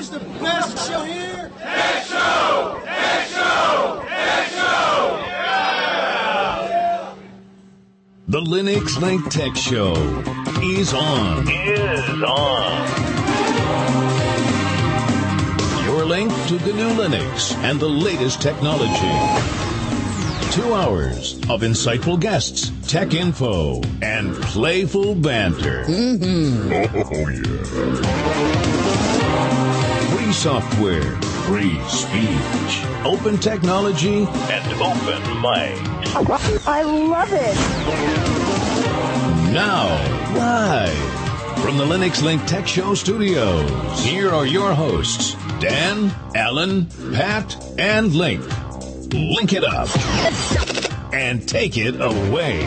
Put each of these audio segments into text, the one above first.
Who's the best show here? Tech Show! Tech Show! Tech Show! Yeah! The Linux Link Tech Show is on. Your link to the new Linux and the latest technology. 2 hours of insightful guests, tech info, and playful banter. Oh, yeah. Free software, free speech, open technology, and open mics. I love it. Now, live from the Linux Link Tech Show studios, here are your hosts, Dan, Alan, Pat, and Link. Link it up and take it away.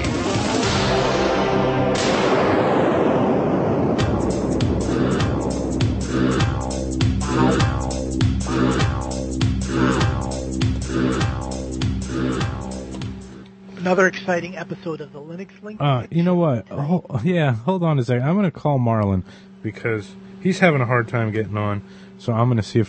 Another exciting episode of the Linux Link. You know what? Hold on a second. I'm going to call Marlon because he's having a hard time getting on. So I'm going to see if...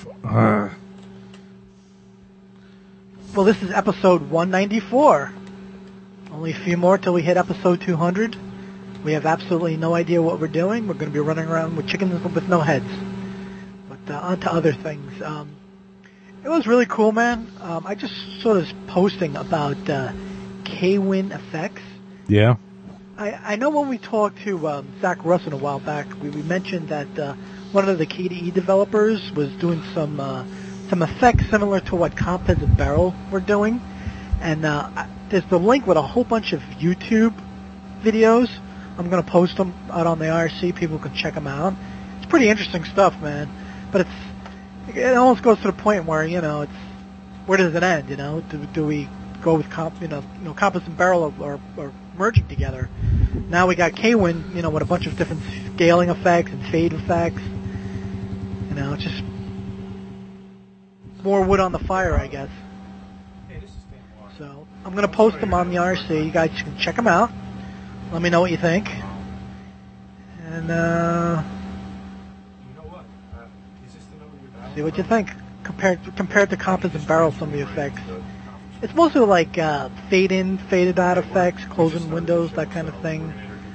Well, this is episode 194. Only a few more till we hit episode 200. We have absolutely no idea what we're doing. We're going to be running around with chickens with no heads. But on to other things. It was really cool, man. I just sort of posting about Kwin effects. Yeah. I know when we talked to Zach Russell a while back, we mentioned that one of the KDE developers was doing some effects similar to what Compass and Barrel were doing. And there's the link with a whole bunch of YouTube videos. I'm going to post them out on the IRC. People can check them out. It's pretty interesting stuff, man. But it almost goes to the point where, it's where does it end, Do we go with Compass and Barrel or merging together? Now we got Kwin, with a bunch of different scaling effects and fade effects. It's just more wood on the fire, I guess. So I'm going to post them on the RC. You guys can check them out. Let me know what you think. And see what you think compared to Compass and Barrel. Some of the effects. It's mostly like fade in, faded out effects, closing windows, that kind of thing.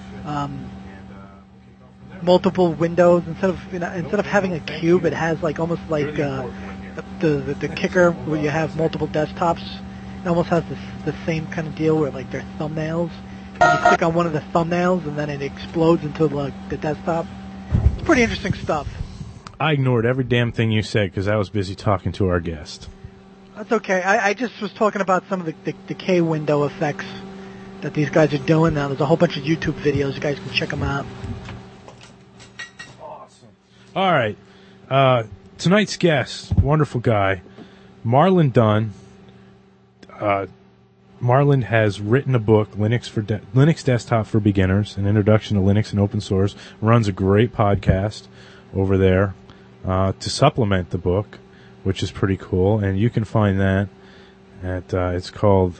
Multiple windows instead of having a cube, it has almost like the kicker where you have multiple desktops. It almost has the same kind of deal where they're thumbnails. And you click on one of the thumbnails and then it explodes into the desktop. It's pretty interesting stuff. I ignored every damn thing you said because I was busy talking to our guest. That's okay. I just was talking about some of the K-window effects that these guys are doing now. There's a whole bunch of YouTube videos. You guys can check them out. Awesome. All right. Tonight's guest, wonderful guy, Marlon Dunn. Marlon has written a book, Linux Desktop for Beginners, an introduction to Linux and open source. Runs a great podcast over there to supplement the book, which is pretty cool. And you can find that at it's called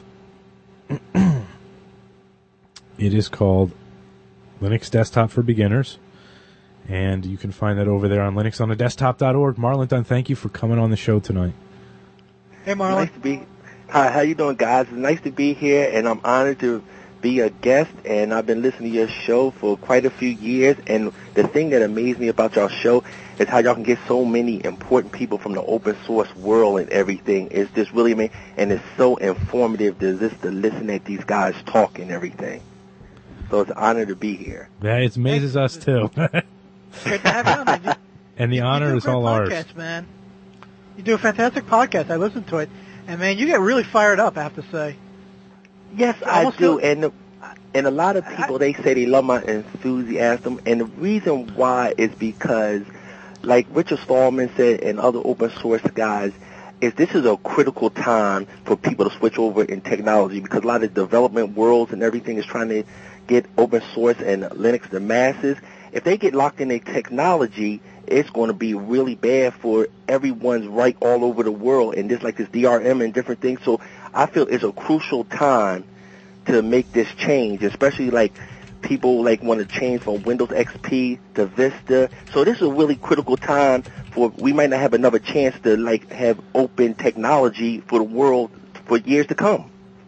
Linux Desktop for Beginners. And you can find that over there on linuxonthedesktop.org. Marlon Dunn, thank you for coming on the show tonight. Hey, Marlon. Nice to be. Hi, how you doing, guys? It's nice to be here, and I'm honored to be a guest. And I've been listening to your show for quite a few years. And the thing that amazed me about your show is how y'all can get so many important people from the open source world and everything. It's just really amazing, and it's so informative to listen at these guys talk and everything. So it's an honor to be here. Yeah, it amazes us too. Great to have you on, man. And the honor is all ours. Man. You do a fantastic podcast. I listened to it. And, man, you get really fired up, I have to say. Yes, I do. And a lot of people, they say they love my enthusiasm. And the reason why is because, like Richard Stallman said and other open source guys, is this is a critical time for people to switch over in technology because a lot of development worlds and everything is trying to get open source and Linux to masses. If they get locked in their technology, it's going to be really bad for everyone's right all over the world, and just like this DRM and different things. So I feel it's a crucial time to make this change, especially like people like want to change from Windows XP to Vista. So this is a really critical time for, we might not have another chance to like have open technology for the world for years to come.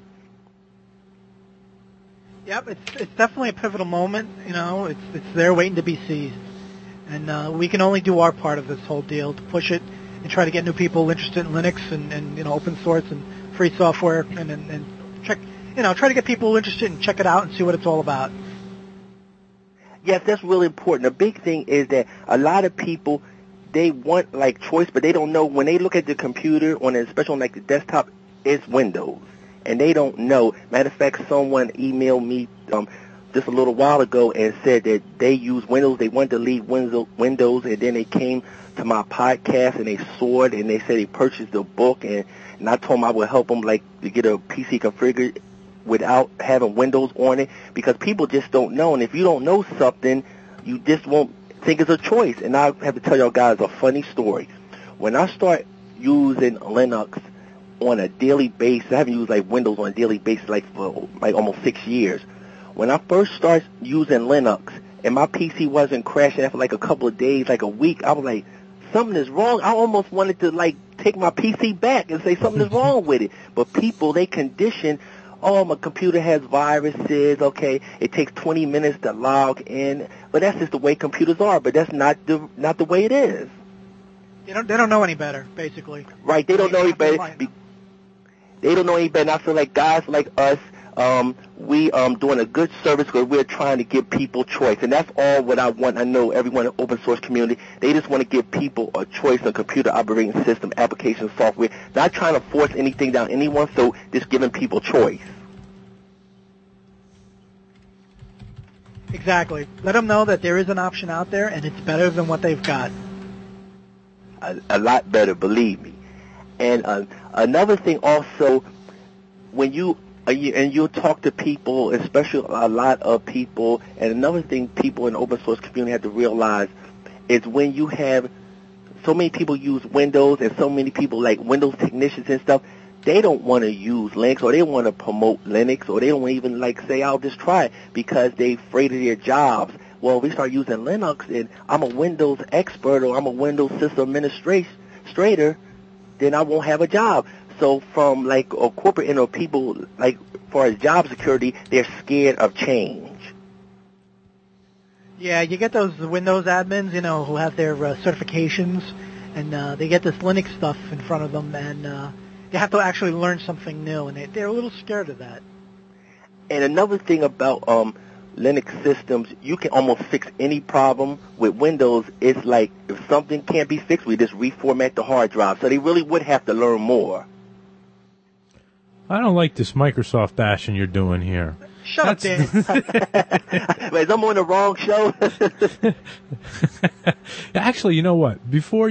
Yep, it's definitely a pivotal moment. You know, it's there waiting to be seized, and we can only do our part of this whole deal to push it and try to get new people interested in Linux and you know, open source and free software, and check, you know, try to get people interested and check it out and see what it's all about. Yes, that's really important. The big thing is that a lot of people, they want like choice, but they don't know when they look at the computer, especially on like the desktop, it's Windows. And they don't know. Matter of fact, someone emailed me just a little while ago and said that they use Windows. They wanted to leave Windows, and then they came to my podcast and they saw it, and they said they purchased the book, and I told them I would help them like to get a PC configured without having Windows on it, because people just don't know. And if you don't know something, you just won't think it's a choice. And I have to tell y'all guys a funny story. When I start using Linux on a daily basis, I haven't used like Windows on a daily basis like for like almost 6 years. When I first started using Linux and my PC wasn't crashing after like a couple of days, like a week, I was like, something is wrong. I almost wanted to like take my PC back and say something is wrong with it. But people, they condition, oh, my computer has viruses, okay, it takes 20 minutes to log in. But that's just the way computers are, but that's not the way it is. They don't know any better, basically. Right, they don't know any better. They don't know any better, and I feel like guys like us, we doing a good service because we're trying to give people choice, and that's all what I want. I know everyone in the open source community, they just want to give people a choice on computer operating system, application, software, not trying to force anything down anyone, so just giving people choice. Exactly. Let them know that there is an option out there, and it's better than what they've got. A lot better, believe me. And another thing also, when you'll talk to people, especially a lot of people, and another thing people in the open source community have to realize is when you have so many people use Windows and so many people like Windows technicians and stuff, they don't want to use Linux, or they want to promote Linux, or they don't even like say, I'll just try it, because they're afraid of their jobs. Well, we start using Linux, and I'm a Windows expert, or I'm a Windows system administrator, then I won't have a job. So from like a corporate end, or people like for job security, they're scared of change. Yeah, you get those Windows admins, you know, who have their certifications, and they get this Linux stuff in front of them, and they have to actually learn something new, and they're a little scared of that. And another thing about Linux systems, you can almost fix any problem. With Windows, it's like if something can't be fixed, we just reformat the hard drive. So they really would have to learn more. I don't like this Microsoft bashing you're doing here. Shut up, Dan. Wait, I'm on the wrong show. Actually, you know what? Before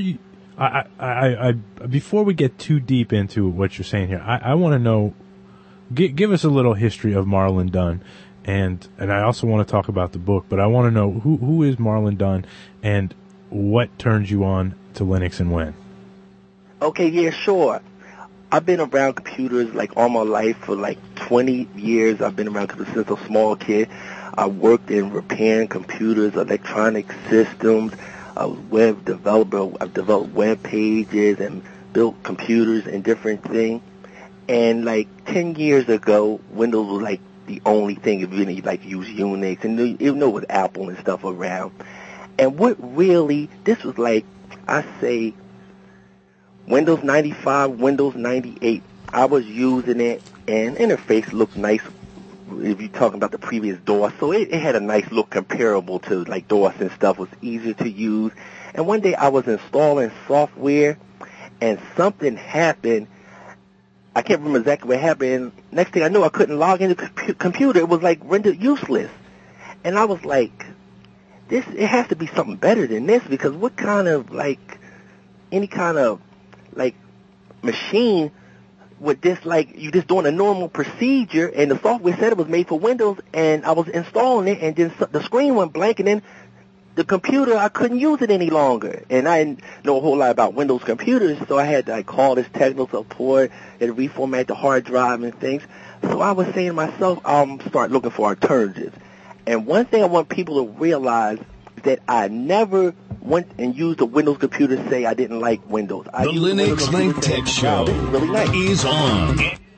we get too deep into what you're saying here, I want to know. Give us a little history of Marlon Dunn. And I also want to talk about the book, but I want to know who is Marlon Dunn and what turns you on to Linux and when. Okay, yeah, sure. I've been around computers like all my life for like 20 years. I've been around computers since a small kid. I worked in repairing computers, electronic systems. I was a web developer. I've developed web pages and built computers and different things. And like 10 years ago, Windows was like the only thing if you like use Unix, and you know with Apple and stuff around. And what really, this was like, I say, Windows 95, Windows 98. I was using it, and interface looked nice if you're talking about the previous DOS. So it had a nice look comparable to like DOS and stuff. It was easier to use. And one day I was installing software, and something happened. I can't remember exactly what happened. Next thing I knew, I couldn't log into the computer. It was like rendered useless. And I was like, it has to be something better than this, because what kind of like, any kind of like machine with this, like you just doing a normal procedure, and the software said it was made for Windows, and I was installing it, and then the screen went blank, and then the computer, I couldn't use it any longer. And I didn't know a whole lot about Windows computers, so I had to like call this technical support and reformat the hard drive and things. So I was saying to myself, start looking for alternatives. And one thing I want people to realize is that I never went and used a Windows computer to say I didn't like Windows. The Linux Link Tech Show is on.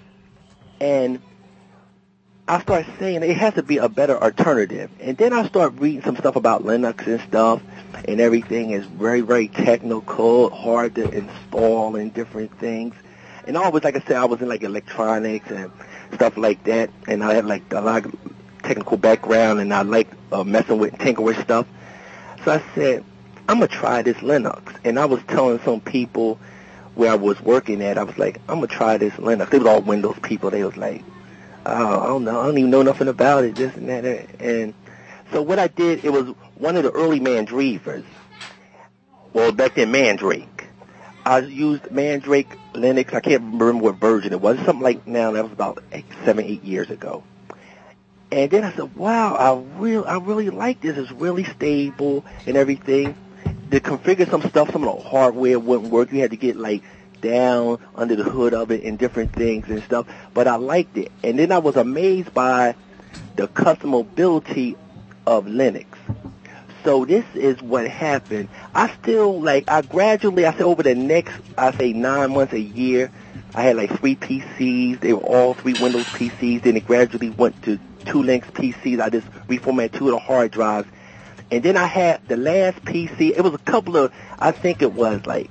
And I started saying it has to be a better alternative. And then I started reading some stuff about Linux and stuff, and everything is very, very technical, hard to install and different things. And always, like I said, I was in like electronics and stuff like that, and I had like a lot of technical background, and I liked messing with, tinkering with stuff. So I said, I'm going to try this Linux. And I was telling some people where I was working at, I was like, I'm going to try this Linux. They was all Windows people. They was like, oh, I don't know. I don't even know nothing about it, this and that. And so what I did, it was one of the early Mandravers. Well, back then, Mandrake. I used Mandrake Linux. I can't remember what version it was. Something like now, that was about 7-8 years ago. And then I said, wow, I really like this. It's really stable and everything. To configure some stuff, some of the hardware wouldn't work. You had to get like down under the hood of it and different things and stuff. But I liked it. And then I was amazed by the customability of Linux. So this is what happened. I said over the next, 9 months, a year, I had like 3 PCs. They were all 3 Windows PCs. Then it gradually went to 2 Linux PCs. I just reformatted 2 of the hard drives. And then I had the last PC. It was a couple of, I think it was like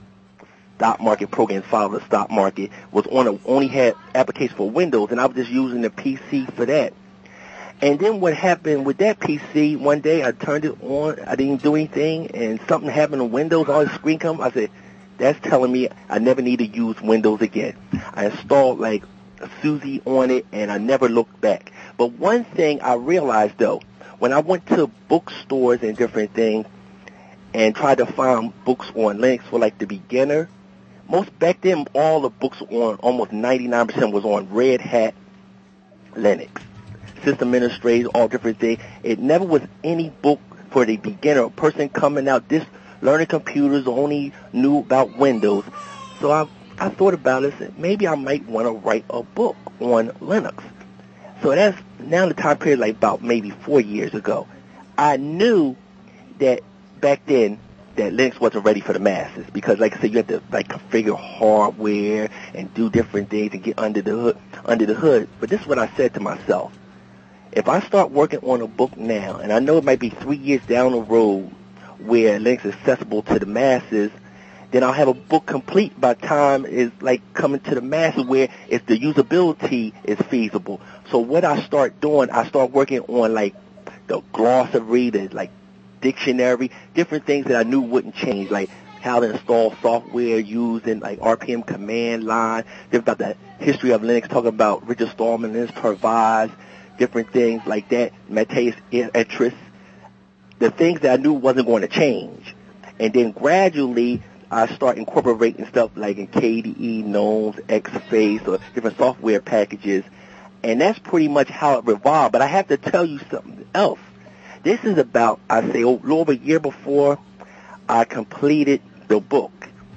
stock market programs, follow the stock market, was only had applications for Windows, and I was just using the PC for that. And then what happened with that PC, one day I turned it on, I didn't do anything, and something happened on Windows, all the screen come, I said, that's telling me I never need to use Windows again. I installed like SUSE on it, and I never looked back. But one thing I realized though, when I went to bookstores and different things and tried to find books on Linux for like the beginner, back then all the books on, almost 99% was on Red Hat Linux. System administrators, all different things. It never was any book for the beginner, a person coming out, this learning computers, only knew about Windows. So I thought about it and said, maybe I might want to write a book on Linux. So that's now the time period, like about maybe 4 years ago. I knew that back then that Linux wasn't ready for the masses because, like I said, you have to like configure hardware and do different things and get under the hood. But this is what I said to myself. If I start working on a book now, and I know it might be 3 years down the road where Linux is accessible to the masses, then I'll have a book complete by the time it's like coming to the masses where it's the usability is feasible. So what I start doing, I start working on like the glossary, the like dictionary, different things that I knew wouldn't change, like how to install software using like RPM command line, about the history of Linux, talking about Richard Stallman, Linux provides, different things like that, Matthias Etris, the things that I knew wasn't going to change. And then gradually I start incorporating stuff like in KDE, GNOME, XFace, or different software packages. And that's pretty much how it revolved. But I have to tell you something else. This is about, I say, a little over a year before I completed the book.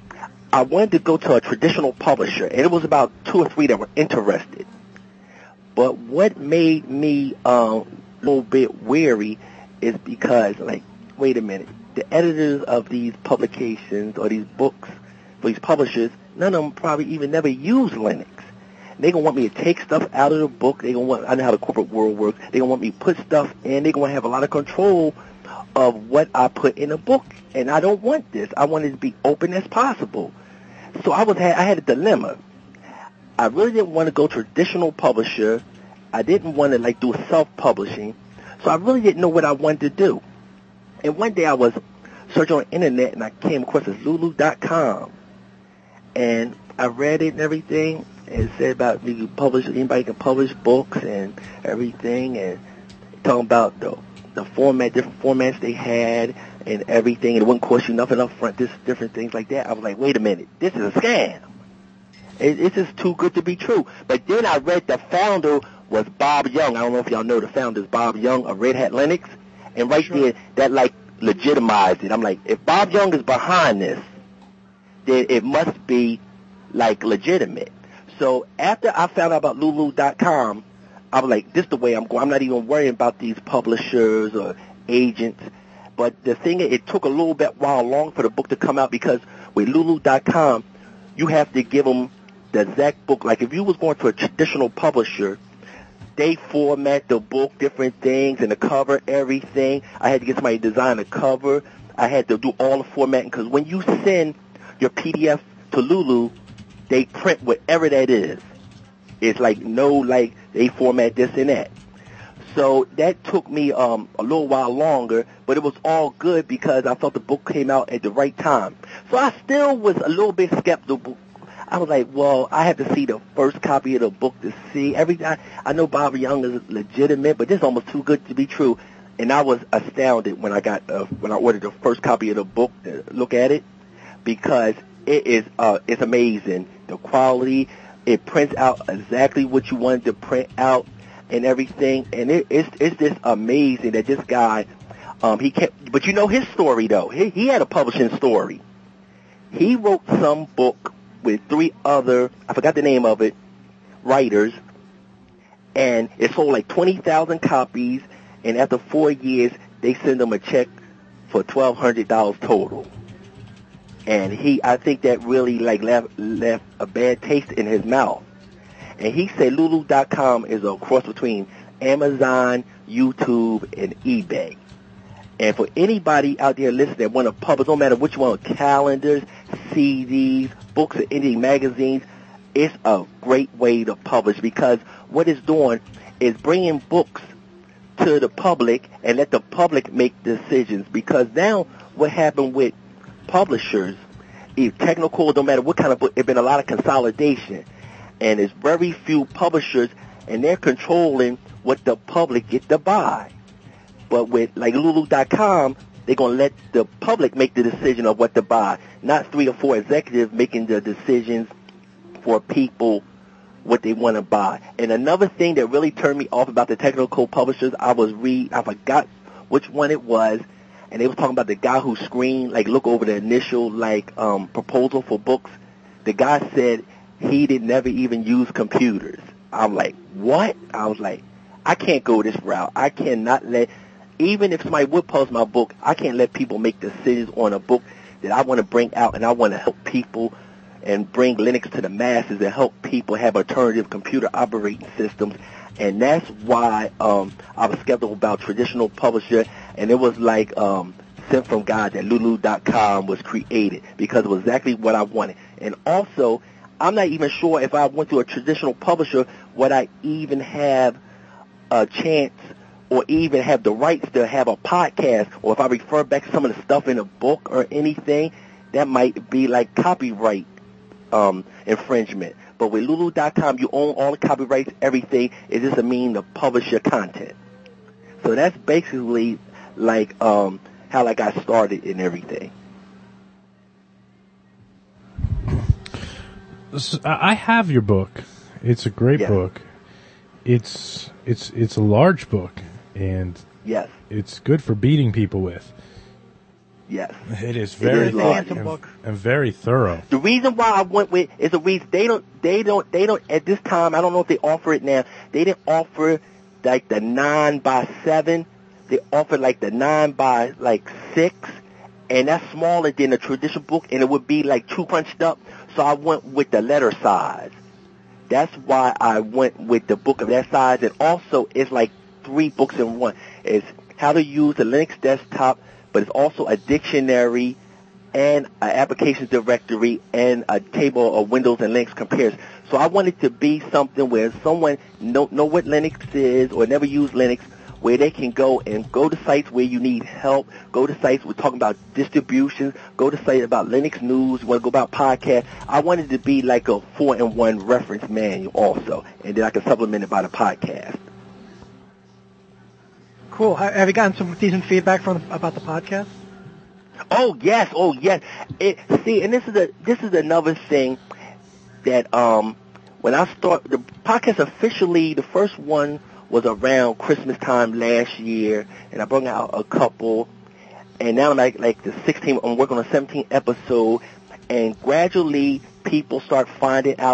I wanted to go to a traditional publisher, and it was about 2 or 3 that were interested. But what made me a little bit wary is because, like, wait a minute, the editors of these publications or these books for these publishers, none of them probably even never use Linux. They're going to want me to take stuff out of the book. They're going to want, I know how the corporate world works. They're going to want me to put stuff in. They're going to have a lot of control of what I put in a book. And I don't want this. I want it to be open as possible. So I had a dilemma. I really didn't want to go traditional publisher. I didn't want to like do self-publishing. So I really didn't know what I wanted to do. And one day I was searching on the internet and I came across this Lulu.com. And I read it and everything. And it said about anybody can publish books and everything, and talking about the format, different formats they had and everything, and it wouldn't cost you nothing up front, different things like that. I was like, wait a minute, this is a scam. It's just too good to be true. But then I read the founder was Bob Young. I don't know if y'all know the founder is Bob Young of Red Hat Linux, and right there, that like legitimized it. I'm like, if Bob Young is behind this, then it must be like legitimate. So after I found out about Lulu.com, I was like, this is the way I'm going. I'm not even worrying about these publishers or agents. But the thing is, it took a little bit while long for the book to come out because with Lulu.com, you have to give them the exact book. Like if you was going to a traditional publisher, they format the book, different things, and the cover, everything. I had to get somebody to design a cover. I had to do all the formatting because when you send your PDF to Lulu, they print whatever that is. It's like they format this and that. So that took me a little while longer, but it was all good because I felt the book came out at the right time. So I still was a little bit skeptical. I was like, well, I have to see the first copy of the book to see. I know Bob Young is legitimate, but this is almost too good to be true. And I was astounded when I ordered the first copy of the book to look at it because it's amazing. The quality, it prints out exactly what you wanted to print out and everything. And it's just amazing that this guy, but you know his story though. He had a publishing story. He wrote some book with 3 other, I forgot the name of it, writers, and it sold like 20,000 copies, and after 4 years, they send him a check for $1,200 total. And I think that really left a bad taste in his mouth. And he said Lulu.com is a cross between Amazon, YouTube, and eBay. And for anybody out there listening that want to publish, no matter which one, calendars, CDs, books, or any magazines, it's a great way to publish because what it's doing is bringing books to the public and let the public make decisions. Because now what happened with publishers, if technical, no matter what kind of book, there's been a lot of consolidation. And there's very few publishers, and they're controlling what the public get to buy. But with like Lulu.com, they're going to let the public make the decision of what to buy, not 3 or 4 executives making the decisions for people what they want to buy. And another thing that really turned me off about the technical publishers, I forgot which one it was, and they was talking about the guy who screened, look over the initial, proposal for books. The guy said he did never even use computers. I'm like, what? I was like, I can't go this route. I cannot even if somebody would post my book, I can't let people make decisions on a book that I want to bring out, and I want to help people and bring Linux to the masses and help people have alternative computer operating systems. And that's why I was skeptical about traditional publisher, and it was sent from God that Lulu.com was created because it was exactly what I wanted. And also, I'm not even sure if I went to a traditional publisher would I even have a chance or even have the rights to have a podcast, or if I refer back to some of the stuff in a book or anything, that might be like copyright infringement. But with Lulu.com, you own all the copyrights, everything. It doesn't mean to publish your content. So that's basically how I got started in everything. I have your book. It's a great book. It's a large book, and it's good for beating people with. Yes, it is very thick and very thorough. The reason why I went with is the reason they don't at this time. I don't know if they offer it now. They didn't offer the 9x7. They offered the 9x6, and that's smaller than a traditional book, and it would be too crunched up. So I went with the letter size. That's why I went with the book of that size. And also, it's 3 books in one. It's how to use the Linux desktop, but it's also a dictionary and an applications directory and a table of Windows and Linux compares. So I wanted to be something where someone know what Linux is or never used Linux, where they can go to sites where you need help, go to sites we're talking about distributions, go to sites about Linux news, you want to go about podcasts. I wanted to be like a 4-in-1 reference manual also, and then I can supplement it by the podcast. Cool. Have you gotten some decent feedback about the podcast? Oh yes. And this is another thing that when I start the podcast officially, the first one was around Christmas time last year, and I brought out a couple, and now I'm the 16th, I'm working on a 17th episode, and gradually people start finding out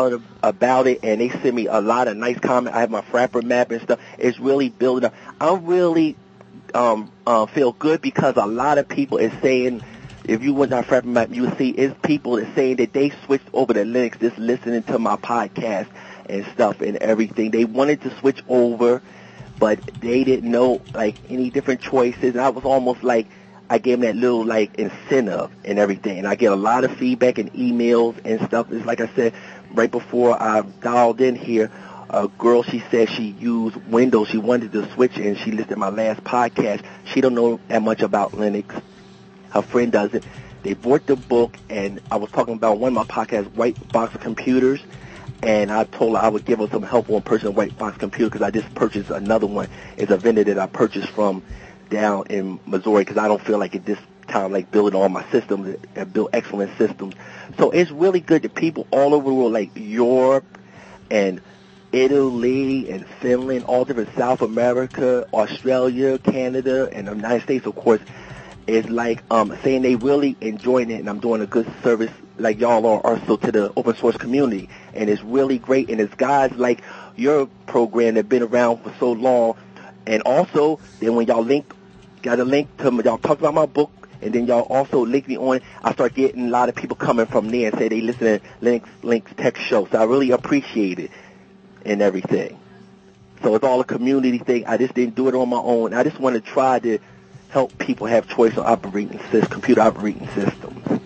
about it, and they send me a lot of nice comments. I have my Frapper map and stuff. It's really building up. I'm really feel good because a lot of people is saying, if you went to our Frapper map, you would see it's people that saying that they switched over to Linux just listening to my podcast and stuff and everything. They wanted to switch over, but they didn't know like any different choices. And I was almost like, I gave them that little like incentive and everything. And I get a lot of feedback and emails and stuff. It's like I said, right before I dialed in here, a girl, she said she used Windows. She wanted to switch, and she listened to my last podcast. She don't know that much about Linux. Her friend doesn't. They bought the book, and I was talking about one of my podcasts, White Box Computers, and I told her I would give her some help on purchasing White Box Computer because I just purchased another one. It's a vendor that I purchased from down in Missouri because I don't feel like at this time like building all my systems and build excellent systems. So it's really good that people all over the world, like Europe and Italy and Finland, all different South America, Australia, Canada, and the United States, of course, is like saying they really enjoying it, and I'm doing a good service like y'all are also to the open source community, and it's really great. And it's guys like your program that have been around for so long, and also then when y'all got a link to y'all talk about my book, and then y'all also link me on, I start getting a lot of people coming from there and say they listen to Linux Tech Show, so I really appreciate it and everything. So it's all a community thing. I just didn't do it on my own. I just want to try to help people have choice on computer operating systems.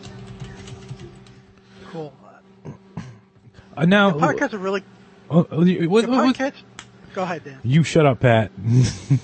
Cool. Now, the podcasts are really. Podcasts. Go ahead, Dan. You shut up, Pat. I'm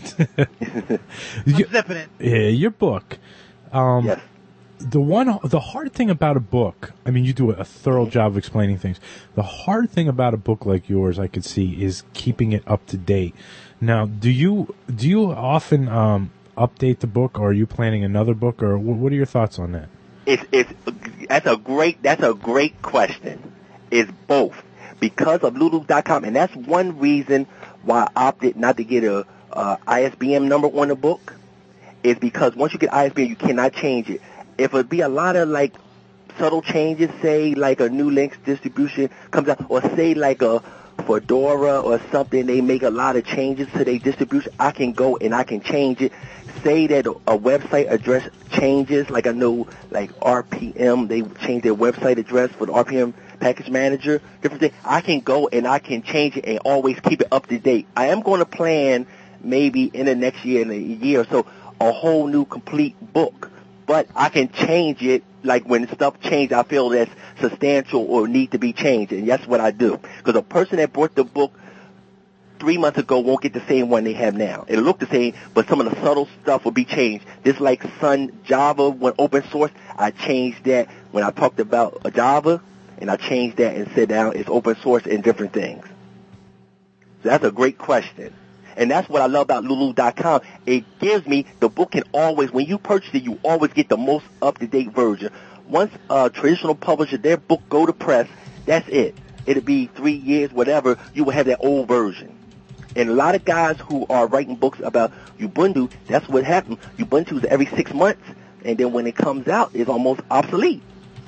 zipping it. Yeah, your book. Yes. The hard thing about a book, I mean, you do a thorough job of explaining things. The hard thing about a book like yours, I could see, is keeping it up to date. Now, do you often update the book, or are you planning another book, or what are your thoughts on that? That's a great question. It's both because of Lulu.com, and that's one reason why I opted not to get a ISBN number on the book. Is because once you get ISBN, you cannot change it. If it be a lot of like subtle changes, say like a new Linux distribution comes out, or say like a Fedora or something, they make a lot of changes to their distribution, I can go and I can change it. Say that a website address changes, like I know like RPM, they changed their website address for the RPM package manager, different thing. I can go and I can change it and always keep it up to date. I am going to plan maybe in the next year, in a year or so, a whole new complete book. But I can change it, like when stuff changes, I feel that's substantial or need to be changed, and that's what I do. Because a person that bought the book 3 months ago won't get the same one they have now. It'll look the same, but some of the subtle stuff will be changed. Just like Sun Java went open source, I changed that when I talked about Java, and I changed that and said now it's open source and different things. So that's a great question. And that's what I love about Lulu.com. It gives me, the book can always, when you purchase it, you always get the most up-to-date version. Once a traditional publisher, their book go to press, that's it. It'll be 3 years, whatever, you will have that old version. And a lot of guys who are writing books about Ubuntu, that's what happened. Ubuntu is every 6 months, and then when it comes out, it's almost obsolete.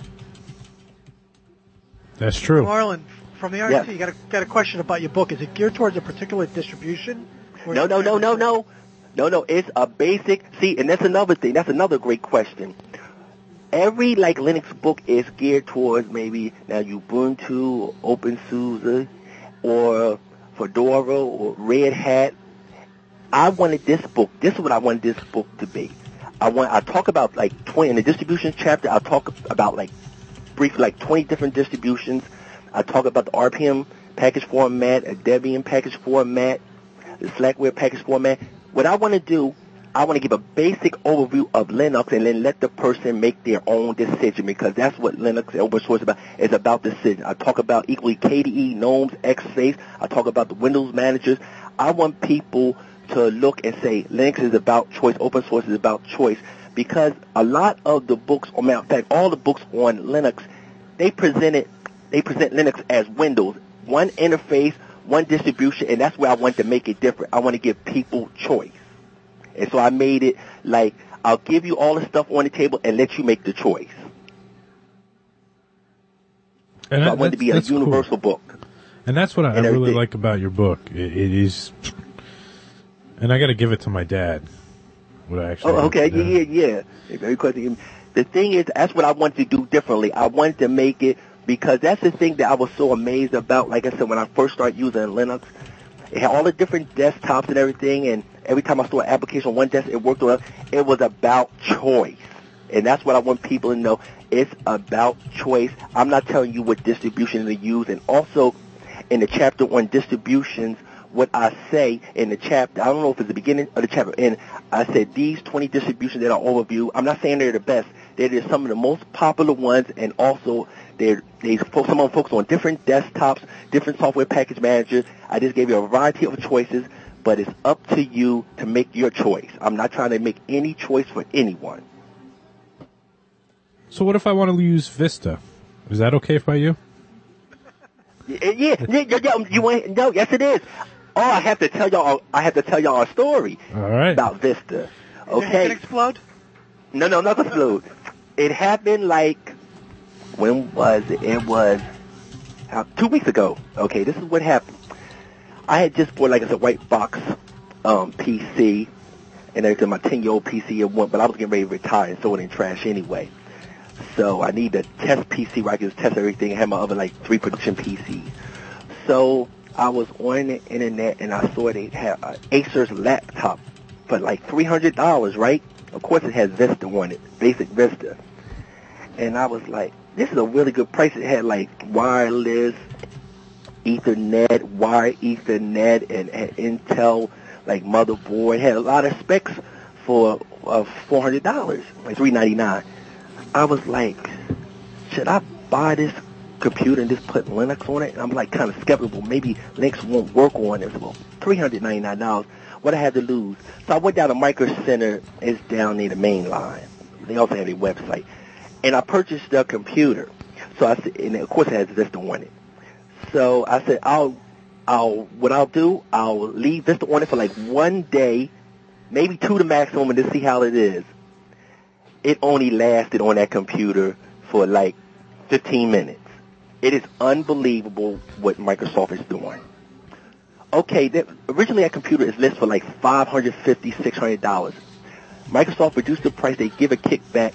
That's true. Marlon, from the RT, yes. You got a question about your book. Is it geared towards a particular distribution? No. It's a basic. See, and that's another thing. That's another great question. Every like Linux book is geared towards maybe now Ubuntu, OpenSUSE, or Fedora, or Red Hat. I wanted this book. This is what I wanted this book to be. I talk about like 20 in the distributions chapter. I talk about like briefly like 20 different distributions. I talk about the RPM package format, a Debian package format, the Slackware package format. What I want to do, I want to give a basic overview of Linux and then let the person make their own decision, because that's what Linux and open source is about decision. I talk about equally KDE, GNOME, XFace. I talk about the Windows managers. I want people to look and say Linux is about choice, open source is about choice, because a lot of the books, or matter of fact, all the books on Linux, they present Linux as Windows, one interface, one distribution, and that's where I want to make it different. I want to give people choice. And so I made it like, I'll give you all the stuff on the table and let you make the choice. And so I wanted to be a universal book. And that's what I really like about your book. It is, and I got to give it to my dad. What I actually yeah. Because the thing is, that's what I wanted to do differently. I wanted to make it, because that's the thing that I was so amazed about. Like I said, when I first started using Linux, it had all the different desktops and everything, and every time I saw an application on one desk, it worked on it. It was about choice. And that's what I want people to know. It's about choice. I'm not telling you what distribution to use. And also, in the chapter on distributions, what I say in the chapter, I don't know if it's the beginning of the chapter, and I said these 20 distributions that are overview, I'm not saying they're the best. They're just some of the most popular ones, and also some of them focus on different desktops, different software package managers. I just gave you a variety of choices, but it's up to you to make your choice. I'm not trying to make any choice for anyone. So what if I want to use Vista? Is that okay by you? Yeah. You want? No, yes, it is. Oh, I have to tell y'all a story. All right. About Vista. Okay. Can it explode? No, not explode. It happened when was it? It was 2 weeks ago. Okay, this is what happened. I had just bought, like I said, white box PC, and everything. My 10-year-old PC it went, but I was getting ready to retire and throw it in trash anyway. So I need a test PC where I can just test everything. I had my other 3 production PCs. So I was on the internet and I saw they had an Acer's laptop for $300, right? Of course it has Vista on it, basic Vista. And I was like, this is a really good price. It had wireless, Ethernet, wire Ethernet, and Intel motherboard. It had a lot of specs for $400, $399. I was like, should I buy this computer and just put Linux on it? And I'm kind of skeptical. Maybe Linux won't work on it. Well, $399. What I had to lose. So I went down to Micro Center. It's down near the main line. They also have a website. And I purchased the computer. So I said, and of course it has Vista on it. So I said, what I'll do, I'll leave Vista on it for 1 day, maybe 2 to maximum, and just see how it is. It only lasted on that computer for 15 minutes. It is unbelievable what Microsoft is doing. Okay, originally that computer is listed for $550, $600. Microsoft reduced the price. They give a kickback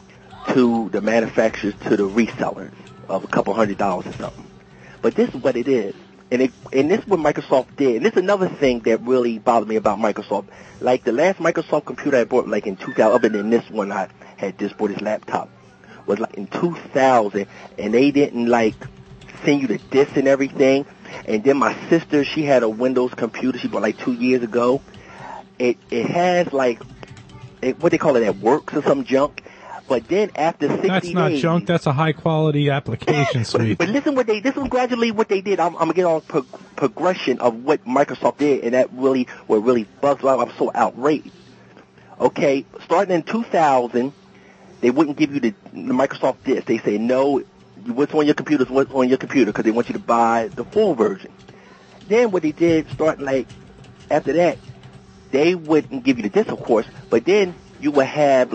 to the manufacturers, to the resellers of a couple $100 or something. But this is what it is. And this is what Microsoft did. And this is another thing that really bothered me about Microsoft. The last Microsoft computer I bought in 2000, other than this one I had just bought, this laptop, was in 2000, and they didn't send you the disc and everything. And then my sister, she had a Windows computer she bought 2 years ago. It has what they call it, that works or some junk. But then after 60 days... That's not junk. That's a high-quality application suite. But listen, this was gradually what they did. I'm going to get on progression of what Microsoft did, and that what really bugs me out. I'm so outraged. Okay, starting in 2000, they wouldn't give you the Microsoft disk. They say, no, what's on your computer is what's on your computer, because they want you to buy the full version. Then what they did, starting after that, they wouldn't give you the disk, of course, but then you would have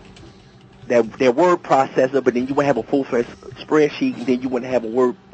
their word processor, but then you wouldn't have a full-fledged spreadsheet, and then you wouldn't have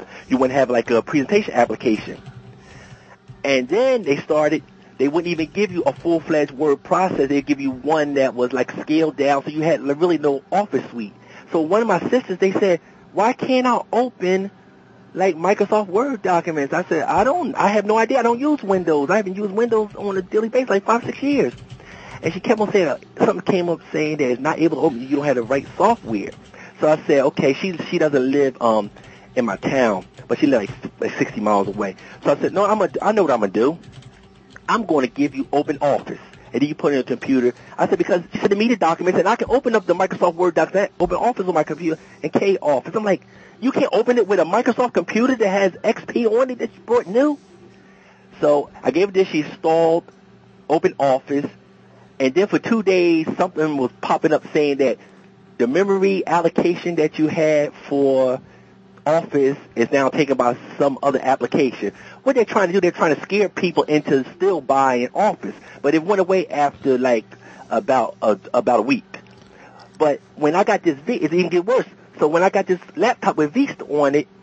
a presentation application. And then they wouldn't even give you a full-fledged word processor. They'd give you one that was scaled down, so you had really no Office suite. So one of my sisters, they said, why can't I open Microsoft Word documents? I said, I have no idea. I don't use Windows. I haven't used Windows on a daily basis 5-6 years. And she kept on saying, something came up saying that it's not able to open, you don't have the right software. So I said, okay, she doesn't live in my town, but she lives 60 miles away. So I said, no, I know what I'm going to do. I'm going to give you Open Office. And then you put it in a computer. I said, because she sent me the documents, and I can open up the Microsoft Word document, Open Office on my computer, and K Office. I'm like, you can't open it with a Microsoft computer that has XP on it that you brought new? So I gave her this. She installed Open Office. And then for 2 days, something was popping up saying that the memory allocation that you had for Office is now taken by some other application. What they're trying to do, they're trying to scare people into still buying Office. But it went away after about a week. But when I got this, it didn't get worse. So when I got this laptop with Vista on it,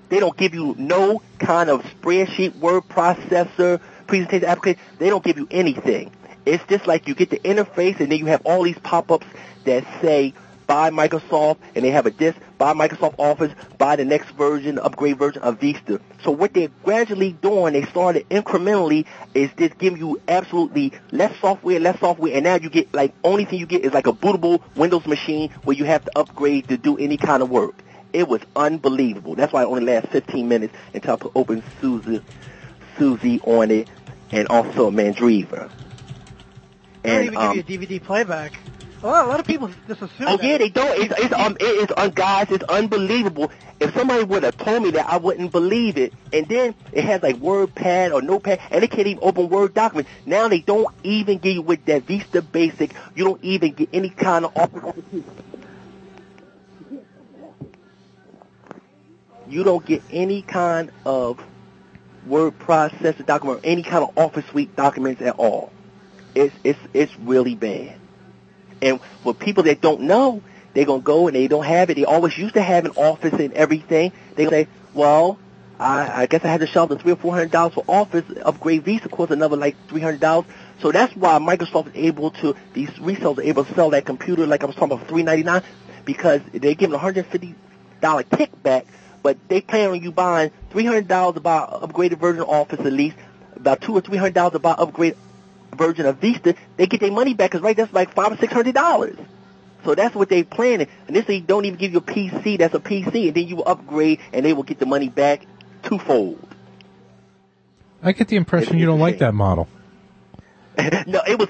They don't give you no kind of spreadsheet, word processor, presentation application. They don't give you anything. It's just like you get the interface, and then you have all these pop-ups that say, buy Microsoft, and they have a disc, buy Microsoft Office, buy the next version, upgrade version of Vista. So what they're gradually doing, they started incrementally, is just giving you absolutely less software, and now you get, like, only thing you get is like a bootable Windows machine where you have to upgrade to do any kind of work. It was unbelievable. That's why it only lasts 15 minutes until I put OpenSUSE on it, and also Mandriva. They don't even give you a DVD playback. Well, a lot of people just assume that. Yeah, they don't. Guys, it's unbelievable. If somebody would have told me that, I wouldn't believe it. And then it has like WordPad or Notepad, and they can't even open Word documents. Now they don't even give you with that Vista Basic. You don't even get any kind of Office. You don't get any kind of word processor document or any kind of Office Suite documents at all. It's really bad. And for people that don't know, they're going to go and they don't have it. They always used to have an Office and everything. They say, well, I guess I had to shell the $300 or $400 for Office. Upgrade Vista costs another like $300. So that's why Microsoft is able to, these resellers are able to sell that computer like I was talking about for $399, because they're giving $150 kickback, but they plan on you buying $300 to buy an upgraded version of Office at least, about $200 or $300 to buy an upgraded version of Vista. They get their money back, because right, that's like $500 or $600. So that's what they planning. And this they don't even give you a PC that's a PC, and then you will upgrade and they will get the money back twofold. I get the impression you don't like that model. No, it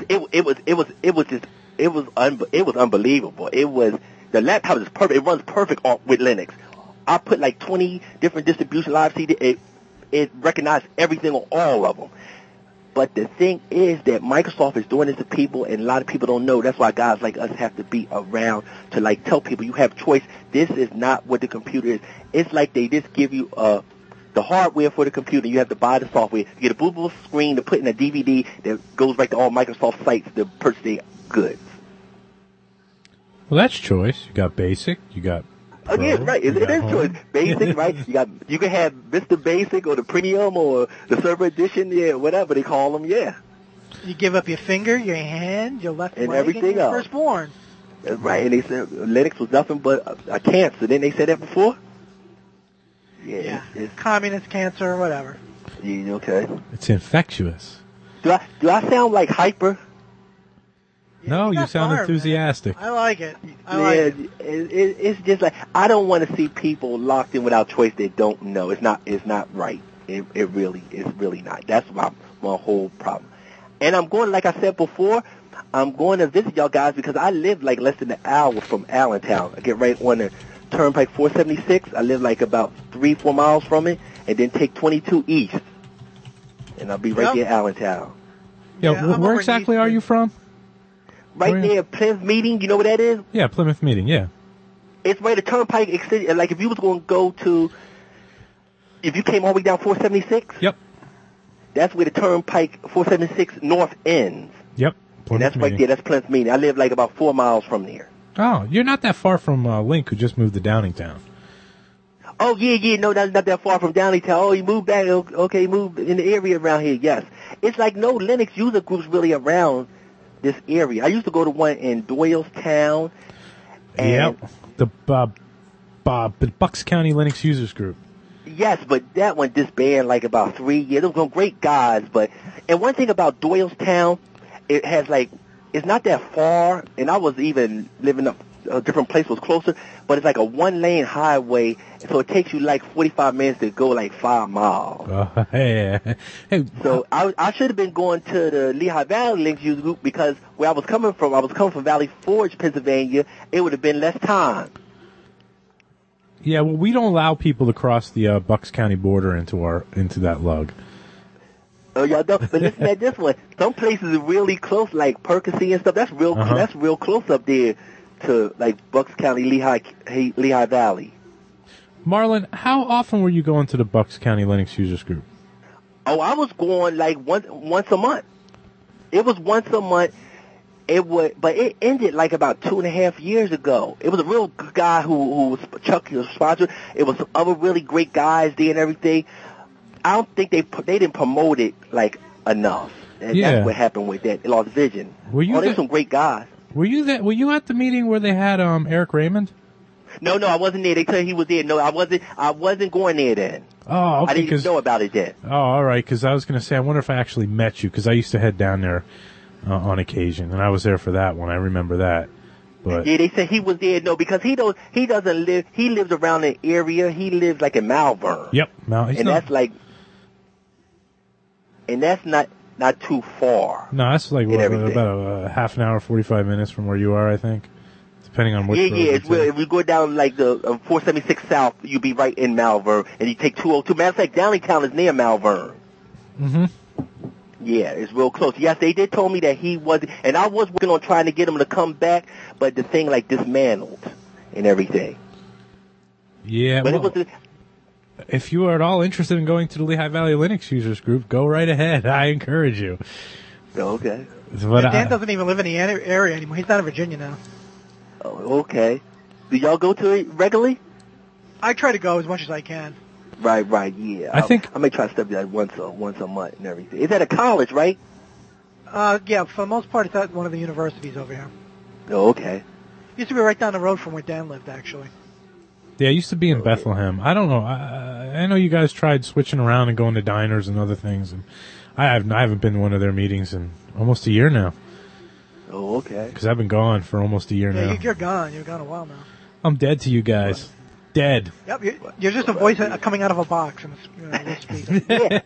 was unbelievable. The laptop is perfect. It runs perfect with Linux. I put like 20 different distribution live CD. It recognized everything on all of them. But the thing is that Microsoft is doing this to people, and a lot of people don't know. That's why guys like us have to be around to like tell people you have choice. This is not what the computer is. It's like they just give you the hardware for the computer. You have to buy the software. You get a bootable screen to put in a DVD that goes right to all Microsoft sites to purchase their goods. Well, that's choice. You got Basic. You got Pro, oh, yeah, right. It is choice. Basic, right? You can have Vista Basic or the Premium or the Server Edition, yeah, whatever they call them, yeah. You give up your finger, your hand, your left and leg, everything and your else. firstborn. That's right. And they said Linux was nothing but a cancer. Didn't they say that before? Yeah. It's communist cancer or whatever. Yeah, okay. It's infectious. Do I sound like hyper? No, you sound enthusiastic. Man. I like it. It's just like, I don't want to see people locked in without choice that don't know. It's not right. It's really not. That's my whole problem. And I'm going, like I said before, I'm going to visit y'all guys because I live like less than an hour from Allentown. I get right on the Turnpike 476. I live like about 3-4 miles from it, and then take 22 east, and I'll be right there in Allentown. Yeah, where exactly are you from? Right near Plymouth Meeting. You know what that is? Yeah, Plymouth Meeting, yeah. It's right at Turnpike. Like if you was going to go to, if you came all the way down 476. Yep. That's where the Turnpike 476 North ends. Yep. Plymouth and that's Meeting. Right there. That's Plymouth Meeting. I live like about 4 miles from there. Oh, you're not that far from Link, who just moved to Downingtown. Oh, yeah, no, not that far from Downingtown. Oh, he moved back. Okay, he moved in the area around here, yes. It's like no Linux user groups really around this area. I used to go to one in Doylestown. Yep, the Bucks County Linux Users Group. Yes, but that one disbanded like about 3 years. Those were great guys, and one thing about Doylestown, it has like, it's not that far, and I was even living up a different place was closer, but it's like a 1-lane highway, so it takes you like 45 minutes to go like 5 miles. Hey. So I should have been going to the Lehigh Valley Linux User Group, because where I was coming from Valley Forge, Pennsylvania, it would have been less time. Yeah, well, we don't allow people to cross the Bucks County border into that lug. Oh, y'all don't. But listen at this one. Some places are really close, like Percy and stuff. That's real. That's real close up there to like Bucks County, Lehigh Valley. Marlon, how often were you going to the Bucks County Linux Users Group? Oh, I was going like once a month. It was once a month, but it ended like about 2.5 years ago. It was a real good guy who was Chuck, was sponsored. It was some other really great guys there and everything. I don't think they didn't promote it like enough. And that's what happened with that. It lost vision. There's some great guys. Were you at the meeting where they had Eric Raymond? No, I wasn't there. They said he was there. No, I wasn't going there then. Oh, okay. I didn't even know about it then. Oh, all right. Because I was going to say, I wonder if I actually met you, because I used to head down there on occasion, and I was there for that one. I remember that. But yeah, they said he was there. No, because he doesn't live. He lives around the area. He lives like in Malvern. Yep, and that's not too far. No, that's like about a half an hour, 45 minutes from where you are, I think, depending on which road. Yeah. If we go down like the 476 South, you'll be right in Malvern, and you take 202. Matter of fact, Downingtown is near Malvern. Mm-hmm. Yeah, it's real close. Yes, they did tell me that he was, and I was working on trying to get him to come back, but the thing like dismantled and everything. Yeah, but if you are at all interested in going to the Lehigh Valley Linux Users Group, go right ahead. I encourage you. Okay. But Dan doesn't even live in the area anymore. He's down in Virginia now. Oh, okay. Do y'all go to it regularly? I try to go as much as I can. Right, yeah. I may try to step that once a month and everything. It's at a college, right? Yeah, for the most part, it's at one of the universities over here. Oh, okay. Used to be right down the road from where Dan lived, actually. Yeah, I used to be in Bethlehem. I don't know. I know you guys tried switching around and going to diners and other things, and I haven't been to one of their meetings in almost a year now. Oh, okay. Because I've been gone for almost a year now. Yeah, you're gone. You're gone a while now. I'm dead to you guys. Dead. Yep, you're just a voice coming out of a box. Yeah,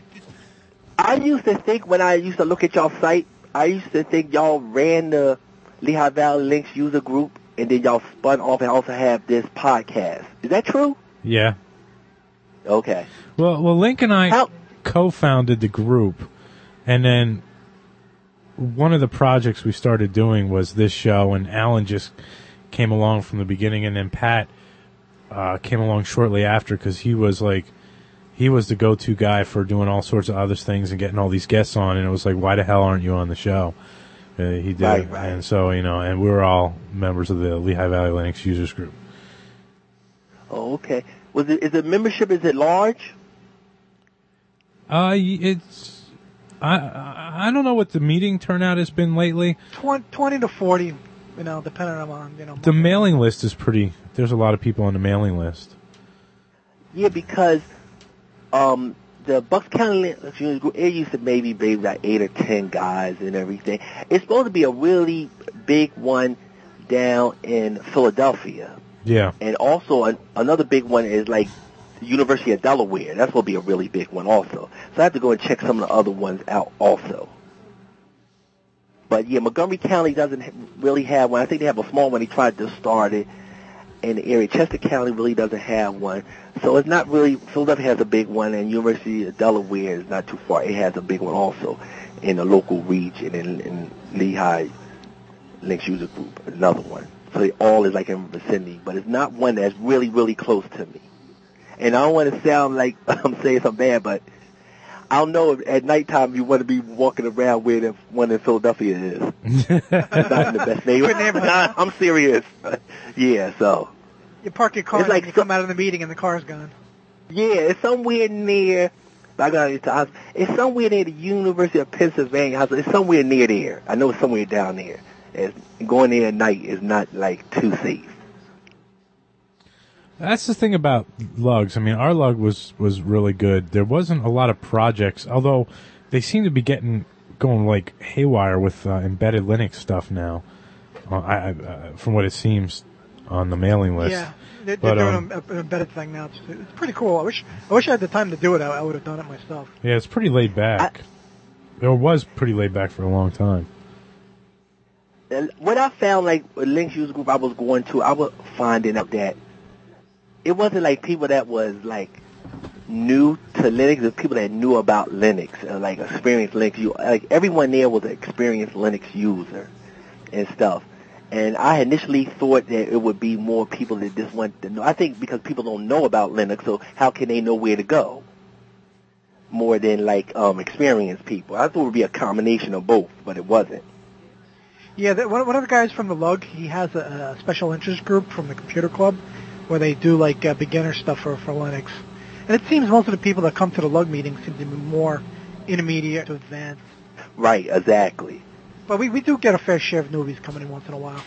I used to think when I used to look at y'all site, I used to think y'all ran the Lehigh Valley Linux user group, and then y'all spun off and also have this podcast. Is that true? Yeah. Okay. Well, Link and I co-founded the group, and then one of the projects we started doing was this show, and Alan just came along from the beginning, and then Pat came along shortly after, because he was the go-to guy for doing all sorts of other things and getting all these guests on, and it was like, why the hell aren't you on the show? He did, right. And so, and we were all members of the Lehigh Valley Linux Users Group. Oh, okay. Is the membership, is it large? It's, I don't know what the meeting turnout has been lately. 20 to 40, depending on, The mailing list is there's a lot of people on the mailing list. Yeah, because, the Bucks County Linux Users Group, it used to maybe be like 8 or 10 guys and everything. It's supposed to be a really big one down in Philadelphia. Yeah. And also another big one is like the University of Delaware. That's going to be a really big one also. So I have to go and check some of the other ones out also. But yeah, Montgomery County doesn't really have one. I think they have a small one. They tried to start it in the area. Chester County really doesn't have one. So it's not really, Philadelphia has a big one, and University of Delaware is not too far. It has a big one also in the local region, in Lehigh Linux User Group, another one. So it all is like in the vicinity, but it's not one that's really, really close to me. And I don't want to sound like I'm saying something bad, but I don't know if at nighttime you want to be walking around where the one in Philadelphia is. It's not in the best neighborhood. Nah, I'm serious. Yeah, so. You park your car and you come out of the meeting and the car's gone. Yeah, it's somewhere near, it's somewhere near the University of Pennsylvania. It's somewhere near there. I know it's somewhere down there. Going there at night is not like too safe. That's the thing about lugs. I mean, our lug was really good. There wasn't a lot of projects, although they seem to be going like haywire with embedded Linux stuff now. From what it seems on the mailing list. Yeah, they're doing an embedded thing now. It's pretty cool. I wish I had the time to do it. I would have done it myself. Yeah, it's pretty laid back. It was pretty laid back for a long time. What I found, like a Linux user group I was going to, I was finding out that it wasn't like people that was like new to Linux. It was people that knew about Linux, like experienced Linux. Like everyone there was an experienced Linux user and stuff. And I initially thought that it would be more people that just want to know. I think because people don't know about Linux, so how can they know where to go? More than like experienced people. I thought it would be a combination of both, but it wasn't. Yeah, one of the guys from the Lug, he has a special interest group from the computer club where they do like beginner stuff for Linux. And it seems most of the people that come to the Lug meetings seem to be more intermediate to advanced. Right, exactly. But we do get a fair share of newbies coming in once in a while.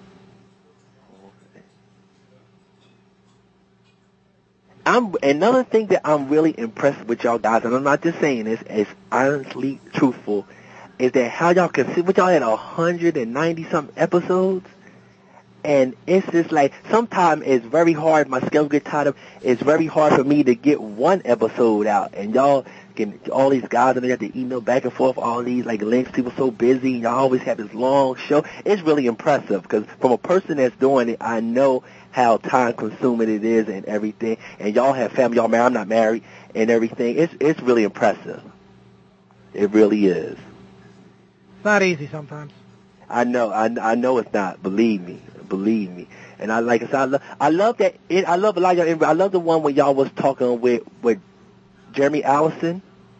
Another thing that I'm really impressed with y'all guys, and I'm not just saying this, is honestly truthful, is that how y'all can sit with y'all at 190-something episodes, and it's just like, sometimes it's very hard, my schedule gets tied up, it's very hard for me to get one episode out, and y'all can, all these guys, and they have to email back and forth, all these, like, links, people so busy, and y'all always have this long show. It's really impressive, because from a person that's doing it, I know how time-consuming it is and everything, and y'all have family, y'all married, I'm not married, and everything. It's really impressive. It really is. It's not easy sometimes. I know it's not. Believe me. And I like I said, I love that. I love a lot of y'all. I love the one when y'all was talking with Jeremy Allison.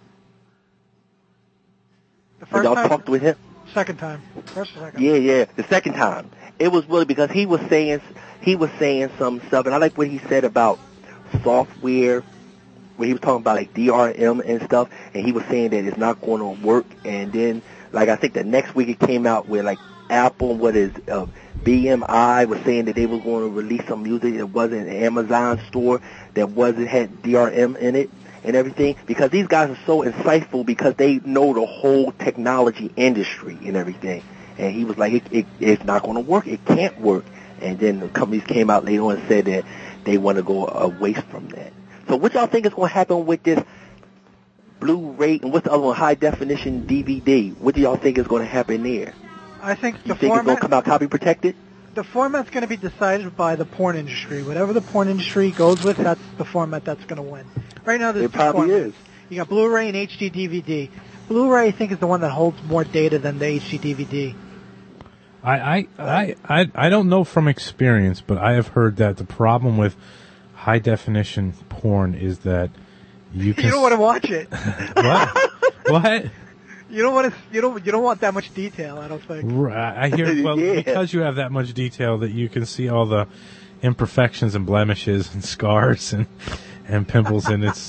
The first y'all time? Talked with him. Second time. First or second? Yeah. The second time. It was really because he was saying some stuff, and I like what he said about software, where he was talking about like DRM and stuff, and he was saying that it's not going to work. And then, like, I think the next week it came out where like Apple, BMI was saying that they were going to release some music that wasn't in the Amazon store that had DRM in it and everything, because these guys are so insightful because they know the whole technology industry and everything. And he was like, it's not going to work. It can't work. And then the companies came out later on and said that they want to go away from that. So what y'all think is going to happen with this Blu-ray, and what's the other one, high-definition DVD? What do y'all think is going to happen there? I think you think it's going to come out copy protected? The format's going to be decided by the porn industry. Whatever the porn industry goes with, that's the format that's going to win. Right now, there's two formats. It probably is. You got Blu-ray and HD DVD. Blu-ray, I think, is the one that holds more data than the HD DVD. I don't know from experience, but I have heard that the problem with high definition porn is that you don't want to watch it. What? You don't want that much detail, I don't think. Right. I hear because you have that much detail that you can see all the imperfections and blemishes and scars and pimples, and it's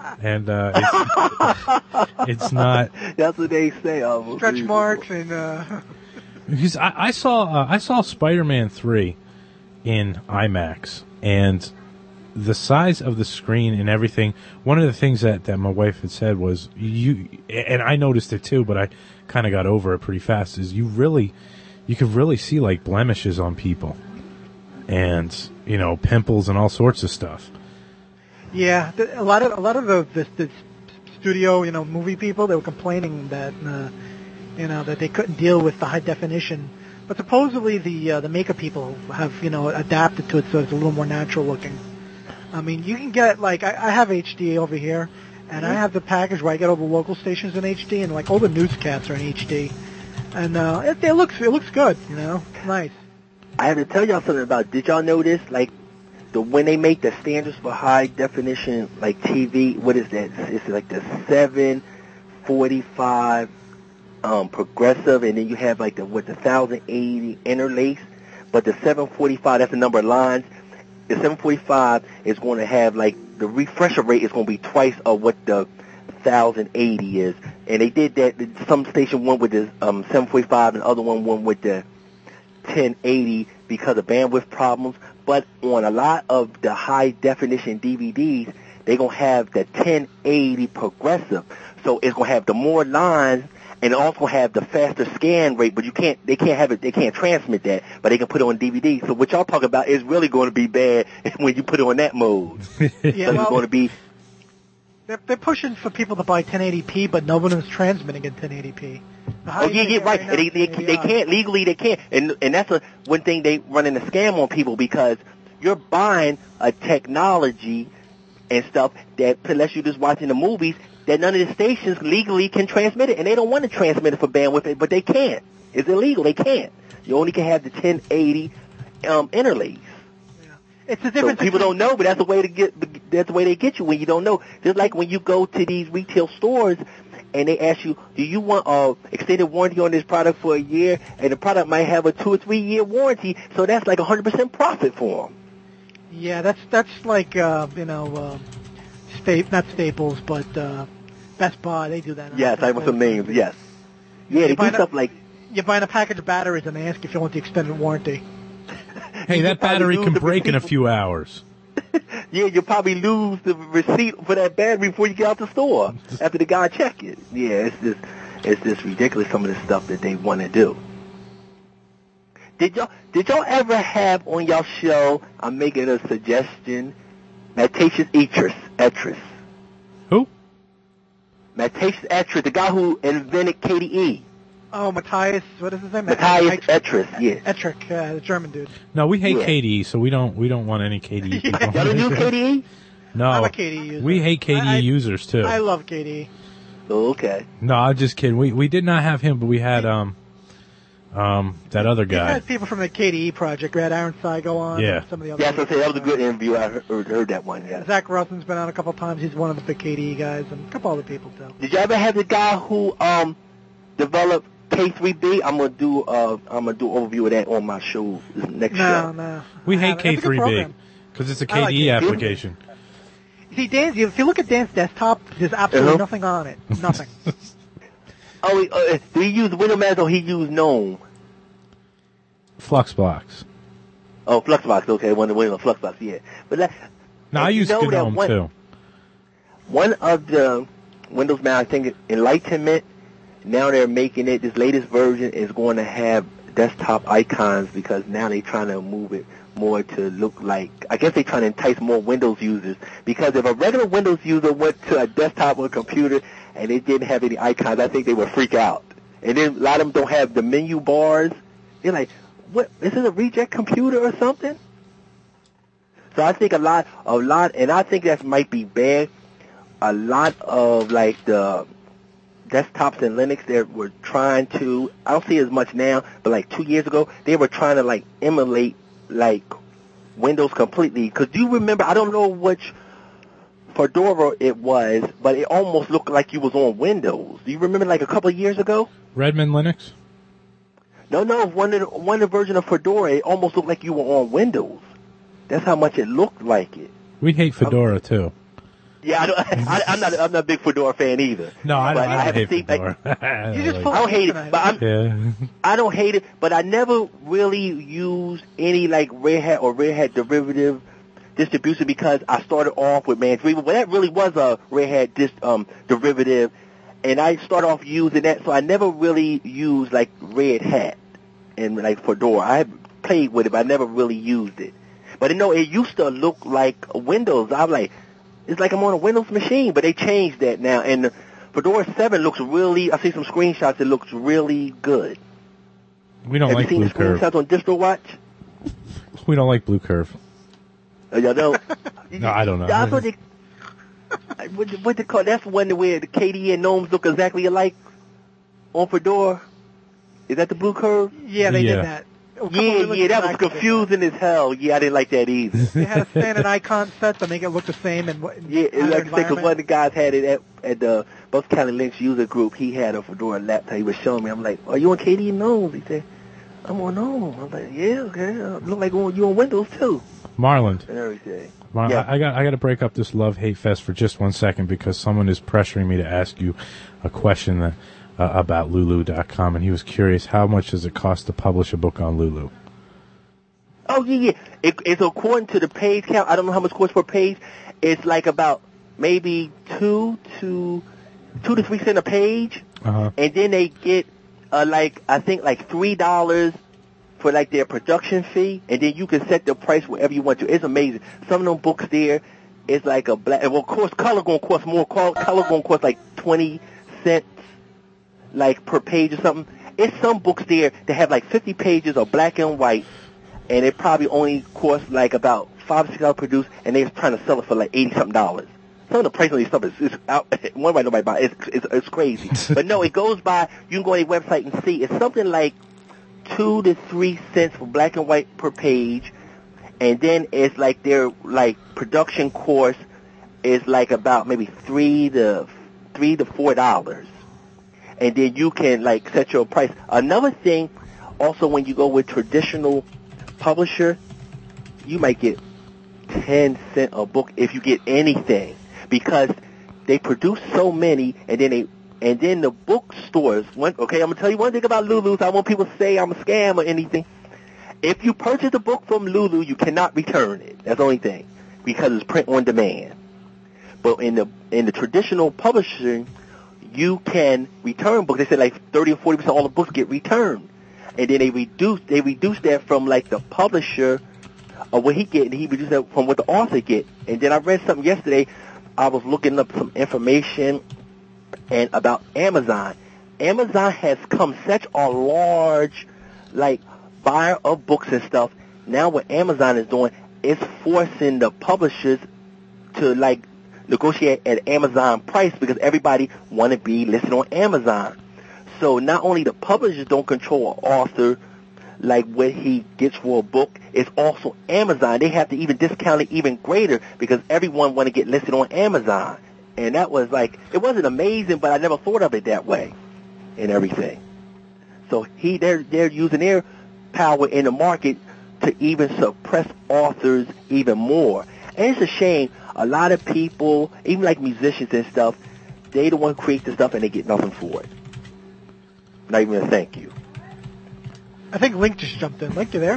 not. That's what they say. Stretch marks and. Because I saw Spider-Man 3 in IMAX, and the size of the screen and everything. One of the things that my wife had said was and I noticed it too, but I kind of got over it pretty fast. Is you could really see like blemishes on people, and pimples and all sorts of stuff. Yeah, a lot of the studio movie people, they were complaining that. That they couldn't deal with the high definition, but supposedly the makeup people have adapted to it so it's a little more natural looking. I mean, you can get like I have HD over here, and I have the package where I get all the local stations in HD, and like all the newscasts are in HD, and it looks good, it's nice. I have to tell y'all something about. Did y'all know this? Like when they make the standards for high definition like TV, what is that? It's like the 745. Progressive, and then you have like the 1080 interlace, but the 745, that's the number of lines. The 745 is going to have like the refresher rate is going to be twice of what the 1080 is, and they did that. Some station went with the 745, and the other one went with the 1080 because of bandwidth problems. But on a lot of the high definition DVDs, they're going to have the 1080 progressive, so it's going to have the more lines. And also have the faster scan rate, but they can't transmit that, but they can put it on DVD. So what y'all talking about is really going to be bad when you put it on that mode. Yeah, it's going to be. They're pushing for people to buy 1080p, but no one is transmitting in 1080p. Oh yeah, right. And they can't legally. They can't, and that's one thing they running a scam on people, because you're buying a technology and stuff that unless you're just watching the movies, that none of the stations legally can transmit it, and they don't want to transmit it for bandwidth, but they can't. It's illegal. They can't. You only can have the 1080 interlace. Yeah. It's the difference. So people don't know, but that's the way to get. That's the way they get you when you don't know. Just like when you go to these retail stores, and they ask you, do you want extended warranty on this product for a year? And the product might have a 2 or 3 year warranty, so that's like 100% profit for them. Yeah, that's like not Staples, but Best Buy. They do that. Yes, I want some names. Yes. Yeah, they do stuff like. You're buying a package of batteries and they ask if you want the extended warranty. Hey, that battery can break in a few hours. Yeah, you'll probably lose the receipt for that battery before you get out the store after the guy check it. Yeah, it's just ridiculous, some of the stuff that they want to do. Did y'all ever have on y'all show, I'm making a suggestion, Matthias Etris? Who? Matthias Etris, the guy who invented KDE. Oh, Matthias, what is his name? Matthias Etris, yeah. Etrich, the German dude. No, we hate KDE, so we don't want any KDE people. Y'all don't use KDE? No. I'm a KDE user. We hate KDE users, too. I love KDE. Oh, okay. No, I'm just kidding. We did not have him, but we had that other guy. We had people from the KDE project. We had Aaron Seigel on. Yeah. And some of the other Yeah, so that was a good interview. I heard that one, yeah. Zach Russin's been on a couple times. He's one of the big KDE guys, and a couple other people, too. Did you ever have the guy who developed K3B? I'm gonna do overview of that on my show next show. No. We hate K3B because it's a KDE application. See, Dan's, if you look at Dan's desktop, there's absolutely nothing on it. Nothing. Do he use WindowMaster or he use GNOME? Fluxbox. Oh, Fluxbox. Okay, Windows Fluxbox. Yeah, but I use GNOME too. One of the Windows Master, I think, Enlightenment. Now they're making it, this latest version is going to have desktop icons because now they're trying to move it more to look like, I guess they're trying to entice more Windows users, because if a regular Windows user went to a desktop or a computer and it didn't have any icons, I think they would freak out. And then a lot of them don't have the menu bars. They're like, what, is this a reject computer or something? So I think a lot, and I think that might be bad, a lot of like the desktops in Linux that were trying to, I don't see it as much now, but like 2 years ago, they were trying to like emulate like Windows completely. Because do you remember, I don't know which Fedora it was, but it almost looked like you was on Windows. Do you remember like a couple of years ago? Redmond Linux? No, one of the version of Fedora, it almost looked like you were on Windows. That's how much it looked like it. We hate Fedora too. Yeah, I'm not a big Fedora fan either. No, I don't hate Fedora. I don't hate it, but I don't hate it, but I never really used any like Red Hat or Red Hat derivative distribution because I started off with Mandrake. But that really was a Red Hat derivative, and I started off using that, so I never really used like Red Hat and like Fedora. I played with it, but I never really used it. But it used to look like Windows. I'm like, it's like I'm on a Windows machine, but they changed that now. And the Fedora 7 looks really, I see some screenshots, it looks really good. We don't like Blue Curve. Have you seen the screenshots on DistroWatch? We don't like Blue Curve. Y'all don't? No, I don't know. That's what they call, that's one where the KDE and gnomes look exactly alike on Fedora. Is that the Blue Curve? Yeah, they did that. Yeah, that was confusing as hell. Yeah, I didn't like that either. They had a standard icon set to make it look the same. Yeah, like because one of the guys had it at the Bucks County Linux user group. He had a Fedora laptop. He was showing me. I'm like, are you on KDE Gnomes? He said, I'm on Gnome. I'm like, yeah, okay. Look like you on Windows too. Marland. And everything. Yeah. I got to break up this love-hate fest for just 1 second because someone is pressuring me to ask you a question that, about Lulu.com, and he was curious, how much does it cost to publish a book on Lulu? Oh, yeah. It's according to the page count. I don't know how much it costs per page. It's like about maybe 2 to 3 cents a page. Uh-huh. And then they get, I think $3 for like their production fee, and then you can set the price wherever you want to. It's amazing. Some of them books there, it's like a black, well, of course, color gonna cost more. Color gonna cost like 20 cents, like per page or something. It's some books there that have like 50 pages of black and white, and it probably only costs like about $5 or $6 produced, and they're trying to sell it for like $80-something. Some of the price on these stuff is out. One way nobody buy it. It's crazy. But no, it goes by. You can go on their website and see. It's something like 2 to 3 cents for black and white per page, and then it's like their like production cost is like about maybe $3 to $4. and then you can like set your price. Another thing, also when you go with traditional publisher, you might get 10 cents a book if you get anything, because they produce so many, and then the bookstores. Okay, I'm gonna tell you one thing about Lulu's. I want people to say I'm a scam or anything. If you purchase a book from Lulu, you cannot return it. That's the only thing, because it's print on demand. But in the traditional publishing, you can return books. They say like 30 or 40% of all the books get returned, and then they reduce that from like the publisher or what he get, and he reduced that from what the author get. And then I read something yesterday. I was looking up some information and about Amazon. Amazon has come such a large like buyer of books and stuff. Now what Amazon is doing is forcing the publishers to like negotiate at Amazon price, because everybody want to be listed on Amazon. So not only the publishers don't control an author like what he gets for a book, it's also Amazon. They have to even discount it even greater because everyone want to get listed on Amazon. And that was like, it wasn't amazing, but I never thought of it that way and everything. So they're using their power in the market to even suppress authors even more. And it's a shame. A lot of people, even like musicians and stuff, they the one who create the stuff and they get nothing for it. Not even a thank you. I think Link just jumped in. Link, you there?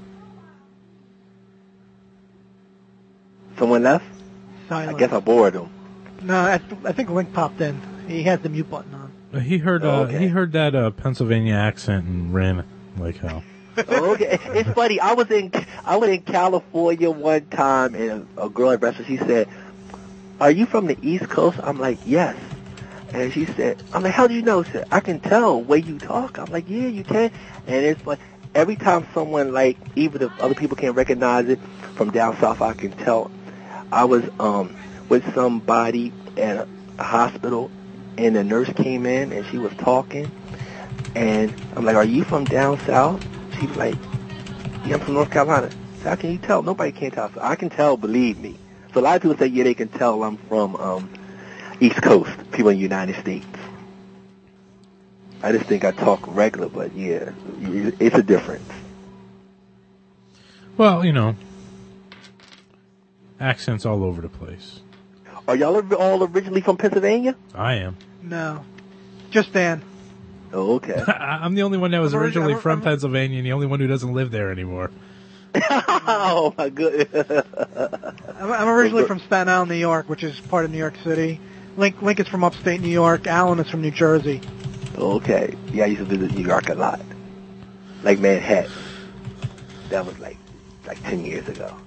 Someone left? Silence. I guess I bored him. No, I think Link popped in. He has the mute button on. He heard that Pennsylvania accent and ran like hell. Okay, it's funny. I was in California one time, and a girl at breakfast, she said, "Are you from the East Coast?" I'm like, "Yes." And she said, "I'm like, how do you know?" She said, "I can tell the way you talk." I'm like, "Yeah, you can." And it's like every time someone, like, even if other people can't recognize it from down south, I can tell. I was with somebody at a hospital, and the nurse came in and she was talking, and I'm like, "Are you from down south?" She was like, "Yeah, I'm from North Carolina." So how can you tell? Nobody can tell. So I can tell, believe me. So a lot of people say, yeah, they can tell I'm from East Coast, people in the United States. I just think I talk regular, but yeah, it's a difference. Well, you know, accents all over the place. Are y'all all originally from Pennsylvania? I am. No. Just Dan. Oh, okay. I'm the only one that was originally from Pennsylvania and the only one who doesn't live there anymore. Oh, my goodness. I'm originally from Staten Island, New York, which is part of New York City. Link is from upstate New York. Alan is from New Jersey. Okay. Yeah, I used to visit New York a lot. Like Manhattan. That was like 10 years ago.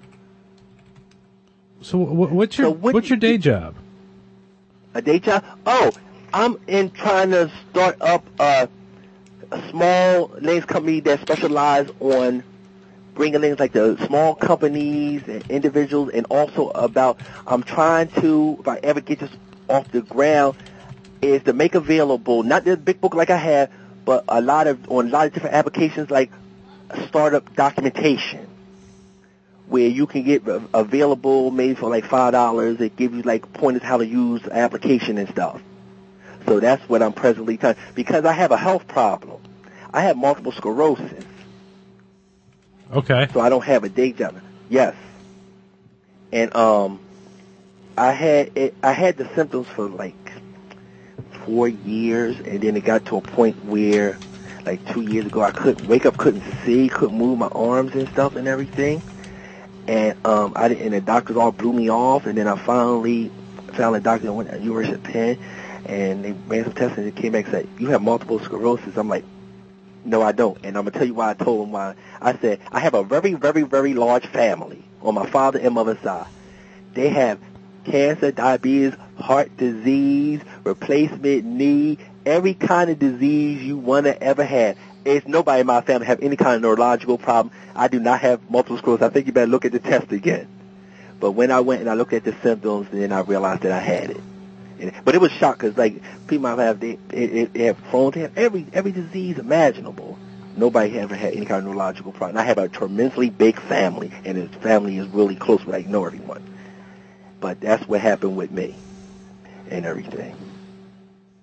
So what's your day job? A day job? Oh, I'm trying to start up a small Linux company that specializes on bringing things like the small companies and individuals, and also I'm trying to, if I ever get this off the ground, is to make available, not this big book like I have, but on a lot of different applications like startup documentation, where you can get available maybe for like $5. It gives you like pointers how to use the application and stuff. So that's what I'm presently trying, because I have a health problem. I have multiple sclerosis. Okay. So I don't have a day job. Yes. And I had the symptoms for like 4 years, and then it got to a point where like 2 years ago I couldn't wake up, couldn't see, couldn't move my arms and stuff and everything. And and the doctors all blew me off, and then I finally found a doctor that went at University of Penn, and they ran some tests and it came back and said, "You have multiple sclerosis." I'm like, "No, I don't." And I'm going to tell you why. I told them why. I said, I have a very, very, very large family on my father and mother's side. They have cancer, diabetes, heart disease, replacement knee, every kind of disease you want to ever have. It's nobody in my family have any kind of neurological problem. I do not have multiple sclerosis. I think you better look at the test again. But when I went and I looked at the symptoms, then I realized that I had it. But it was shock because like people have they have prone to have every disease imaginable. Nobody ever had any kind of neurological problem. I have a tremendously big family, and his family is really close, but I know everyone. But that's what happened with me and everything.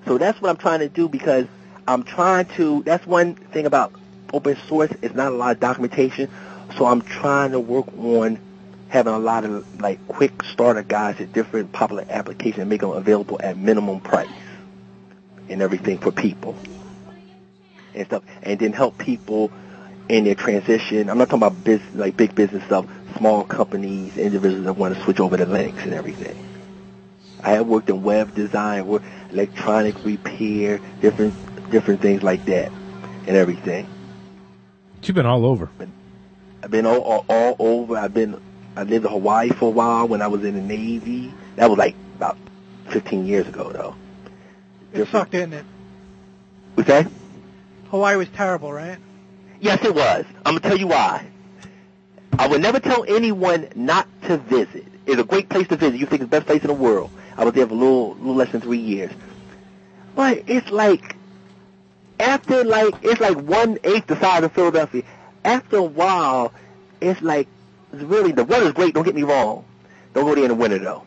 So that's what I'm trying to do, because that's one thing about open source, it's not a lot of documentation, so I'm trying to work on having a lot of like quick starter guides at different popular applications and make them available at minimum price and everything for people and stuff, and then help people in their transition. I'm not talking about big business stuff, small companies, individuals that want to switch over to Linux and everything. I have worked in web design, electronic repair, different things like that and everything. You've been all over. I've been all over. I lived in Hawaii for a while when I was in the Navy. That was like about 15 years ago, though. It sucked, didn't it? What's that? Hawaii was terrible, right? Yes, it was. I'm going to tell you why. I would never tell anyone not to visit. It's a great place to visit. You think it's the best place in the world. I was there for a little less than 3 years. But it's like, it's like 1/8 the size of Philadelphia. After a while, it's like, really, the weather's great, don't get me wrong. Don't go there in the winter, though.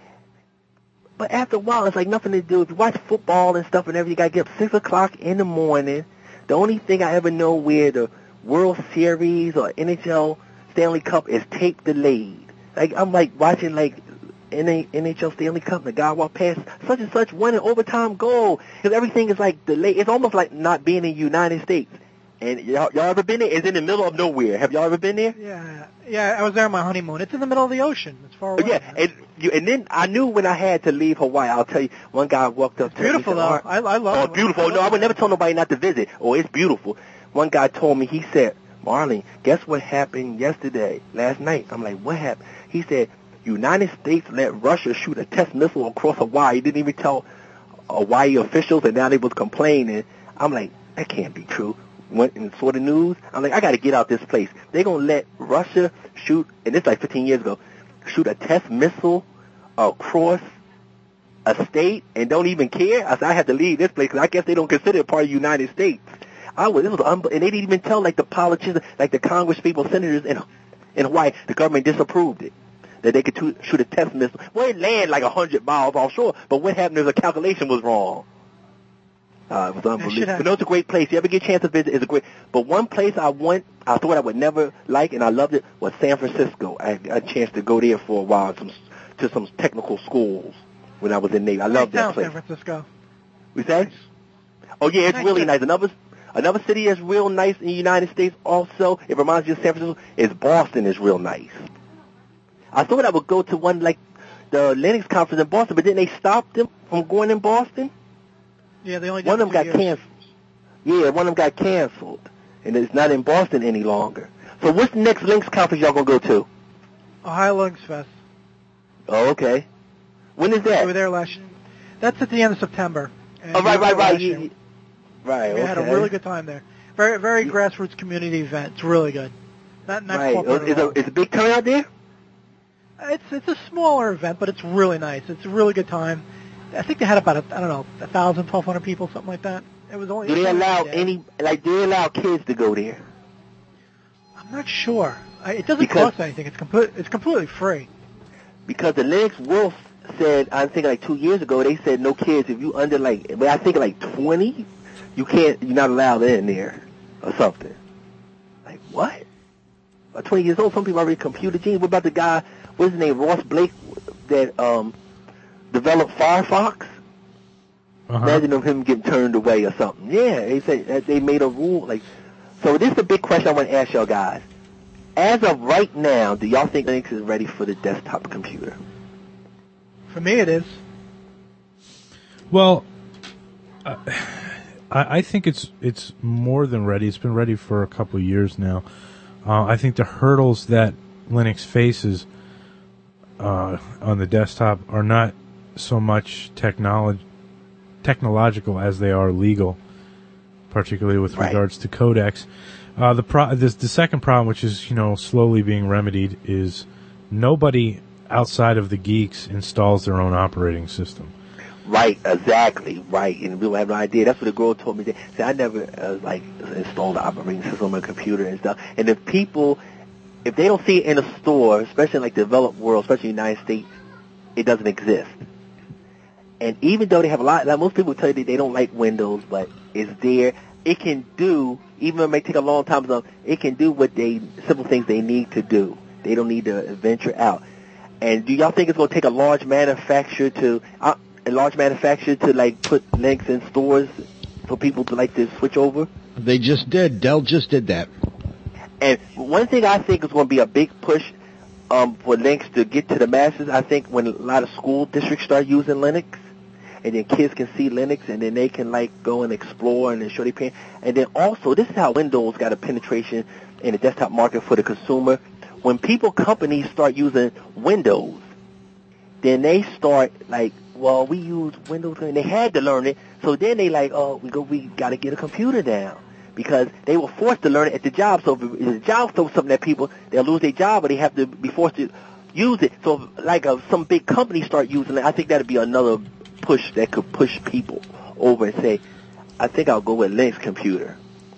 But after a while, it's like nothing to do. If you watch football and stuff and everything, you got to get up 6 o'clock in the morning. The only thing I ever know where the World Series or NHL Stanley Cup is tape delayed. Like, I'm like watching like NHL Stanley Cup, and the guy walk past, such and such won an overtime goal. Because everything is like delayed. It's almost like not being in the United States. And y'all ever been there? It's in the middle of nowhere. Have y'all ever been there? Yeah, I was there on my honeymoon. It's in the middle of the ocean. It's far away. Yeah, and then I knew when I had to leave Hawaii. I'll tell you, one guy walked up to me. Beautiful, though. I love it. Oh, beautiful. No, I would never tell nobody not to visit. Oh, it's beautiful. One guy told me, he said, Marlene, guess what happened last night? I'm like, what happened? He said, United States let Russia shoot a test missile across Hawaii. He didn't even tell Hawaii officials, and now they was complaining. I'm like, that can't be true. Went and saw the news. I'm like, I got to get out this place. They're going to let Russia shoot, and this is like 15 years ago, shoot a test missile across a state and don't even care? I said, I had to leave this place because I guess they don't consider it part of the United States. And they didn't even tell like the politicians, like the Congress people, senators in Hawaii, the government disapproved it, that they could shoot a test missile. Well, it landed like 100 miles offshore, but what happened is the calculation was wrong. It was unbelievable. But no, it's a great place. You ever get a chance to visit, it's a great. But one place I thought I would never like, and I loved it, was San Francisco. I had a chance to go there for a while to some technical schools when I was in Navy. I loved that place. San Francisco. We say? Oh yeah, it's really nice. Another city that's real nice in the United States also, it reminds you of San Francisco, is Boston is real nice. I thought I would go to one like the Linux conference in Boston, but then they stopped them from going in Boston. Yeah, they only did one of them got canceled. Yeah, one of them got canceled, and it's not in Boston any longer. So what's the next Linux conference y'all gonna go to? Ohio Linux Fest. Oh, okay. When is that? We were there last year. That's at the end of September. Oh, right. Right, we had a really good time there. Very, very grassroots community event. It's really good. Not right. corporate at all. Is a big turnout there? It's a smaller event, but it's really nice. It's a really good time. I think they had about 1,000, 1,200 people, something like that. It was only. Do they allow do they allow kids to go there? I'm not sure. It doesn't cost anything. It's completely free. Because the Linux Wolf said, I think like 2 years ago, they said no kids. If you under I think like 20, you're not allowed in there or something. Like what? At 20 years old, some people already computer genius. What about the guy? What's his name? Ross Blake that developed Firefox. Imagine him getting turned away or something. Yeah, they said that they made a rule like. So this is a big question I want to ask y'all guys. As of right now, do y'all think Linux is ready for the desktop computer? For me, it is. Well, I think it's more than ready. It's been ready for a couple of years now. I think the hurdles that Linux faces on the desktop are not so much technological as they are legal, particularly with regards to codecs. The second problem, which is slowly being remedied, is nobody outside of the geeks installs their own operating system. Right, exactly, right. And people have no idea. That's what the girl told me. See, I never installed the operating system on my computer and stuff. And if they don't see it in a store, especially in like the developed world, especially in the United States, it doesn't exist. And even though they have a lot, like most people tell you that they don't like Windows, but it's there. It can do, even though it may take a long time, it can do what simple things they need to do. They don't need to venture out. And do y'all think it's going to take a large manufacturer to like put Linux in stores for people to like to switch over? They just did. Dell just did that. And one thing I think is going to be a big push for Linux to get to the masses, I think when a lot of school districts start using Linux, and then kids can see Linux, and then they can like go and explore and then show their parents. And then also, this is how Windows got a penetration in the desktop market for the consumer. When companies start using Windows, then they start like, well, we use Windows, and they had to learn it. So then they like, oh, we got to get a computer down, because they were forced to learn it at the job. So if the job throws something at people, they'll lose their job, or they have to be forced to use it. So like some big companies start using it, I think that'd be another push that could push people over and say, I think I'll go with Linux computer.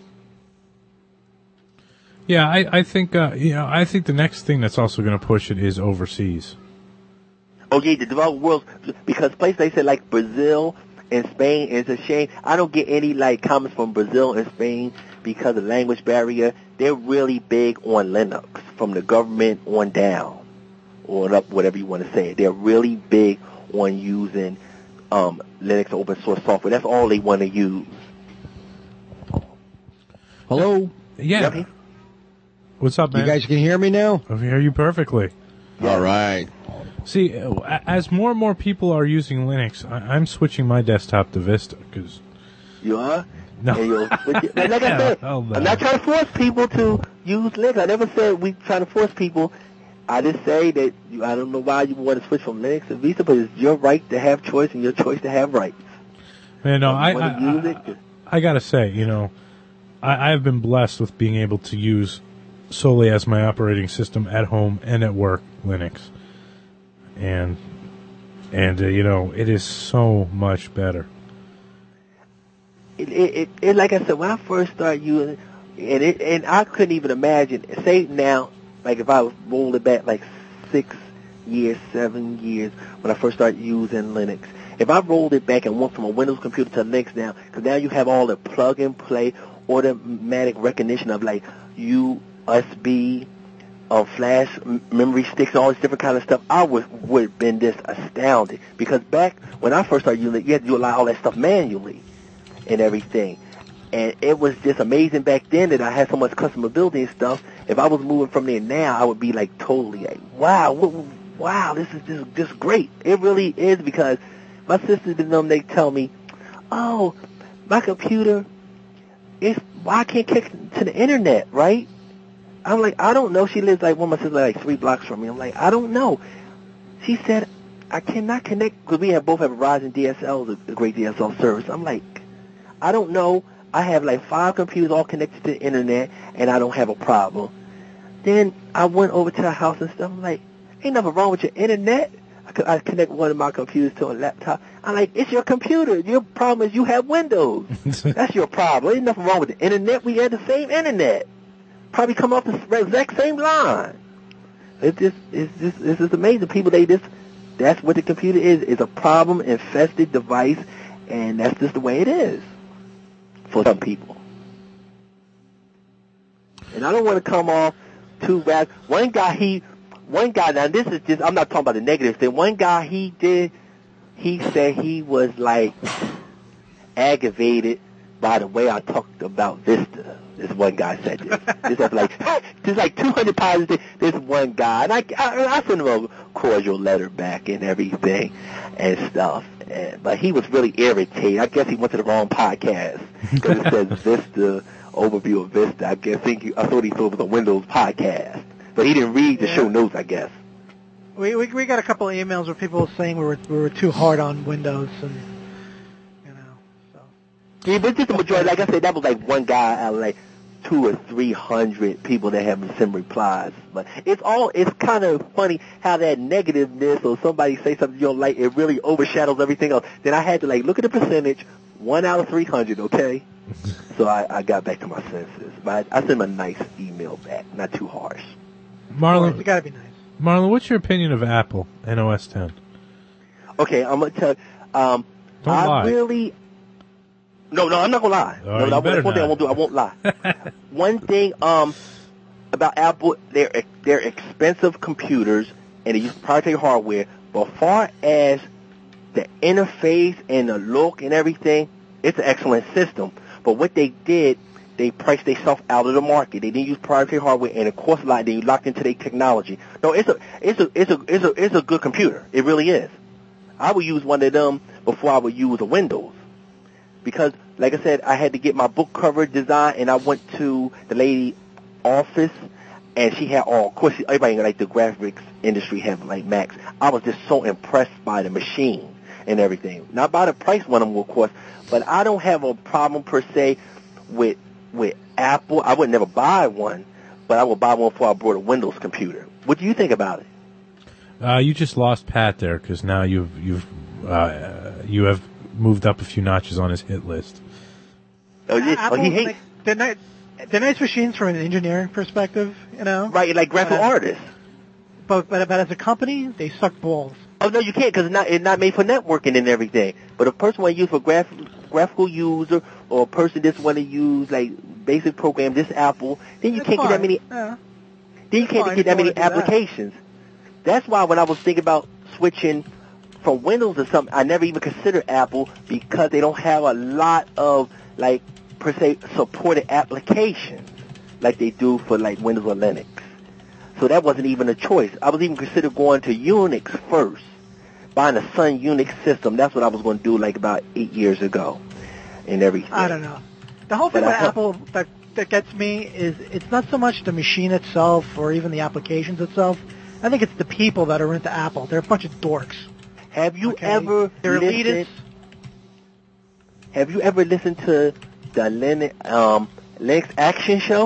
Yeah, I think I think the next thing that's also going to push it is overseas. Oh yeah, the developed world, because places they said like Brazil and Spain, it's a shame. I don't get any like comments from Brazil and Spain because of the language barrier. They're really big on Linux from the government on down, or up, whatever you want to say. They're really big on using Linux open source software. That's all they want to use. Hello? Yeah. Yep. What's up, man? You guys can hear me now? I hear you perfectly. All right. See, as more and more people are using Linux, I'm switching my desktop to Vista, because... You are? No. Like I said, no. I'm not trying to force people to use Linux. I never said we trying to force people. I just say that I don't know why you want to switch from Linux to Vista, but it's your right to have choice and your choice to have rights. Man, no, I gotta say, I have been blessed with being able to use solely as my operating system at home and at work Linux, and it is so much better. It like I said, when I first started using it, and I couldn't even imagine. Say now, like if I was rolled it back like 6 years, 7 years when I first started using Linux. If I rolled it back and went from a Windows computer to Linux now, because now you have all the plug and play, automatic recognition of like USB, flash memory sticks, and all this different kind of stuff, I would have been just astounded. Because back when I first started using it, you had to do all that stuff manually and everything. And it was just amazing back then that I had so much customability and stuff. If I was moving from there now, I would be like totally like, wow, this is just great. It really is, because my sisters and them, they tell me, oh, my computer, I can't connect to the internet, right? I'm like, I don't know. She lives like, one of my sisters like 3 blocks from me. I'm like, I don't know. She said, I cannot connect, because we both have Verizon DSL, a great DSL service. I'm like, I don't know. I have like 5 computers all connected to the internet, and I don't have a problem. Then I went over to her house and stuff. I'm like, ain't nothing wrong with your internet. I connect one of my computers to a laptop. I'm like, it's your computer. Your problem is you have Windows. That's your problem. Ain't nothing wrong with the internet. We have the same internet. Probably come off the exact same line. It's just amazing. People, that's what the computer is. It's a problem-infested device, and that's just the way it is for some people. And I don't want to come off too bad. One guy, now this is just, I'm not talking about the negative thing. One guy, he said he was like aggravated by the way I talked about Vista. This one guy said this. There's like 200 positives. This one guy, and I sent him a cordial letter back and everything and stuff. But he was really irritated. I guess he went to the wrong podcast, because it says Vista, overview of Vista. I thought he thought it was a Windows podcast. But he didn't read the show notes, I guess. We got a couple of emails where people were saying we were too hard on Windows, and so. Yeah, but just the majority, like I said, that was like one guy out of like 200 or 300 people that have sent replies. But it's kind of funny how that negativeness, or somebody say something you don't like, it really overshadows everything else. Then I had to like look at the percentage, 1 out of 300, okay? So I got back to my senses. But I sent him a nice email back, not too harsh. Marlon, you gotta be nice. Marlon, what's your opinion of Apple and OS X? Okay, I'm gonna tell. Don't lie. really... No, I'm not gonna lie. Oh, that's one thing I won't do. I won't lie. One thing about Apple, they're expensive computers and they use proprietary hardware. But as far as the interface and the look and everything, it's an excellent system. But what they did, they priced themselves out of the market. They didn't use proprietary hardware, and it cost a lot. They locked into their technology. No, it's a good computer. It really is. I would use one of them before I would use a Windows. Because, like I said, I had to get my book cover design, and I went to the lady office, and she had all, of course, everybody in like the graphics industry have like Macs. I was just so impressed by the machine and everything. Not by the price one of them, of course, but I don't have a problem per se with Apple. I would never buy one, but I would buy one before I bought a Windows computer. What do you think about it? You just lost Pat there because now you have moved up a few notches on his hit list. Apple, they're nice machines from an engineering perspective, you know. Right, like graphic artists. But as a company, they suck balls. Oh no, you can't because it's not made for networking and everything. But a person want to use for graphical user or a person just want to use like basic program, this Apple, then you can't get that many. Yeah. Then you can't get that many applications. That's why when I was thinking about switching from Windows or something, I never even considered Apple because they don't have a lot of like per se supported applications like they do for like Windows or Linux. So that wasn't even a choice. I was even considering going to Unix first, buying a Sun Unix system. That's what I was going to do like about 8 years ago and everything. I don't know. The whole thing with Apple that gets me is it's not so much the machine itself or even the applications itself. I think it's the people that are into Apple. They're a bunch of dorks. Have you ever listened to the Linux Action Show?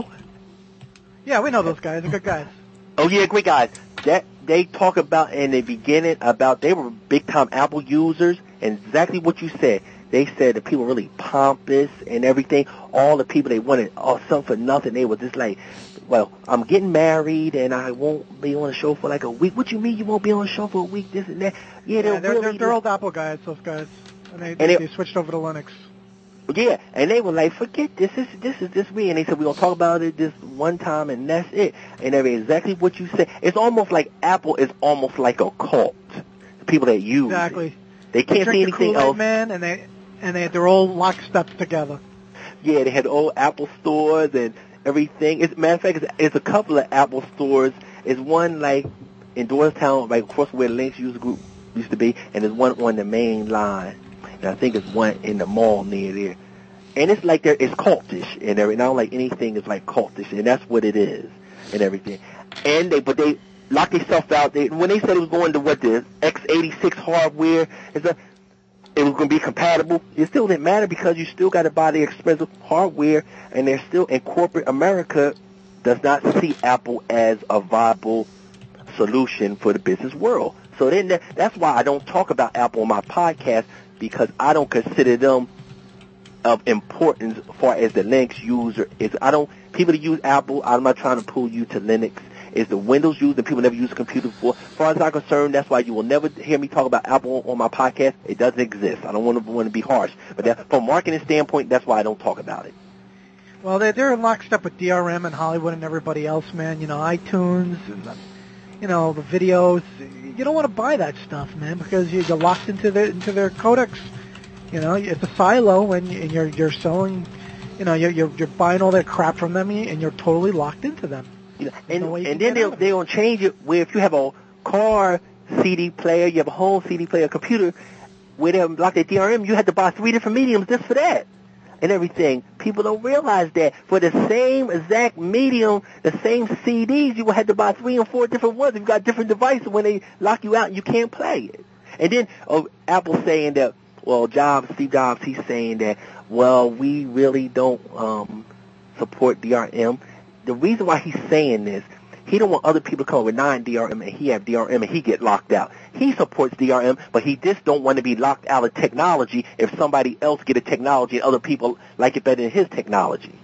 Yeah, we know those guys. They're good guys. Oh yeah, great guys. That they talk about in the beginning about they were big time Apple users, and exactly what you said. They said the people were really pompous and everything. All the people they wanted something for nothing. They were just like, well, I'm getting married and I won't be on the show for like a week. What you mean you won't be on the show for a week? This and that. Yeah, they're old Apple guys. Those guys, and they switched over to Linux. Yeah, and they were like, forget this. This is just me. And they said, we're going to talk about it this one time, and that's it. And they're exactly what you said. It's almost like Apple is almost like a cult. The people that use exactly. it. They can't see anything else. Man, they're all lockstep together. Yeah, they had old Apple stores and everything. Matter of fact, it's a couple of Apple stores. It's one like in Doylestown, right across where Linux User Group used to be, and there's one on the main line. And I think it's one in the mall near there. And it's like it's cultish and everything. I don't like anything that's like cultish, and that's what it is and everything. And they locked themselves out. When they said it was going to the x86 hardware, it was going to be compatible. It still didn't matter because you still got to buy the expensive hardware, and they're still in corporate America does not see Apple as a viable solution for the business world. So then that's why I don't talk about Apple on my podcast, because I don't consider them of importance as far as the Linux user is. People that use Apple, I'm not trying to pull you to Linux. It's the Windows user, people never use a computer before. As far as I'm concerned, that's why you will never hear me talk about Apple on my podcast. It doesn't exist. I don't want to be harsh. But from a marketing standpoint, that's why I don't talk about it. Well, they're in lockstep with DRM and Hollywood and everybody else, man. You know, iTunes, and, the videos. You don't want to buy that stuff, man, because you're locked into their codecs. You know, it's a silo, and you're selling. You're buying all that crap from them, and you're totally locked into them. And then they'll change it where if you have a car CD player, you have a home CD player, a computer, where they have locked at DRM, you have to buy 3 different mediums just for that. And everything. People don't realize that for the same exact medium, the same CDs, you will have to buy 3 and 4 different ones. You've got different devices when they lock you out and you can't play it. And then Apple saying that, Steve Jobs, he's saying that, we really don't support DRM. The reason why he's saying this, he don't want other people to come with non-DRM and he have DRM and he get locked out. He supports DRM, but he just don't want to be locked out of technology if somebody else get a technology and other people like it better than his technology.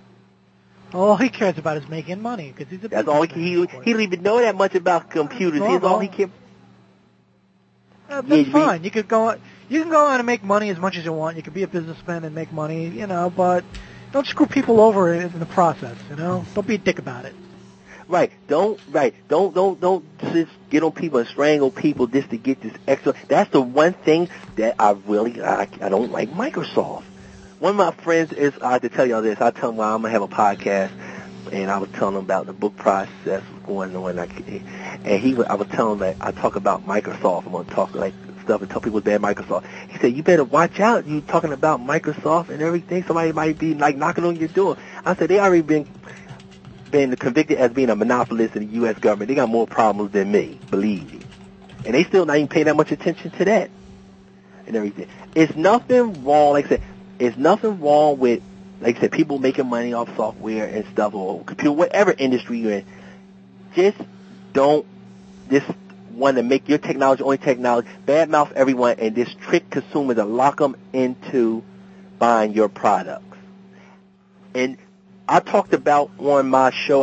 All he cares about is making money because he's a. That's all he don't even know that much about computers. He's all he cares. That's fine. You You can go on and make money as much as you want. You can be a businessman and make money, but don't screw people over in the process, Don't be a dick about it. Right. Don't just get on people and strangle people just to get this extra. That's the one thing that I don't like Microsoft. One of my friends I have to tell y'all this. I tell him, I'm going to have a podcast, and I was telling him about the book process going on. I was telling him that I talk about Microsoft. I'm going to talk like stuff and tell people it's bad Microsoft. He said, you better watch out. You talking about Microsoft and everything. Somebody might be like knocking on your door. I said, they already been convicted as being a monopolist in the U.S. government. They got more problems than me, believe me. And they still not even paying that much attention to that and everything. It's nothing wrong, like I said, it's nothing wrong with, like I said, people making money off software and stuff or computer, whatever industry you're in. Just want to make your technology only technology, badmouth everyone, and just trick consumers and lock them into buying your products. And I talked about on my show,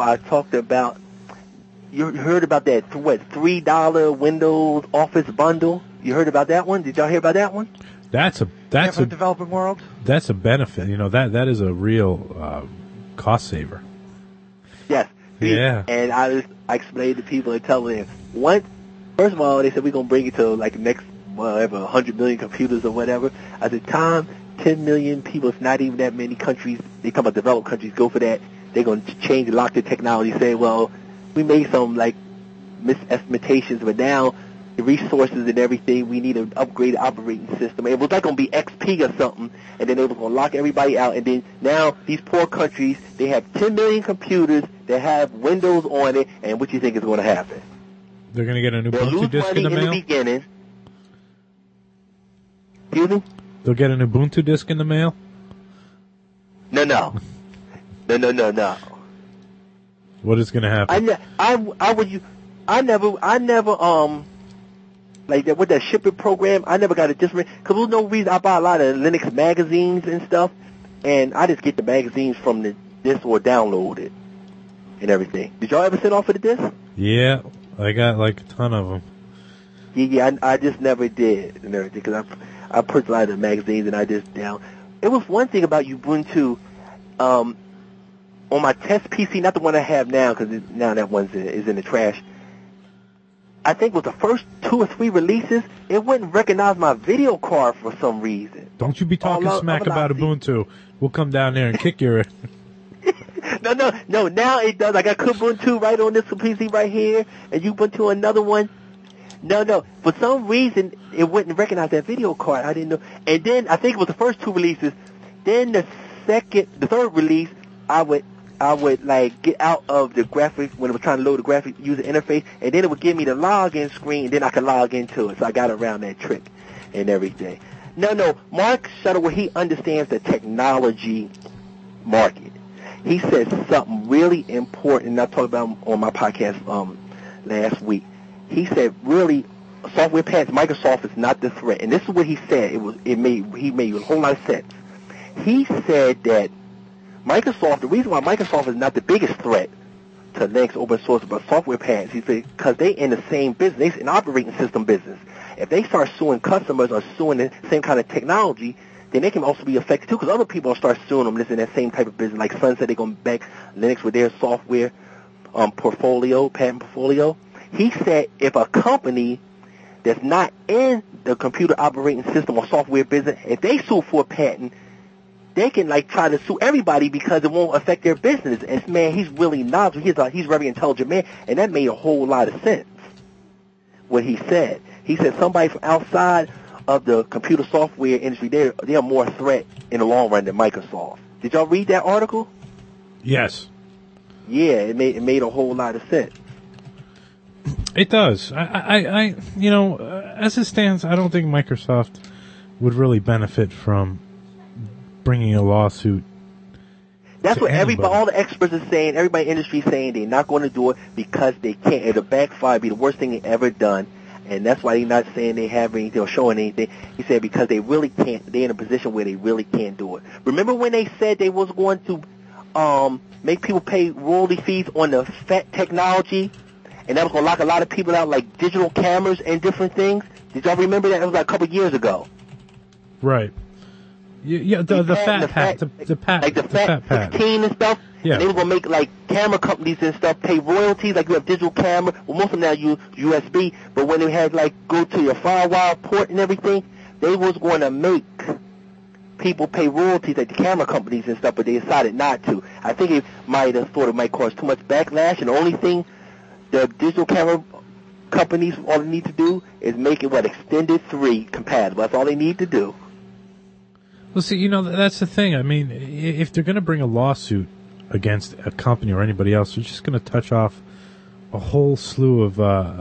you heard about that, $3 Windows Office bundle? You heard about that one? Did y'all hear about that one? That's a developing world. That's a benefit. That is a real cost saver. Yes. Yeah. And I explained to people and tell them, first of all, they said we're going to bring it to like the next, 100 million computers or whatever. At the time, 10 million people, it's not even that many countries, they come about developed countries, go for that. They're going to change and lock their technology, say, well, we made some like misestimations, but now the resources and everything, we need an upgraded operating system. It was like going to be XP or something, and then they were going to lock everybody out, and then now these poor countries, they have 10 million computers that have Windows on it, and what do you think is going to happen? They're going to get a new They'll Ubuntu lose disk money in the mail? the beginning. Excuse me? They'll get an Ubuntu disk in the mail? No. What is going to happen? I never, like that with that shipping program, I never got a different, because there's no reason I buy a lot of Linux magazines and stuff, and I just get the magazines from the disc or download it and everything. Did y'all ever send off for the disc? Yeah, I got like a ton of them. Yeah, I just never did and everything, because I purchased a lot of the magazines and I just It was one thing about Ubuntu, on my test PC, not the one I have now, because now that one is in the trash. I think it was the first 2 or 3 releases, it wouldn't recognize my video card for some reason. Don't you be talking smack about Ubuntu. We'll come down there and kick your... No, now it does. I got Kubuntu right on this PC right here, and Ubuntu another one. No, for some reason, it wouldn't recognize that video card. I didn't know. And then, I think it was the first 2 releases. Then the third release, I would like get out of the graphics when it was trying to load the graphic user interface, and then it would give me the login screen, and then I could log into it. So I got around that trick and everything. No, Mark Shuttleworth, he understands the technology market. He said something really important, and I talked about him on my podcast last week. He said, really, software patents, Microsoft is not the threat. And this is what he said. He made a whole lot of sense. He said that Microsoft, the reason why Microsoft is not the biggest threat to Linux open source but software patents, he said, because they in the same business, an operating system business. If they start suing customers or suing the same kind of technology, then they can also be affected too, because other people will start suing them in that same type of business. Like Sun said they're going to back Linux with their software patent portfolio. He said if a company that's not in the computer operating system or software business, if they sue for a patent, they can like try to sue everybody because it won't affect their business. And man, he's really knowledgeable. He's a very intelligent man, and that made a whole lot of sense. What he said. He said somebody from outside of the computer software industry, they're more a threat in the long run than Microsoft. Did y'all read that article? Yes. Yeah, it made a whole lot of sense. It does. I as it stands, I don't think Microsoft would really benefit from bringing a lawsuit. That's what anybody. all the experts are saying. Everybody in the industry is saying they're not going to do it because they can't. It'll backfire, be the worst thing they ever done. And that's why they're not saying they have anything or showing anything. He said because they really can't. They're in a position where they really can't do it. Remember when they said they was going to make people pay royalty fees on the FET technology? And that was going to lock a lot of people out, like digital cameras and different things. Did y'all remember that? It was like a couple years ago. Right. Yeah, the fat pat, the pat, like the fat 16 and stuff. Yeah. And they were gonna make like camera companies and stuff pay royalties. Like you have digital camera. Well, most of them now use USB. But when they had like go to your firewire port and everything, they was going to make people pay royalties at the camera companies and stuff. But they decided not to. I think it might have thought it might cause too much backlash. And the only thing the digital camera companies all they need to do is make it Extended 3 compatible. That's all they need to do. Well, see, that's the thing. I mean, if they're going to bring a lawsuit against a company or anybody else, they're just going to touch off a whole slew of,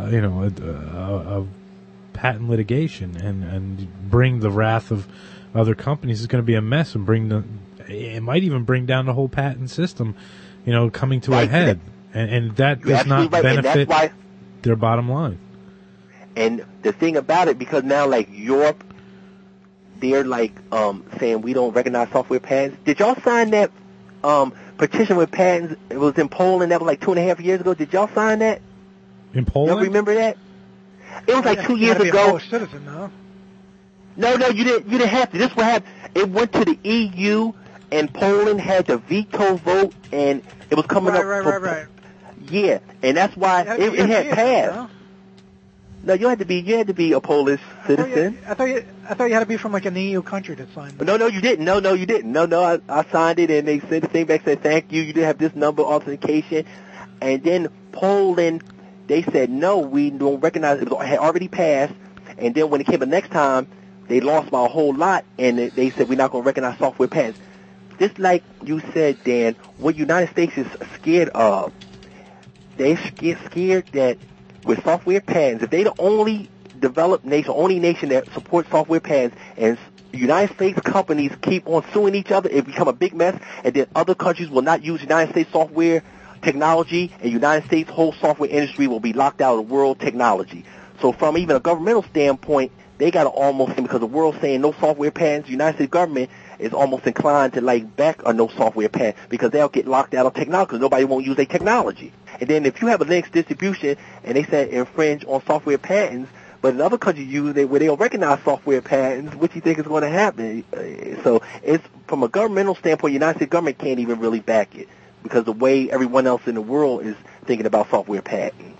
of patent litigation and bring the wrath of other companies. It's going to be a mess and it might even bring down the whole patent system, coming to a head. And that does not benefit their bottom line. And the thing about it, because now, like, Europe, they're like saying we don't recognize software patents. Did y'all sign that petition with patents? It was in Poland. That was like 2.5 years ago. Did y'all sign that? In Poland? You remember that? It was like 2 years ago. You gotta be a Polish citizen, no? No, you didn't have to. This is what happened. It went to the EU, and Poland had the veto vote, and it was coming up. Right. Yeah, and that's why it had passed. No? No, you had to be a Polish citizen. I thought you had to be from like an EU country to sign that. No, you didn't. No, you didn't. No, I signed it, and they sent the thing back, said thank you. You didn't have this number authentication, and then Poland, they said no, we don't recognize it. It had already passed, and then when it came the next time, they lost by a whole lot, and they said we're not going to recognize software patents. Just like you said, Dan, what United States is scared of, they're scared that with software patents, if they the only developed nation, only nation that supports software patents, and United States companies keep on suing each other, it become a big mess, and then other countries will not use United States software technology, and United States whole software industry will be locked out of world technology. So from even a governmental standpoint, they got to almost, because the world's saying no software patents, the United States government is almost inclined to like back a no software patent because they'll get locked out of technology because nobody won't use their technology. And then if you have a Linux distribution and they say infringe on software patents, but in other countries use it where they don't recognize software patents, what do you think is going to happen? So it's from a governmental standpoint, the United States government can't even really back it because the way everyone else in the world is thinking about software patents.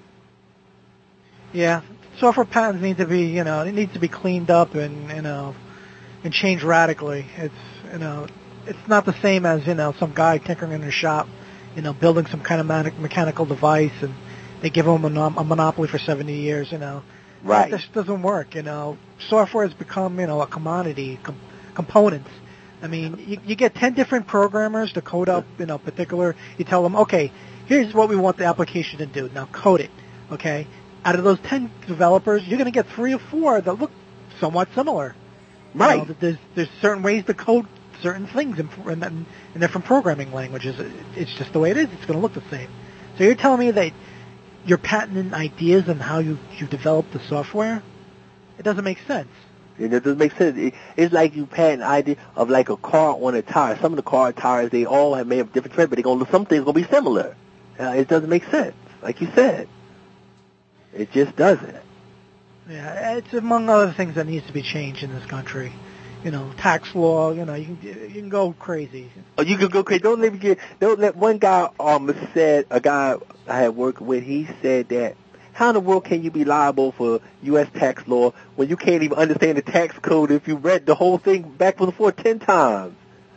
Yeah, software patents need to be, it needs to be cleaned up and changed radically. It's not the same as, some guy tinkering in his shop, building some kind of mechanical device and they give him a monopoly for 70 years, Right. This doesn't work, Software has become, a commodity, components. I mean, you get 10 different programmers to code up, particular, you tell them, okay, here's what we want the application to do. Now code it, okay? Out of those 10 developers, you're going to get 3 or 4 that look somewhat similar. Right. There's certain ways to code certain things in different programming languages. It's just the way it is. It's going to look the same. So you're telling me that you're patenting ideas on how you develop the software? It doesn't make sense. It doesn't make sense. It's like you patent idea of like a car on a tire. Some of the car tires, they all may have different treads, but some things going to be similar. It doesn't make sense, like you said. It just doesn't. Yeah, it's among other things that needs to be changed in this country. Tax law. You can go crazy. Oh, you can go crazy. Don't let one guy said, a guy I had worked with. He said that how in the world can you be liable for U.S. tax law when you can't even understand the tax code if you read the whole thing back and forth 10 times?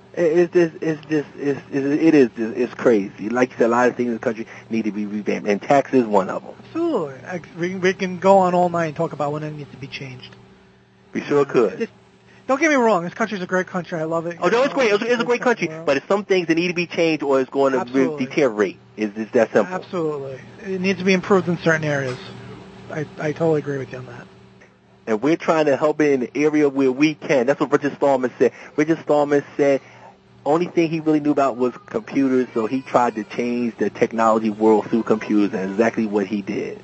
It's crazy. Like you said, a lot of things in the country need to be revamped, and tax is one of them. Absolutely. We can go on all night and talk about when it needs to be changed. We sure could. Don't get me wrong. This country's a great country. I love it. Oh, no, it's great. It's a great country, but it's some things that need to be changed or it's going to deteriorate. It's that simple. Absolutely. It needs to be improved in certain areas. I totally agree with you on that. And we're trying to help it in the area where we can. That's what Richard Stallman said. Richard Stallman said only thing he really knew about was computers, so he tried to change the technology world through computers, and exactly what he did.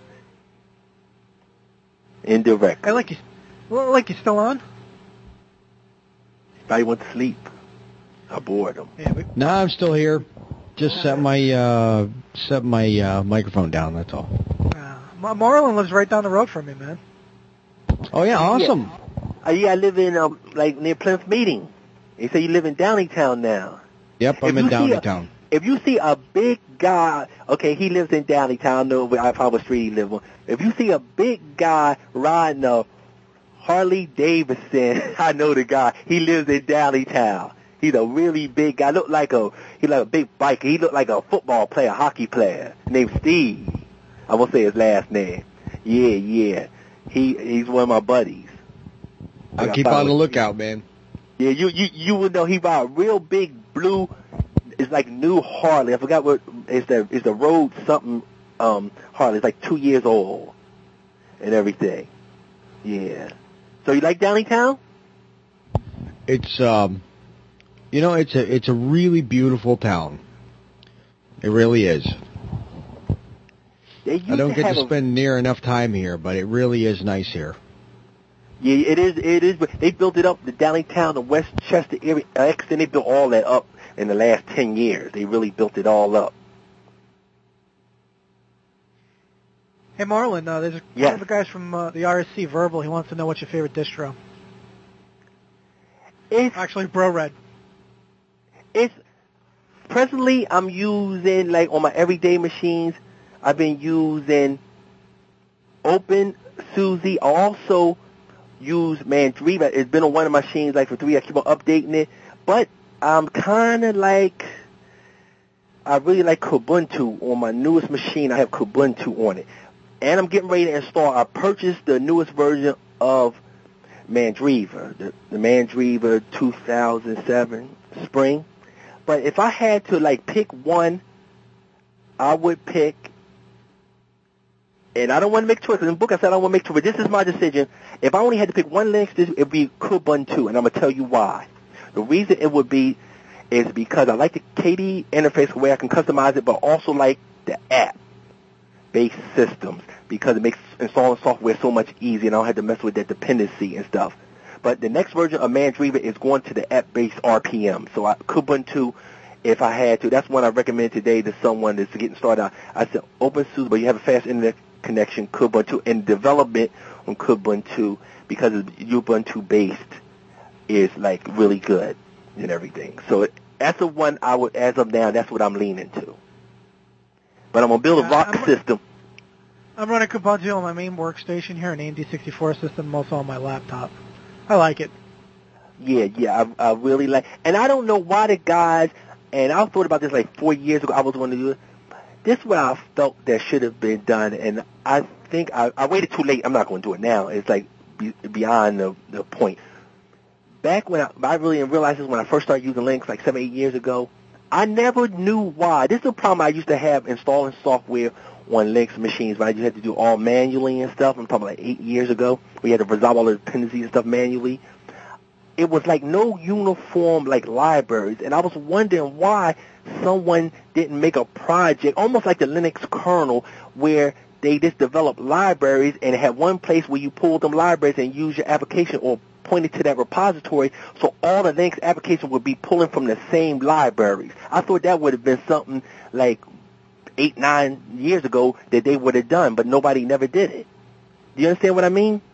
Indirectly. I like you still on? Probably went to sleep. I bored him. Yeah, No, I'm still here. Just set my microphone down, that's all. Marlon lives right down the road from me, man. Oh, yeah, awesome. Yeah, I live in like near Plymouth Meeting. You say you live in Downingtown now. Yep, I'm in Downingtown. If you see a big guy, okay, he lives in Downingtown. No, I probably street he lives on. If you see a big guy riding a Harley Davidson, I know the guy. He lives in Downingtown. He's a really big guy. He's like a big biker. He looked like a football player, hockey player named Steve. I won't say his last name. Yeah. He's one of my buddies. I'll keep on the lookout, man. Yeah, you would know he bought a real big blue. It's like new Harley. I forgot what it's the Road something Harley. It's like 2 years old and everything. Yeah. So you like Downingtown? It's it's a really beautiful town. It really is. I don't get to spend near enough time here, but it really is nice here. Yeah, it is. They built it up, the Downingtown, the Westchester area. Then they built all that up in the last 10 years. They really built it all up. Hey, Marlon, there's one of the guys from the RSC, Verbal. He wants to know what's your favorite distro. It's actually BroRed. It's presently I'm using, like, on my everyday machines, I've been using OpenSUSE. I also use Mandriva. It's been on one of my machines like for 3 years. I keep on updating it. But I'm kind of like, I really like Kubuntu. On my newest machine, I have Kubuntu on it. And I'm getting ready to install. I purchased the newest version of Mandriva, the Mandriva 2007 Spring. But if I had to, like, pick one, I would pick, and I don't want to make choices. In the book I said I don't want to make choices, but this is my decision. If I only had to pick one Linux, it would be Kubuntu, and I'm going to tell you why. The reason it would be is because I like the KDE interface where I can customize it, but also like the app-based systems because it makes installing software so much easier, and I don't have to mess with that dependency and stuff. But the next version of Mandriva is going to the app-based RPM. So Kubuntu, if I had to, that's one I recommend today to someone that's getting started. I said OpenSUSE, but you have a fast internet connection, Kubuntu, and development on Kubuntu because it's Ubuntu-based is like really good and everything. So that's the one I would, as of now, that's what I'm leaning to. But I'm going to build a rock system. I'm running Kubuntu on my main workstation here, an AMD 64 system, also on my laptop. I like it. Yeah, I really like, and I don't know why the guys, and I thought about this like 4 years ago, I was going to do it. This is what I felt that should have been done, and I think I waited too late. I'm not going to do it now. It's like beyond the point. Back when I really realized this when I first started using Linux like 7-8 years ago, I never knew why. This is a problem I used to have installing software on Linux machines, but I just had to do all manually and stuff. I'm talking like 8 years ago. We had to resolve all the dependencies and stuff manually. It was like no uniform like libraries, and I was wondering why someone didn't make a project, almost like the Linux kernel, where they just developed libraries and had one place where you pull them libraries and use your application or point it to that repository, so all the Linux applications would be pulling from the same libraries. I thought that would have been something like 8-9 years ago that they would have done, but nobody never did it. Do you understand what I mean?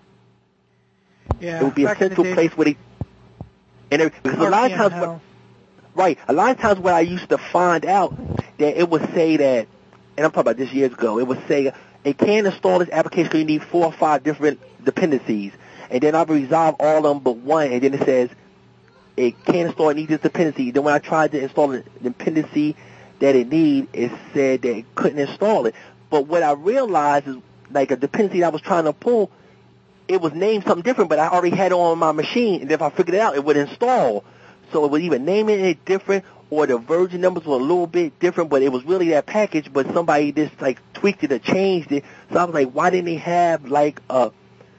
Yeah. It would be a central place where they, and because a lot of times, a lot of times what I used to find out that it would say that, and I'm talking about this years ago, it would say it can't install this application because you need 4 or 5 different dependencies, and then I would resolve all of them but one, and then it says it can't install, it needs this dependency. Then when I tried to install the dependency that it needs, it said that it couldn't install it. But what I realized is, like a dependency I was trying to pull, it was named something different, but I already had it on my machine, and if I figured it out, it would install. So it was either naming it different, or the version numbers were a little bit different, but it was really that package, but somebody just like tweaked it or changed it. So I was like, why didn't they have like a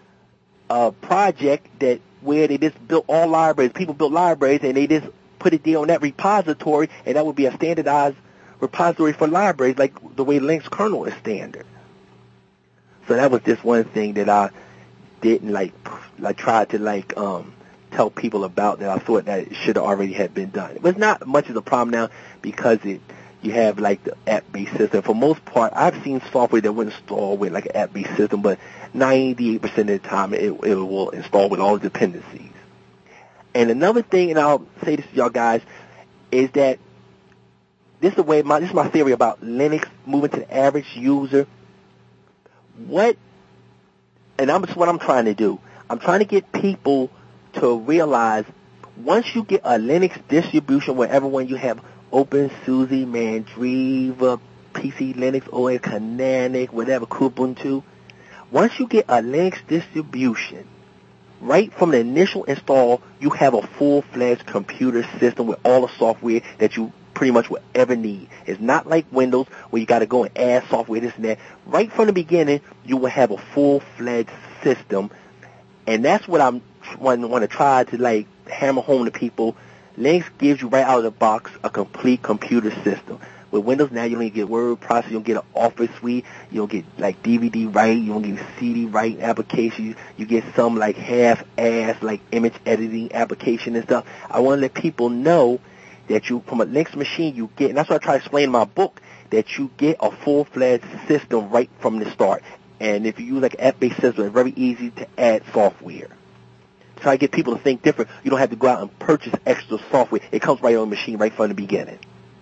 project that where they just built all libraries, people built libraries, and they just put it there on that repository, and that would be a standardized repository for libraries, like the way Linux kernel is standard. So that was just one thing that I didn't like. I tried to tell people about that I thought that it should have already had been done. It was not much of a problem now because it you have like the app-based system. For most part, I've seen software that will install with like an app-based system, but 98% of the time it will install with all the dependencies. And another thing, and I'll say this to y'all guys, is that this is my theory about Linux moving to the average user. What I'm trying to do. I'm trying to get people to realize once you get a Linux distribution where everyone you have OpenSUSE, Mandriva, PC Linux, OS, Canonic, whatever, Kubuntu. Once you get a Linux distribution, right from the initial install, you have a full-fledged computer system with all the software that you pretty much will ever need. It's not like Windows where you got to go and add software, this and that. Right from the beginning, you will have a full-fledged system, and that's what I'm want to try to like hammer home to people. Linux gives you right out of the box a complete computer system. With Windows now, you don't get word processor, you don't get an Office suite, you don't get like DVD writing, you don't get CD writing applications, you get some like half-ass like image editing application and stuff. I want to let people know that you, from a Linux machine, you get, and that's what I try to explain in my book, that you get a full-fledged system right from the start. And if you use like an app-based system, it's very easy to add software. Try to get people to think different. You don't have to go out and purchase extra software. It comes right on the machine right from the beginning.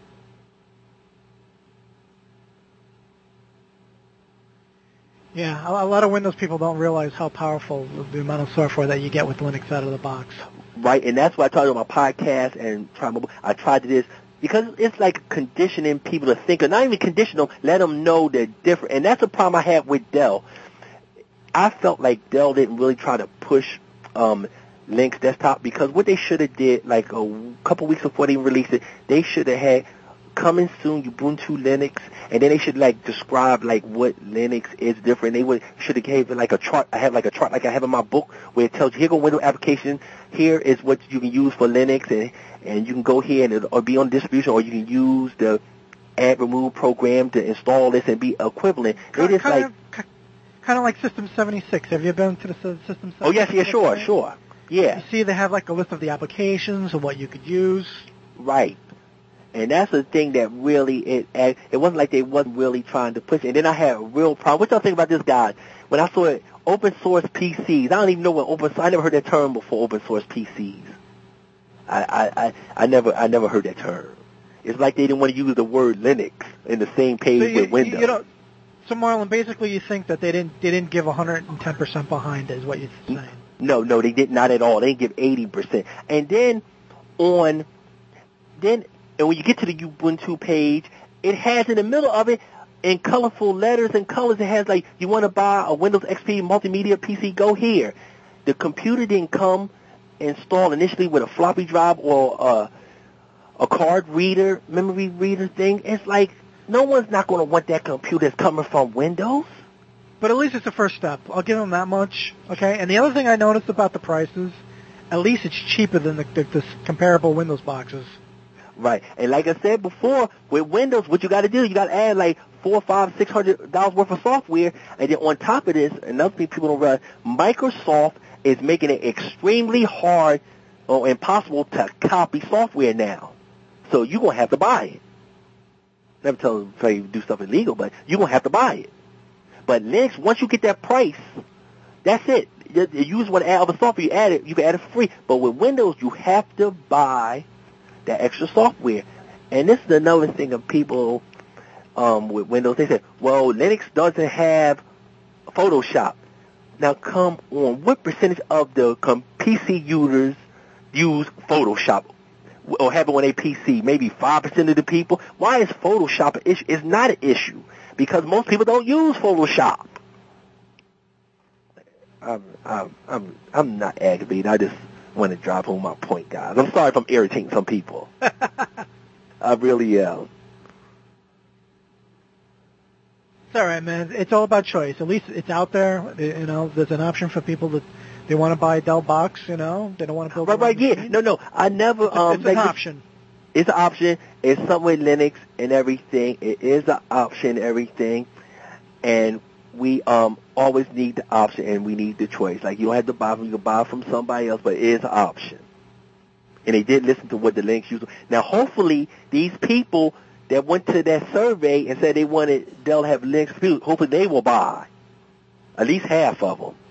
Yeah, a lot of Windows people don't realize how powerful the amount of software that you get with Linux out of the box. Right, and that's why I talked about my podcast and I tried to this because it's like conditioning people to think, or not even conditional, let them know they're different. And that's a problem I had with Dell. I felt like Dell didn't really try to push Linux desktop, because what they should have did like a couple weeks before they released it, they should have had coming soon Ubuntu Linux, and then they should like describe like what Linux is different. They should have gave it like a chart. I have like a chart like I have in my book where it tells you, here go Windows application, here is what you can use for Linux, and you can go here and it'll be on distribution, or you can use the add remove program to install this and be equivalent. They just kind of like System 76. Have you been to the System 76? Oh yes, yeah, sure. Yeah. You see, they have like a list of the applications and what you could use. Right. And that's the thing that really, it wasn't like they wasn't really trying to push it. And then I had a real problem. What y'all think about this guy? When I saw it, open source PCs, I don't even know what I never heard that term before, open source PCs. I never heard that term. It's like they didn't want to use the word Linux in the same page with Windows. So Marlon, basically you think that they didn't give 110% behind it, is what you're saying? No, they did not at all. They didn't give 80%. And then and when you get to the Ubuntu page, it has in the middle of it, in colorful letters and colors, it has like, you want to buy a Windows XP multimedia PC, go here. The computer didn't come installed initially with a floppy drive or a card reader, memory reader thing. It's like, no one's not going to want that computer that's coming from Windows. But at least it's the first step. I'll give them that much, okay? And the other thing I noticed about the prices, at least it's cheaper than the comparable Windows boxes. Right, and like I said before, with Windows, what you got to do, you got to add like $400, $500, $600 worth of software, and then on top of this, another thing people don't realize, Microsoft is making it extremely hard or impossible to copy software now. So you're gonna have to buy it. Never tell you to do stuff illegal, but you're gonna have to buy it. But Linux, once you get that price, that's it. You just want to add other software, you add it, you can add it for free. But with Windows, you have to buy that extra software. And this is another thing of people with Windows. They say, well, Linux doesn't have Photoshop. Now, come on. What percentage of the PC users use Photoshop or have it on a PC? Maybe 5% of the people. Why is Photoshop an issue? It's not an issue because most people don't use Photoshop. I'm not aggravated. I just want to drive home my point, guys. I'm sorry if I'm irritating some people. I really am. It's all right, man. It's all about choice. At least it's out there. You know, there's an option for people that they want to buy a Dell box. You know, they don't want to build. Right. Yeah. No. I never. It's an option. It's an option. It's something with Linux and everything. It is an option, everything, and we always need the option and we need the choice. Like you don't have to buy from, you can buy from somebody else, but it is an option. And they did listen to what the Linux users. Now, hopefully, these people that went to that survey and said they wanted Dell to have Linux computers. Hopefully they will buy at least half of them.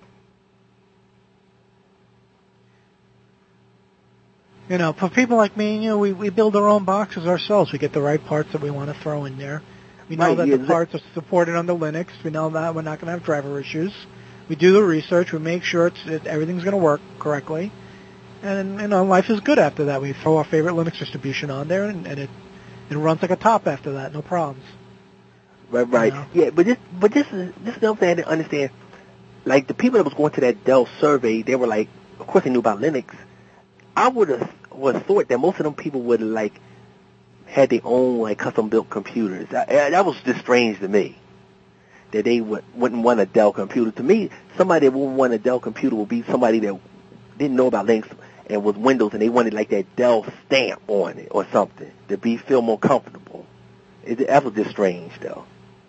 You know, for people like me, you know, we build our own boxes ourselves. We get the right parts that we want to throw in there. We know that the parts are supported under Linux. We know that we're not going to have driver issues. We do the research. We make sure everything's going to work correctly. And, you know, life is good after that. We throw our favorite Linux distribution on there, and it runs like a top after that. No problems. Right. You know? Yeah, but this is another thing I didn't understand. Like, the people that was going to that Dell survey, they were like, of course they knew about Linux. I would have thought that most of them people would have, like, had their own, like, custom-built computers. That was just strange to me, that they wouldn't want a Dell computer. To me, somebody that wouldn't want a Dell computer would be somebody that didn't know about Linux and was Windows, and they wanted, like, that Dell stamp on it or something to feel more comfortable. That was just strange, though.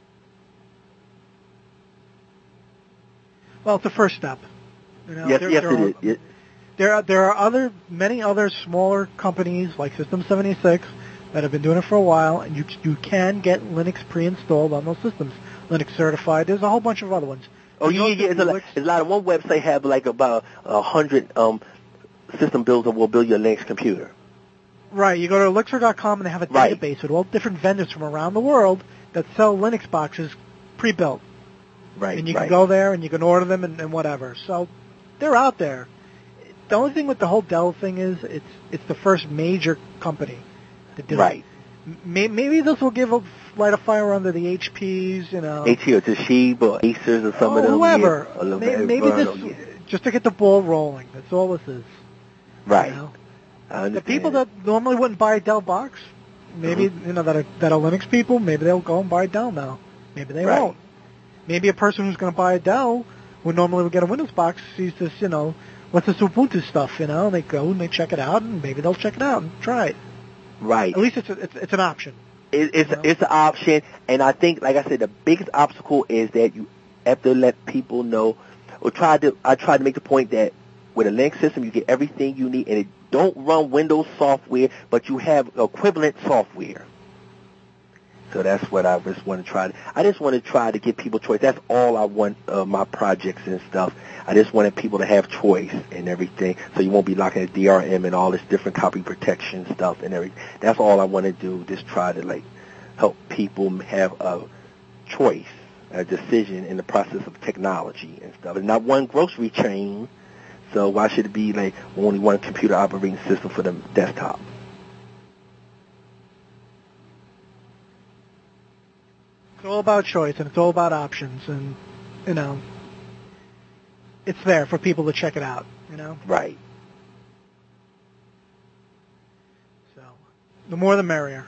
Well, it's the first step. You know, yes, it is. There are many other smaller companies like System 76 that have been doing it for a while, and you can get Linux pre-installed on those systems. Linux certified. There's a whole bunch of other ones. Oh, yeah. It's a lot of one website have like about 100 system builds that will build your Linux computer. Right. You go to Elixir.com and they have a database with all different vendors from around the world that sell Linux boxes pre-built. Right. And you can go there and you can order them and whatever. So they're out there. The only thing with the whole Dell thing is it's the first major company that did it. Maybe this will light a fire under the HPs, you know. HP or Toshiba or Acers or some of them. Whoever. Maybe this just to get the ball rolling. That's all this is. Right. You know? I understand. The people that normally wouldn't buy a Dell box, maybe you know that are Linux people, maybe they'll go and buy a Dell now. Maybe they won't. Maybe a person who's going to buy a Dell who normally would get a Windows box sees this, you know, what's this Ubuntu stuff, you know, and they go and they check it out, and maybe they'll check it out and try it. Right. At least it's an option. It's an option, and I think, like I said, the biggest obstacle is that you have to let people know, or I try to make the point that with a Linux system, you get everything you need, and it don't run Windows software, but you have equivalent software. So that's what I just want to try. I just want to try to give people choice. That's all I want my projects and stuff. I just wanted people to have choice and everything, so you won't be locking at DRM and all this different copy protection stuff and everything. That's all I want to do. Just try to like help people have a choice, a decision in the process of technology and stuff. It's not one grocery chain, so why should it be like only one computer operating system for the desktop? It's all about choice, and it's all about options, and, you know, it's there for people to check it out, you know? Right. So, the more the merrier.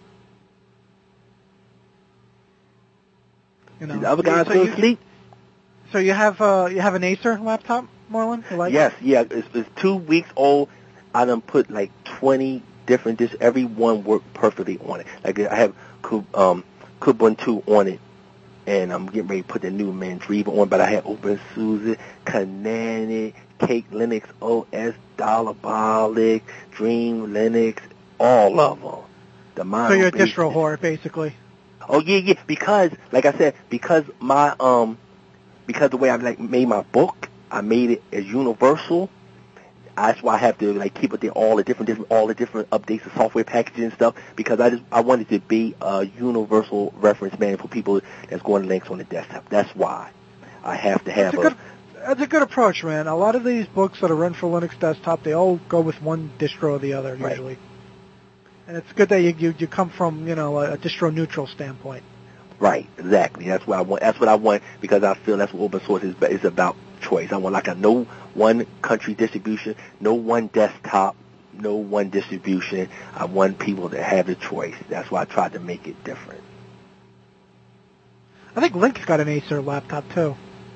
You know, the other guys go to sleep? So you have an Acer laptop, Marlon? You like yes, it's 2 weeks old. I done put like 20 different discs. Every one worked perfectly on it. Like I have Kubuntu on it, and I'm getting ready to put the new Mandriva on, but I had OpenSUSE, Canonic, Cake Linux OS, Diabolic, Dream Linux, all of them. So you're a distro whore, basically. Oh yeah, because like I said, because because the way I like made my book, I made it as universal. That's why I have to like keep it there, all the different updates of software packages and stuff, because I wanted to be a universal reference manual for people that's going to Linux on the desktop. That's why I have to have That's a good approach, man. A lot of these books that are run for Linux desktop, they all go with one distro or the other usually. Right. And it's good that you come from, you know, a distro neutral standpoint. Right, exactly. That's what I want. That's what I want, because I feel that's what open source is about. Choice. I want like a no one country distribution, no one desktop, no one distribution. I want people to have the choice. That's why I tried to make it different. I think Link's got an Acer laptop too.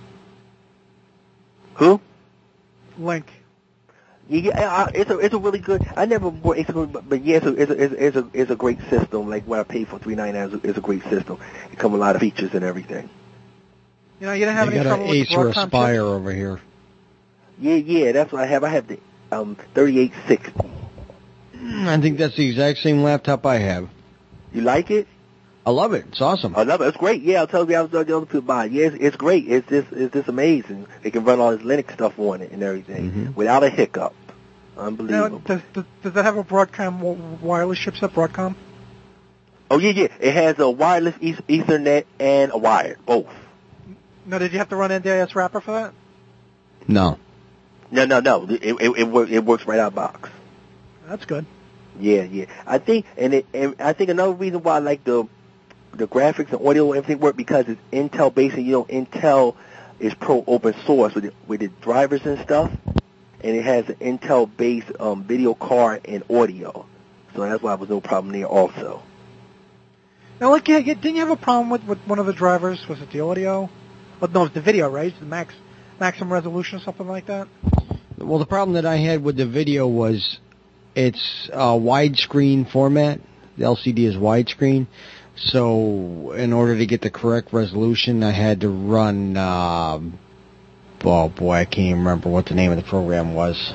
Who? Link. Yeah, it's a really good. I never bought Acer, but yeah, it's a great system. Like what I paid for $399 is a great system. It comes with a lot of features and everything. You know, you didn't have any trouble with the Broadcom Acer Aspire over here. Yeah, that's what I have. I have the 3860. I think that's the exact same laptop I have. You like it? I love it. It's awesome. I love it. It's great. Yeah, I'll tell you, I was the other people buy it. Yeah, it's great. It's just amazing. They can run all this Linux stuff on it and everything without a hiccup. Unbelievable. Now, does that have a Broadcom wireless chipset, Broadcom? Oh, yeah. It has a wireless Ethernet and a wired, both. No, did you have to run NDIS wrapper for that? No. No. It works right out of the box. That's good. Yeah. I think I think another reason why I like the graphics and audio and everything work because it's Intel based, and Intel is pro open source with the drivers and stuff, and it has an Intel based video card and audio, so that's why there was no problem there also. Now, didn't you have a problem with one of the drivers? Was it the audio? Well, no, it's the video, right? It's the maximum resolution or something like that? Well, the problem that I had with the video was it's a widescreen format. The LCD is widescreen. So in order to get the correct resolution, I had to run, oh boy, I can't even remember what the name of the program was.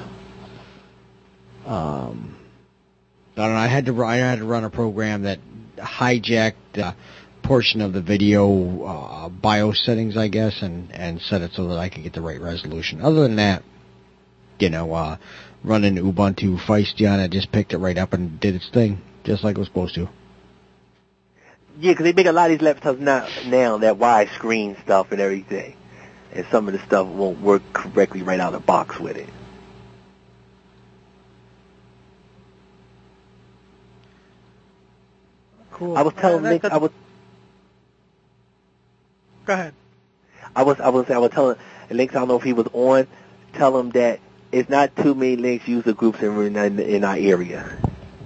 I don't know, I had to run a program that hijacked a portion of the video BIOS settings, I guess, and set it so that I could get the right resolution. Other than that, running Ubuntu Feisty on it, just picked it right up and did its thing, just like it was supposed to. Yeah, because they make a lot of these laptops now that widescreen stuff and everything, and some of the stuff won't work correctly right out of the box with it. Cool. I was telling Link, Go ahead. I was telling Links, I don't know if he was on, tell him that it's not too many Linux user groups in our area.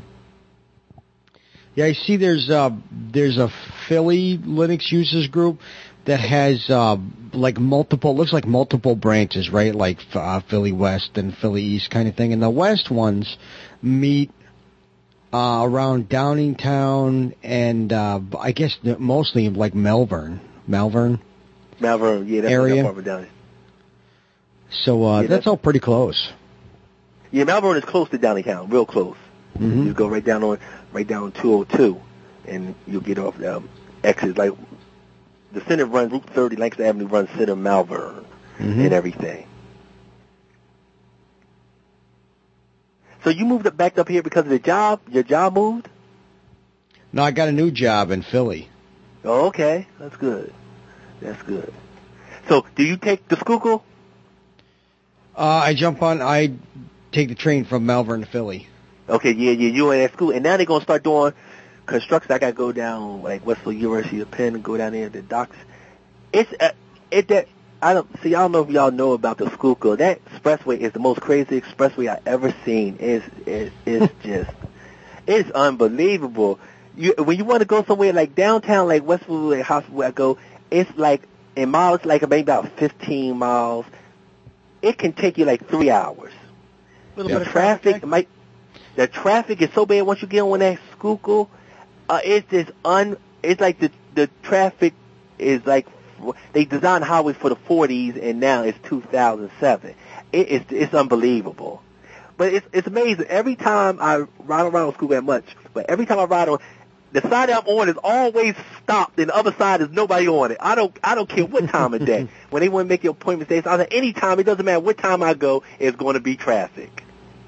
Yeah, I see there's a Philly Linux users group that has looks like multiple branches, right? Like Philly West and Philly East kind of thing. And the West ones meet around Downingtown and I guess mostly like Malvern, yeah, that's area. Down there. So that's all pretty close. Yeah, Malvern is close to Downingtown, real close. Mm-hmm. You go right down 202, and you'll get off the exit. Like the center runs Route 30, Lancaster Avenue runs center Malvern and everything. So you moved back up here because of the job? Your job moved? No, I got a new job in Philly. Oh, okay. That's good. So, do you take the Schuylkill? I take the train from Malvern to Philly. Okay, yeah, you in that school. And now they're going to start doing construction. I got to go down, like, Westfield University of Penn and go down there to the docks. I don't know if y'all know about the Schuylkill. That expressway is the most crazy expressway I've ever seen. It's unbelievable. When you want to go somewhere like downtown, like Westfield, like house where I go, it's like, in miles, like maybe about 15 miles. It can take you like 3 hours. The traffic is so bad once you get on that Schuylkill. It's like the traffic is like, they designed highways for the 40s and now it's 2007. It's unbelievable. But it's amazing. Every time I ride around Schuylkill that much, but every time I ride on, the side I'm on is always stopped, and the other side is nobody on it. I don't care what time of day. When they want to make your appointment days, I say any time. It doesn't matter what time I go. It's going to be traffic.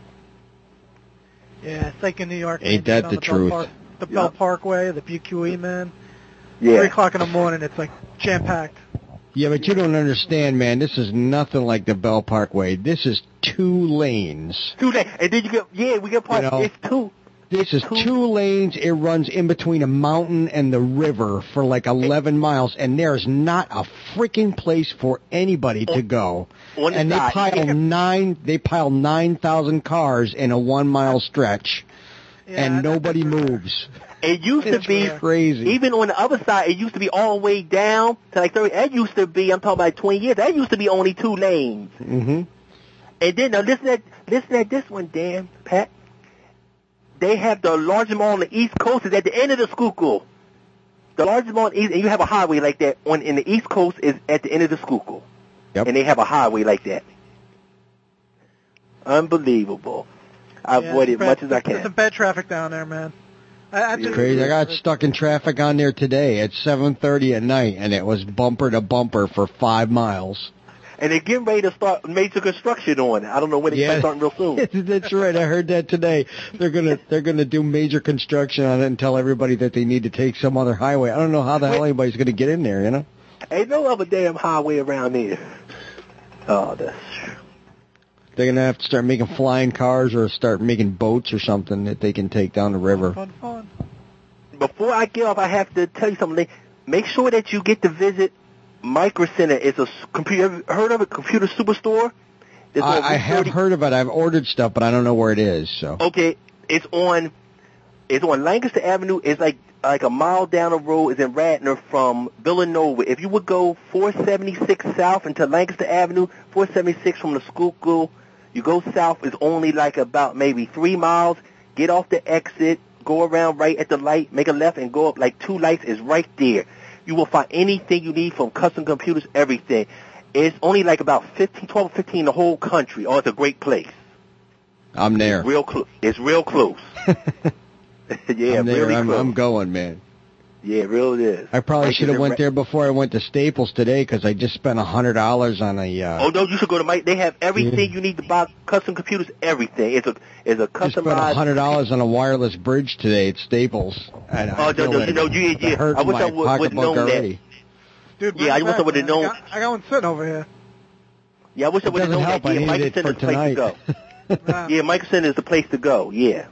Yeah, it's like in New York. Ain't that the truth? The Bell Parkway, the BQE, man. Yeah. 3 o'clock in the morning, it's like jam packed. Yeah, but you don't understand, man. This is nothing like the Bell Parkway. This is 2 lanes. 2 lanes, and then we get part. It's 2. This is 2 lanes. It runs in between a mountain and the river for like 11 miles, and there's not a freaking place for anybody to go. And they pile 9,000 cars in a 1 mile stretch, and nobody moves. It used to be crazy. Even on the other side, it used to be all the way down to like 30. That used to be, I'm talking about 20 years. That used to be only 2 lanes. Mm-hmm. And then now listen at this one, Dan, Pat. They have the largest mall on the East Coast is at the end of the Schuylkill. The largest mall on the East, and you have a highway like that in the East Coast is at the end of the Schuylkill. Yep. And they have a highway like that. Unbelievable. I avoid it as much as I can. There's some bad traffic down there, man. It's crazy. I got stuck in traffic on there today at 7:30 at night, and it was bumper to bumper for 5 miles. And they're getting ready to start major construction on it. I don't know when it's starting real soon. That's right. I heard that today. They're gonna do major construction on it and tell everybody that they need to take some other highway. I don't know how the hell anybody's gonna get in there. You know? Ain't no other damn highway around here. Oh, that's. They're gonna have to start making flying cars or start making boats or something that they can take down the river. Fun. Before I get off, I have to tell you something. Make sure that you get to visit Micro Center. It's a computer. Have you heard of it? Computer Superstore. I have heard of it. I've ordered stuff, but I don't know where it is. So okay, it's on Lancaster Avenue. It's like a mile down the road. It's in Radnor from Villanova. If you would go 476 south into Lancaster Avenue, 476 from the school, you go south. It's only like about maybe 3 miles. Get off the exit, go around right at the light, make a left, and go up like 2 lights. Is right there. You will find anything you need from custom computers, everything. It's only like about 12 or 15 in the whole country. Oh, it's a great place. I'm there. It's real close. It's real close. Yeah, I'm there. really close. I'm going, man. Yeah, it really is. I probably should have went there before I went to Staples today because I just spent $100 on a. Oh no, you should go to Mike. They have everything you need to buy custom computers. Everything. It's a customized. Just spent $100 on a wireless bridge today at Staples. I wish I would have known already. Dude, yeah, I wish I would have known. I got one sitting over here. Yeah, I wish I would have known that. Yeah, Mike Center is the place to go. Yeah, Mike Center is the place to go. Yeah.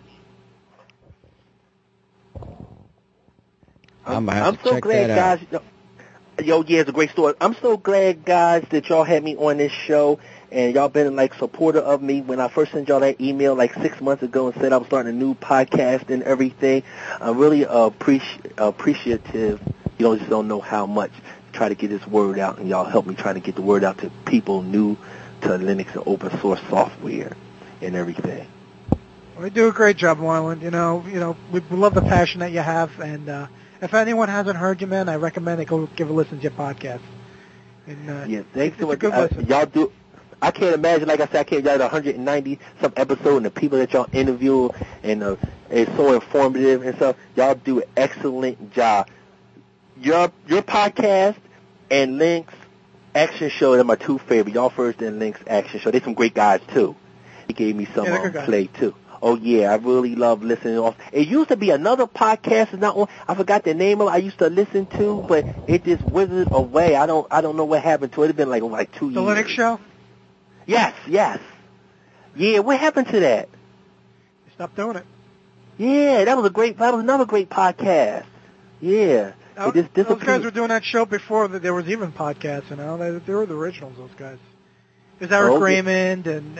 I'm so glad, guys. Yeah, it's a great story. I'm so glad, guys, that y'all had me on this show, and y'all been like supportive of me. When I first sent y'all that email like 6 months ago and said I was starting a new podcast and everything, I'm really appreciative. You just don't know how much to try to get this word out, and y'all help me try to get the word out to people new to Linux and open source software and everything. Well, you do a great job, Marlon. We love the passion that you have, and if anyone hasn't heard you, man, I recommend they go give a listen to your podcast. And, yeah, thanks so much. Y'all do. I can't imagine. Like I said, I can't. Y'all 190 some episode, and the people that y'all interview, and it's so informative and stuff. Y'all do an excellent job. Your podcast and Link's Action Show are my 2 favorite. Y'all first and Link's Action Show. They're some great guys too. He gave me some play too. Oh yeah, I really love listening off. It used to be another podcast, not one. I forgot the name of it. I used to listen to, but it just withered away. I don't know what happened to it. It's been like 2 years. The Linux Show? Yes. Yeah, what happened to that? You stopped doing it. Yeah, that was another great podcast. Yeah. Those guys were doing that show before there was even podcasts, They were the originals, those guys. There's Eric Raymond and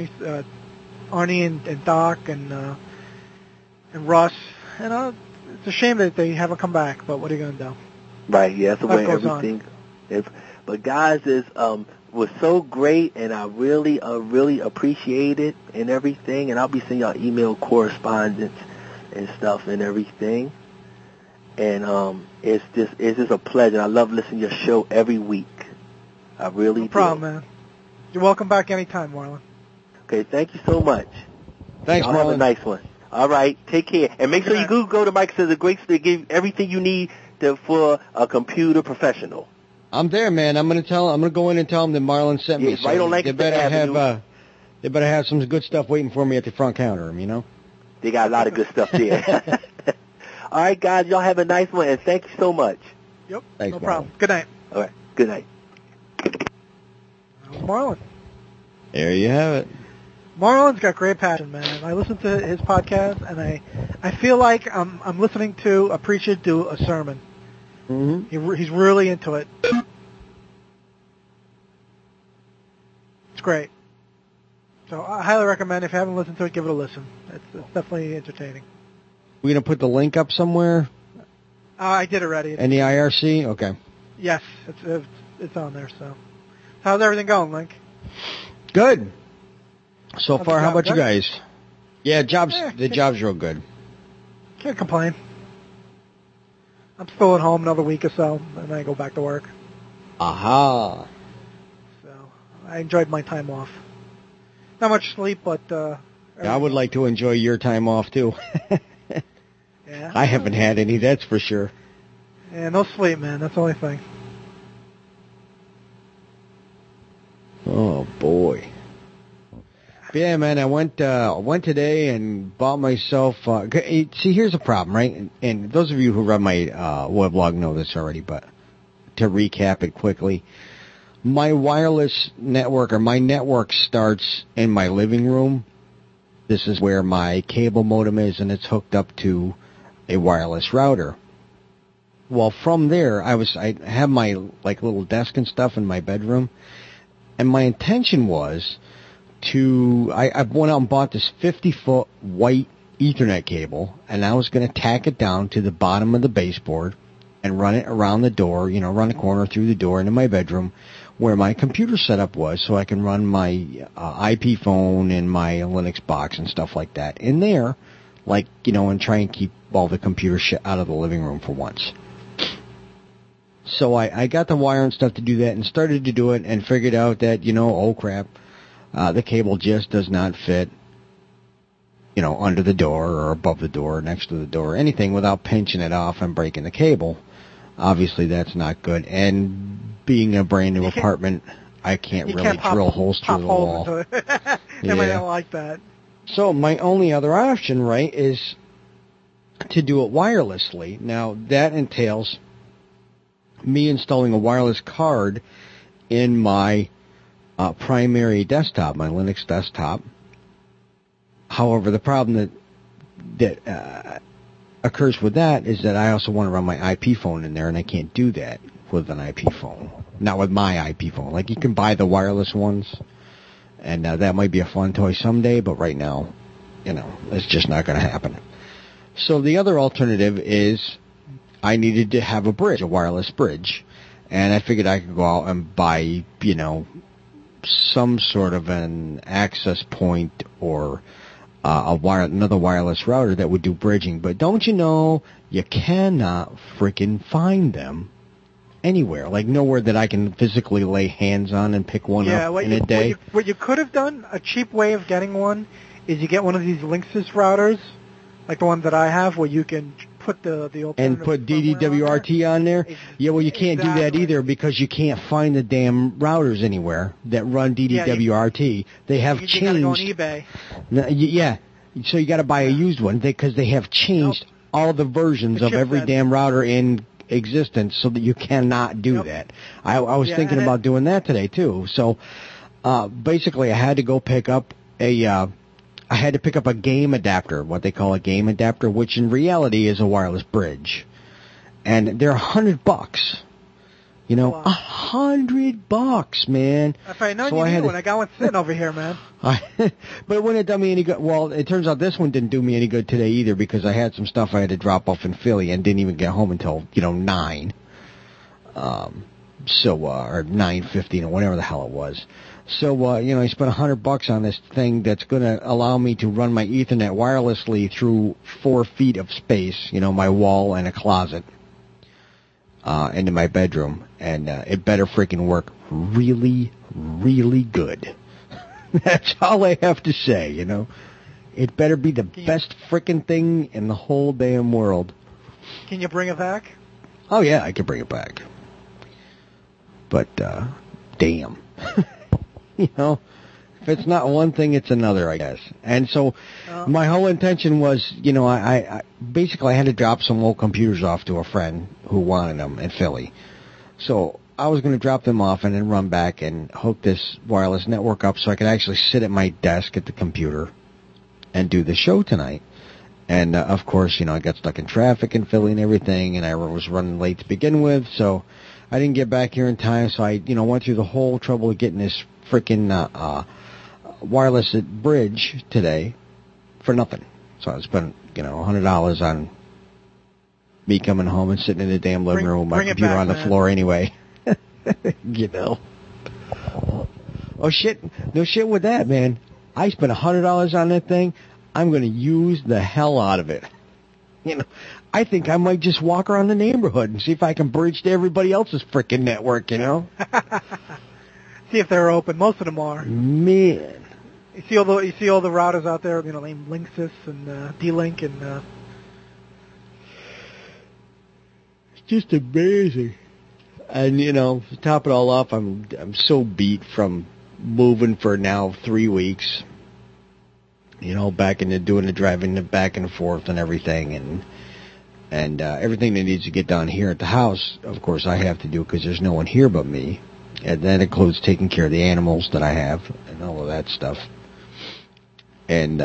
Arnie and Doc and Russ. It's a shame that they haven't come back, but what are you going to do? Right, yeah, that's the way everything is. But guys, was so great, and I really appreciate it and everything, and I'll be sending y'all email correspondence and stuff and everything. And it's just a pleasure. I love listening to your show every week. I really do. No problem, man. You're welcome back anytime, Marlon. Okay, thank you so much. Thanks, Marlon. Have a nice one. All right, take care. And make sure you go to Mike Says a Great Store to give everything you need for a computer professional. I'm there, man. I'm gonna go in and tell them that Marlon sent me. Right on Lancaster Avenue. They better have some good stuff waiting for me at the front counter, They got a lot of good stuff there. All right, guys, y'all have a nice one, and thank you so much. Yep, thanks, no Marlon. problem. Good night. All right, good night. Marlon. There you have it. Marlon's got great passion, man. I listen to his podcast, and I feel like I'm listening to a preacher do a sermon. Mm-hmm. He's really into it. It's great. So I highly recommend, if you haven't listened to it, give it a listen. It's definitely entertaining. We're going to put the link up somewhere? I did already. In the IRC? Okay. Yes, it's on there, so. How's everything going, Link? Good. So far, how about you guys? Yeah, the job's real good. Can't complain. I'm still at home another week or so, and then I go back to work. Aha. So, I enjoyed my time off. Not much sleep, but... I would like to enjoy your time off, too. Yeah. I haven't had any, that's for sure. Yeah, no sleep, man. That's the only thing. Oh boy. But yeah, man, I went today and bought myself. See, here's the problem, right? And those of you who read my weblog know this already, but to recap it quickly, my wireless network or my network starts in my living room. This is where my cable modem is, and it's hooked up to a wireless router. Well, from there, I have my like little desk and stuff in my bedroom, and my intention was I went out and bought this 50-foot white Ethernet cable, and I was going to tack it down to the bottom of the baseboard and run it around the door, run the corner through the door into my bedroom where my computer setup was, so I can run my IP phone and my Linux box and stuff like that in there, and try and keep all the computer shit out of the living room for once. So I got the wire and stuff to do that and started to do it and figured out that, oh crap, the cable just does not fit, under the door or above the door, next to the door, anything without pinching it off and breaking the cable. Obviously, that's not good. And being a brand new apartment, I can't really drill holes through the wall. They might not like that. So my only other option, right, is to do it wirelessly. Now, that entails me installing a wireless card in my primary desktop, my Linux desktop. However, the problem that occurs with that is that I also want to run my IP phone in there, and I can't do that with an IP phone. Not with my IP phone. Like, you can buy the wireless ones, and that might be a fun toy someday, but right now, it's just not going to happen. So the other alternative is I needed to have a wireless bridge, and I figured I could go out and buy, some sort of an access point or another wireless router that would do bridging. But don't you know, you cannot freaking find them anywhere. Like, nowhere that I can physically lay hands on and pick one up in a day. What you could have done, a cheap way of getting one, is you get one of these Linksys routers, like the one that I have, where you can put the alternative and put DDWRT on there. Yeah, well, you can't do that either because you can't find the damn routers anywhere that run DDWRT. They have changed. You gotta go on eBay. Yeah, so you got to buy a used one because they have changed all the versions of every damn router in existence, so that you cannot do that. I was thinking about doing that today too. So basically, I had to go pick up I had to pick up a game adapter, what they call a game adapter, which in reality is a wireless bridge. And they're $100. $100, man. If I known you knew one, I got one sitting over here, man. But it wouldn't have done me any good. Well, it turns out this one didn't do me any good today either because I had some stuff I had to drop off in Philly and didn't even get home until, 9. Or 9:15 or whatever the hell it was. So, I spent $100 on this thing that's going to allow me to run my Ethernet wirelessly through 4 feet of space, my wall and a closet, into my bedroom. And it better freaking work really, really good. That's all I have to say, It better be the best freaking thing in the whole damn world. Can you bring it back? Oh, yeah, I can bring it back. But, damn. If it's not one thing, it's another, I guess. And so my whole intention was, I basically had to drop some old computers off to a friend who wanted them in Philly. So I was going to drop them off and then run back and hook this wireless network up so I could actually sit at my desk at the computer and do the show tonight. And, of course, I got stuck in traffic in Philly and everything, and I was running late to begin with, so I didn't get back here in time, so I, went through the whole trouble of getting this freaking wireless bridge today for nothing. So I spent, $100 on me coming home and sitting in the damn living room with my computer on the floor anyway. Oh, shit. No shit with that, man. I spent $100 on that thing. I'm going to use the hell out of it. I think I might just walk around the neighborhood and see if I can bridge to everybody else's freaking network, See if they're open. Most of them are. Man. You see all the routers out there, named Linksys and D-Link and just amazing. And, you know, to top it all off, I'm so beat from moving for now 3 weeks. You know, back into doing the driving back and forth and everything, and everything that needs to get done here at the house, of course, I have to do because there's no one here but me. And that includes taking care of the animals that I have and all of that stuff. And,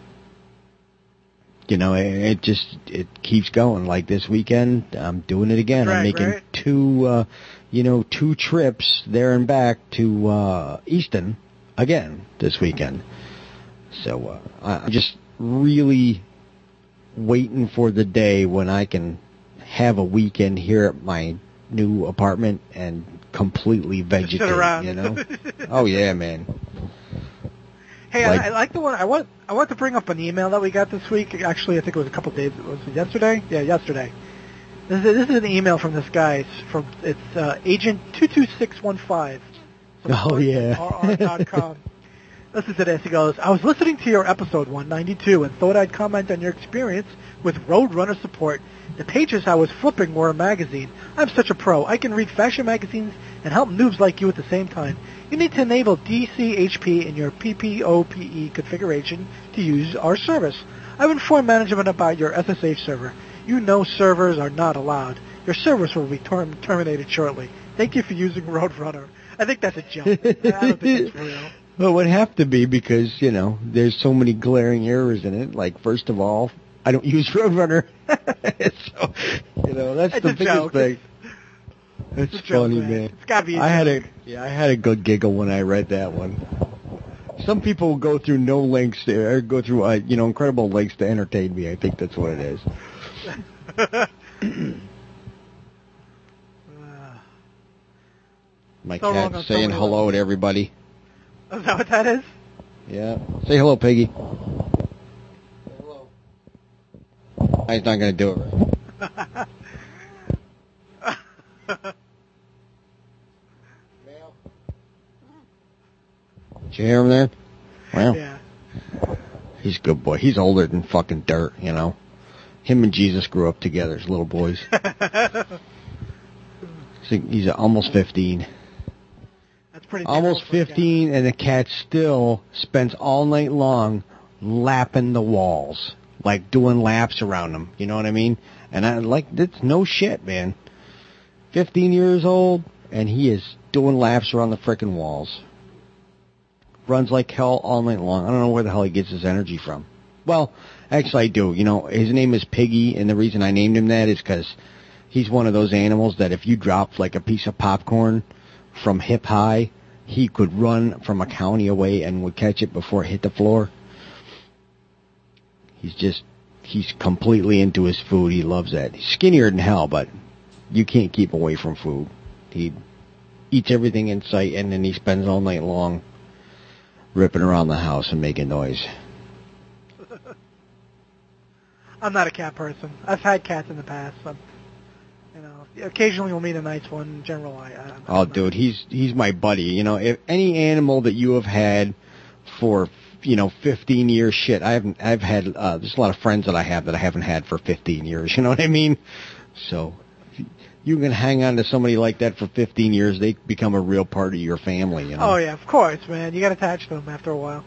you know, it keeps going. Like this weekend, I'm doing it again. I'm making two trips there and back to Easton again this weekend. So I'm just really waiting for the day when I can have a weekend here at my new apartment and completely vegetate. Sit around. You know? Oh yeah, man. Hey, I like the one. I want to bring up an email that we got this week. Actually, I think it was a couple days. Was it yesterday? Yeah, yesterday. This is an email from this guy. It's Agent 22615. Oh yeah. RR.com. Listen to this. He goes, I was listening to your episode 192 and thought I'd comment on your experience with Roadrunner support. The pages I was flipping were a magazine. I'm such a pro. I can read fashion magazines and help noobs like you at the same time. You need to enable DCHP in your PPOPE configuration to use our service. I've informed management about your SSH server. You know servers are not allowed. Your service will be terminated shortly. Thank you for using Roadrunner. I think that's a joke. I don't think it's real. Well, it would have to be because, you know, there's so many glaring errors in it. Like, first of all, I don't use Roadrunner. So, you know, that's the biggest joke. thing. It's funny, joke, man. It's gotta be. I had a good giggle when I read that one. Some people go through no lengths to go through, incredible lengths to entertain me. I think that's what it is. My cat's saying hello to everybody. Is that what that is? Yeah. Say hello, Piggy. Say hello. He's not going to do it right. Did you hear him there? Wow. Yeah. He's a good boy. He's older than fucking dirt, you know. Him and Jesus grew up together as little boys. He's almost 15. That's pretty. Almost 15, and the cat still spends all night long lapping the walls, like doing laps around them. You know what I mean? And that's no shit, man. 15 years old, and he is doing laps around the frickin' walls. Runs like hell all night long. I don't know where the hell he gets his energy from. Well, actually I do. You know, his name is Piggy, and the reason I named him that is because he's one of those animals that if you dropped like a piece of popcorn from hip high, he could run from a county away and would catch it before it hit the floor. He's completely into his food. He loves that. He's skinnier than hell, but you can't keep away from food. He eats everything in sight, and then he spends all night long ripping around the house and making noise. I'm not a cat person. I've had cats in the past. Occasionally we'll meet a nice one. In general, dude, he's my buddy. You know, if any animal that you have had for 15 years, shit, I've had there's a lot of friends that I haven't had for 15 years. You know what I mean? So you can hang on to somebody like that for 15 years, they become a real part of your family. You know? Oh yeah, of course, man. You got attached to them after a while.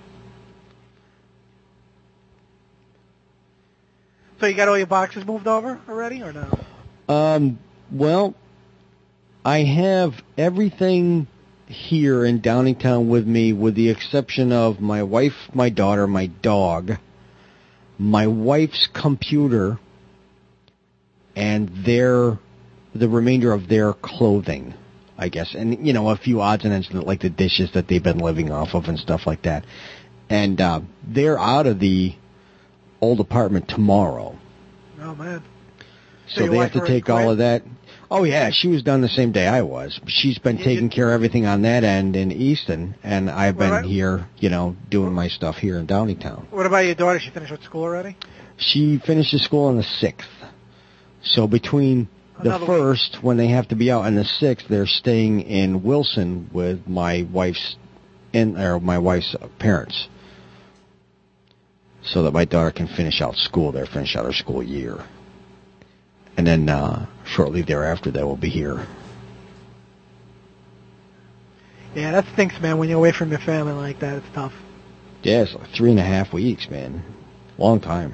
So you got all your boxes moved over already, or no? Well, I have everything here in Downingtown with me, with the exception of my wife, my daughter, my dog, my wife's computer, and the remainder of their clothing, I guess. And, a few odds and ends like the dishes that they've been living off of and stuff like that. And they're out of the old apartment tomorrow. Oh, man. So they have to take all of that. Oh, yeah, she was done the same day I was. She's been taking care of everything on that end in Easton, and I've been here, doing my stuff here in Downingtown. What about your daughter? She finished with school already? She finishes school on the 6th. So between the 1st, when they have to be out, and the 6th, they're staying in Wilson with my wife's parents, so that my daughter can finish out school there, finish out her school year. And then shortly thereafter that will be here. Yeah, that stinks, man. When you're away from your family like that, it's tough. Yeah, it's like 3.5 weeks, man. Long time.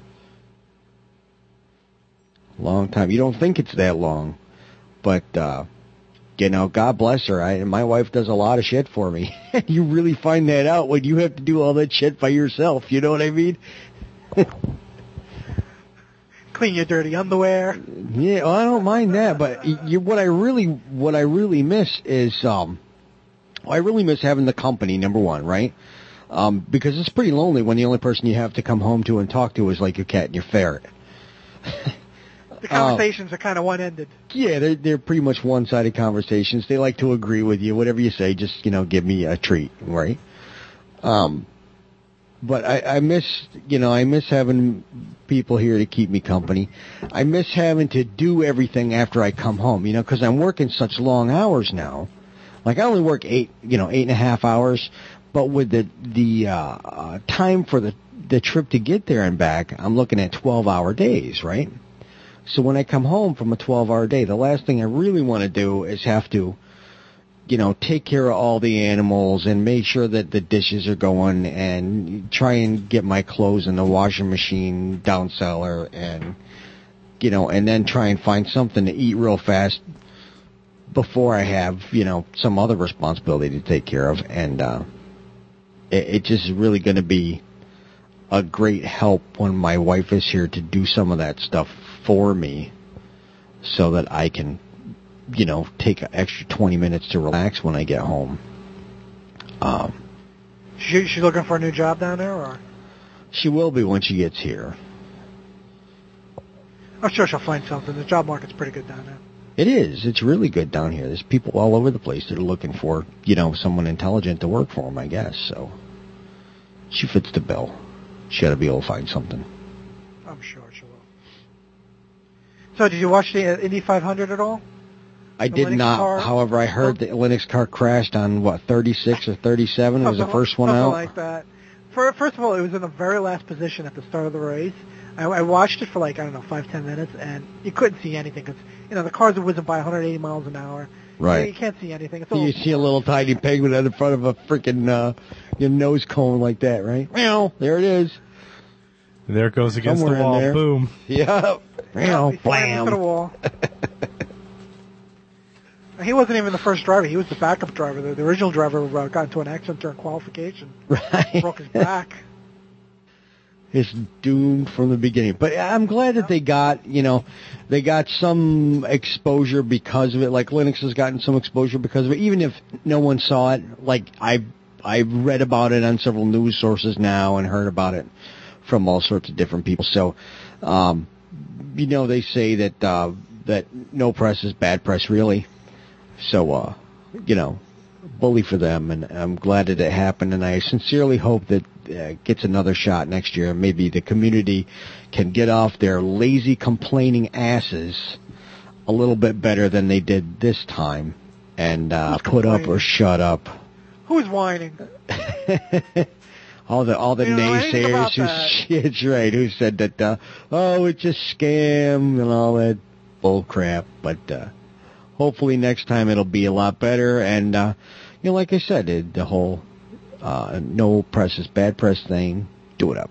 Long time. You don't think it's that long, but you know, God bless her. My wife does a lot of shit for me. You really find that out when you have to do all that shit by yourself. You know what I mean? Clean your dirty underwear. Yeah, well, I don't mind that, but what I really miss is I really miss having the company, number one, right? Because it's pretty lonely when the only person you have to come home to and talk to is like your cat and your ferret. The conversations are kind of one-ended. Yeah, they're pretty much one-sided conversations. They like to agree with you. Whatever you say, just, give me a treat, right? But I miss having people here to keep me company. I miss having to do everything after I come home, because I'm working such long hours now. Like, I only work 8.5 hours, but with the time for the trip to get there and back, I'm looking at 12-hour days, right? So when I come home from a 12-hour day, the last thing I really want to do is have to, take care of all the animals and make sure that the dishes are going and try and get my clothes in the washing machine down cellar and, and then try and find something to eat real fast before I have, some other responsibility to take care of. And it just is really going to be a great help when my wife is here to do some of that stuff for me so that I can, take an extra 20 minutes to relax when I get home. She's looking for a new job down there, or? She will be when she gets here. I'm sure she'll find something. The job market's pretty good down there. It is. It's really good down here. There's people all over the place that are looking for, someone intelligent to work for them, I guess. So she fits the bill. She got to be able to find something. I'm sure she will. So did you watch the Indy 500 at all? I did not. Car? However, I heard the Linux car crashed on, 36 or 37? It was the first one out? Something like that. First of all, it was in the very last position at the start of the race. I watched it for 5-10 minutes, and you couldn't see anything because, the cars are whizzing by 180 miles an hour. Right. You can't see anything. You see a little tiny penguin in front of a freaking your nose cone like that, right? Meow. There it is. There it goes against the wall. Boom. Yep. Meow. Blam. Into the wall. He wasn't even the first driver. He was the backup driver. The original driver got into an accident during qualification. Right. Broke his back. It's doomed from the beginning. But I'm glad that they got some exposure because of it. Like Linux has gotten some exposure because of it. Even if no one saw it, I've read about it on several news sources now and heard about it from all sorts of different people. So, they say that no press is bad press, really. So, bully for them, and I'm glad that it happened, and I sincerely hope that it gets another shot next year. Maybe the community can get off their lazy, complaining asses a little bit better than they did this time, and put up or shut up. Who's whining? all the naysayers who said that it's a scam and all that bull crap, but hopefully next time it'll be a lot better. And like I said, the whole no press is bad press thing, do it up.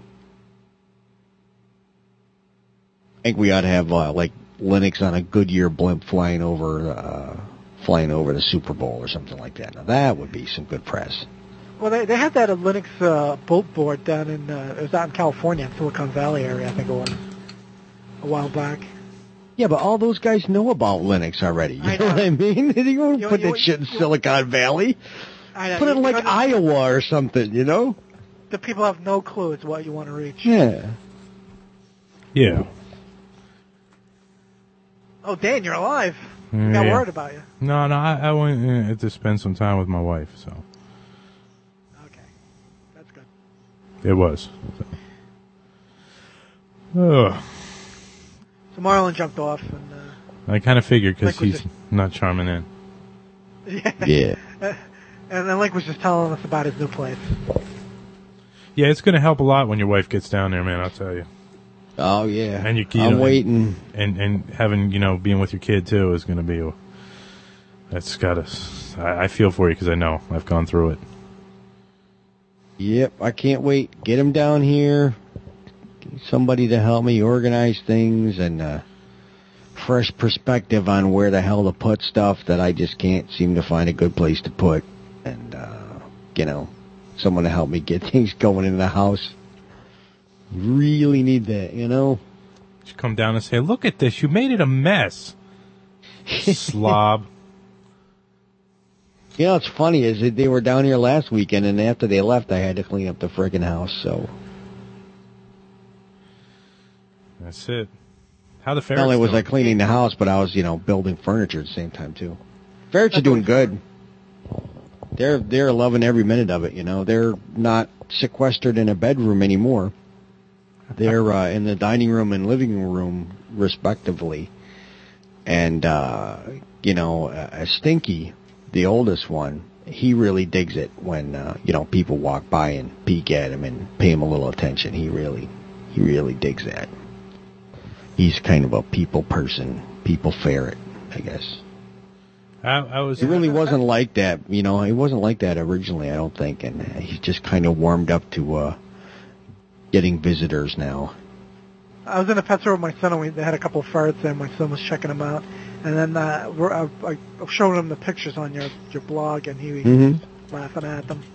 I think we ought to have Linux on a Goodyear blimp flying over the Super Bowl or something like that. Now that would be some good press. Well, they had that at Linux boat board down in it was out in California, Silicon Valley area, I think it was, a while back. Yeah, but all those guys know about Linux already. You know what I mean? You don't put that shit in Silicon Valley. I know. Put it in Iowa or something, The people have no clue it's what you want to reach. Yeah. Yeah. Oh, Dan, you're alive. I got worried about you. No, I went to spend some time with my wife, so. Okay. That's good. It was. So Marlon jumped off, and I kind of figured because he's not charming in. Yeah. And then Link was just telling us about his new place. Yeah, it's going to help a lot when your wife gets down there, man, I'll tell you. Oh yeah, and I'm waiting. And having being with your kid too is going to be. That's got to. I feel for you because I know I've gone through it. Yep, I can't wait. Get him down here. Somebody to help me organize things and fresh perspective on where the hell to put stuff that I just can't seem to find a good place to put. And, someone to help me get things going in the house. Really need that, Just come down and say, look at this. You made it a mess. Slob. What's funny is that they were down here last weekend, and after they left, I had to clean up the friggin' house, so. That's it. How the ferrets Not only was doing? I cleaning the house, but I was, building furniture at the same time, too. Ferrets are doing good. They're loving every minute of it, They're not sequestered in a bedroom anymore. They're in the dining room and living room, respectively. And, Stinky, the oldest one, he really digs it when, people walk by and peek at him and pay him a little attention. He really digs that. He's kind of a people person, people ferret, I guess. It really wasn't like that, He wasn't like that originally, I don't think, and he's just kind of warmed up to getting visitors now. I was in a pet store with my son, and they had a couple of ferrets there. My son was checking them out, and then I was showing him the pictures on your blog, and he was laughing at them.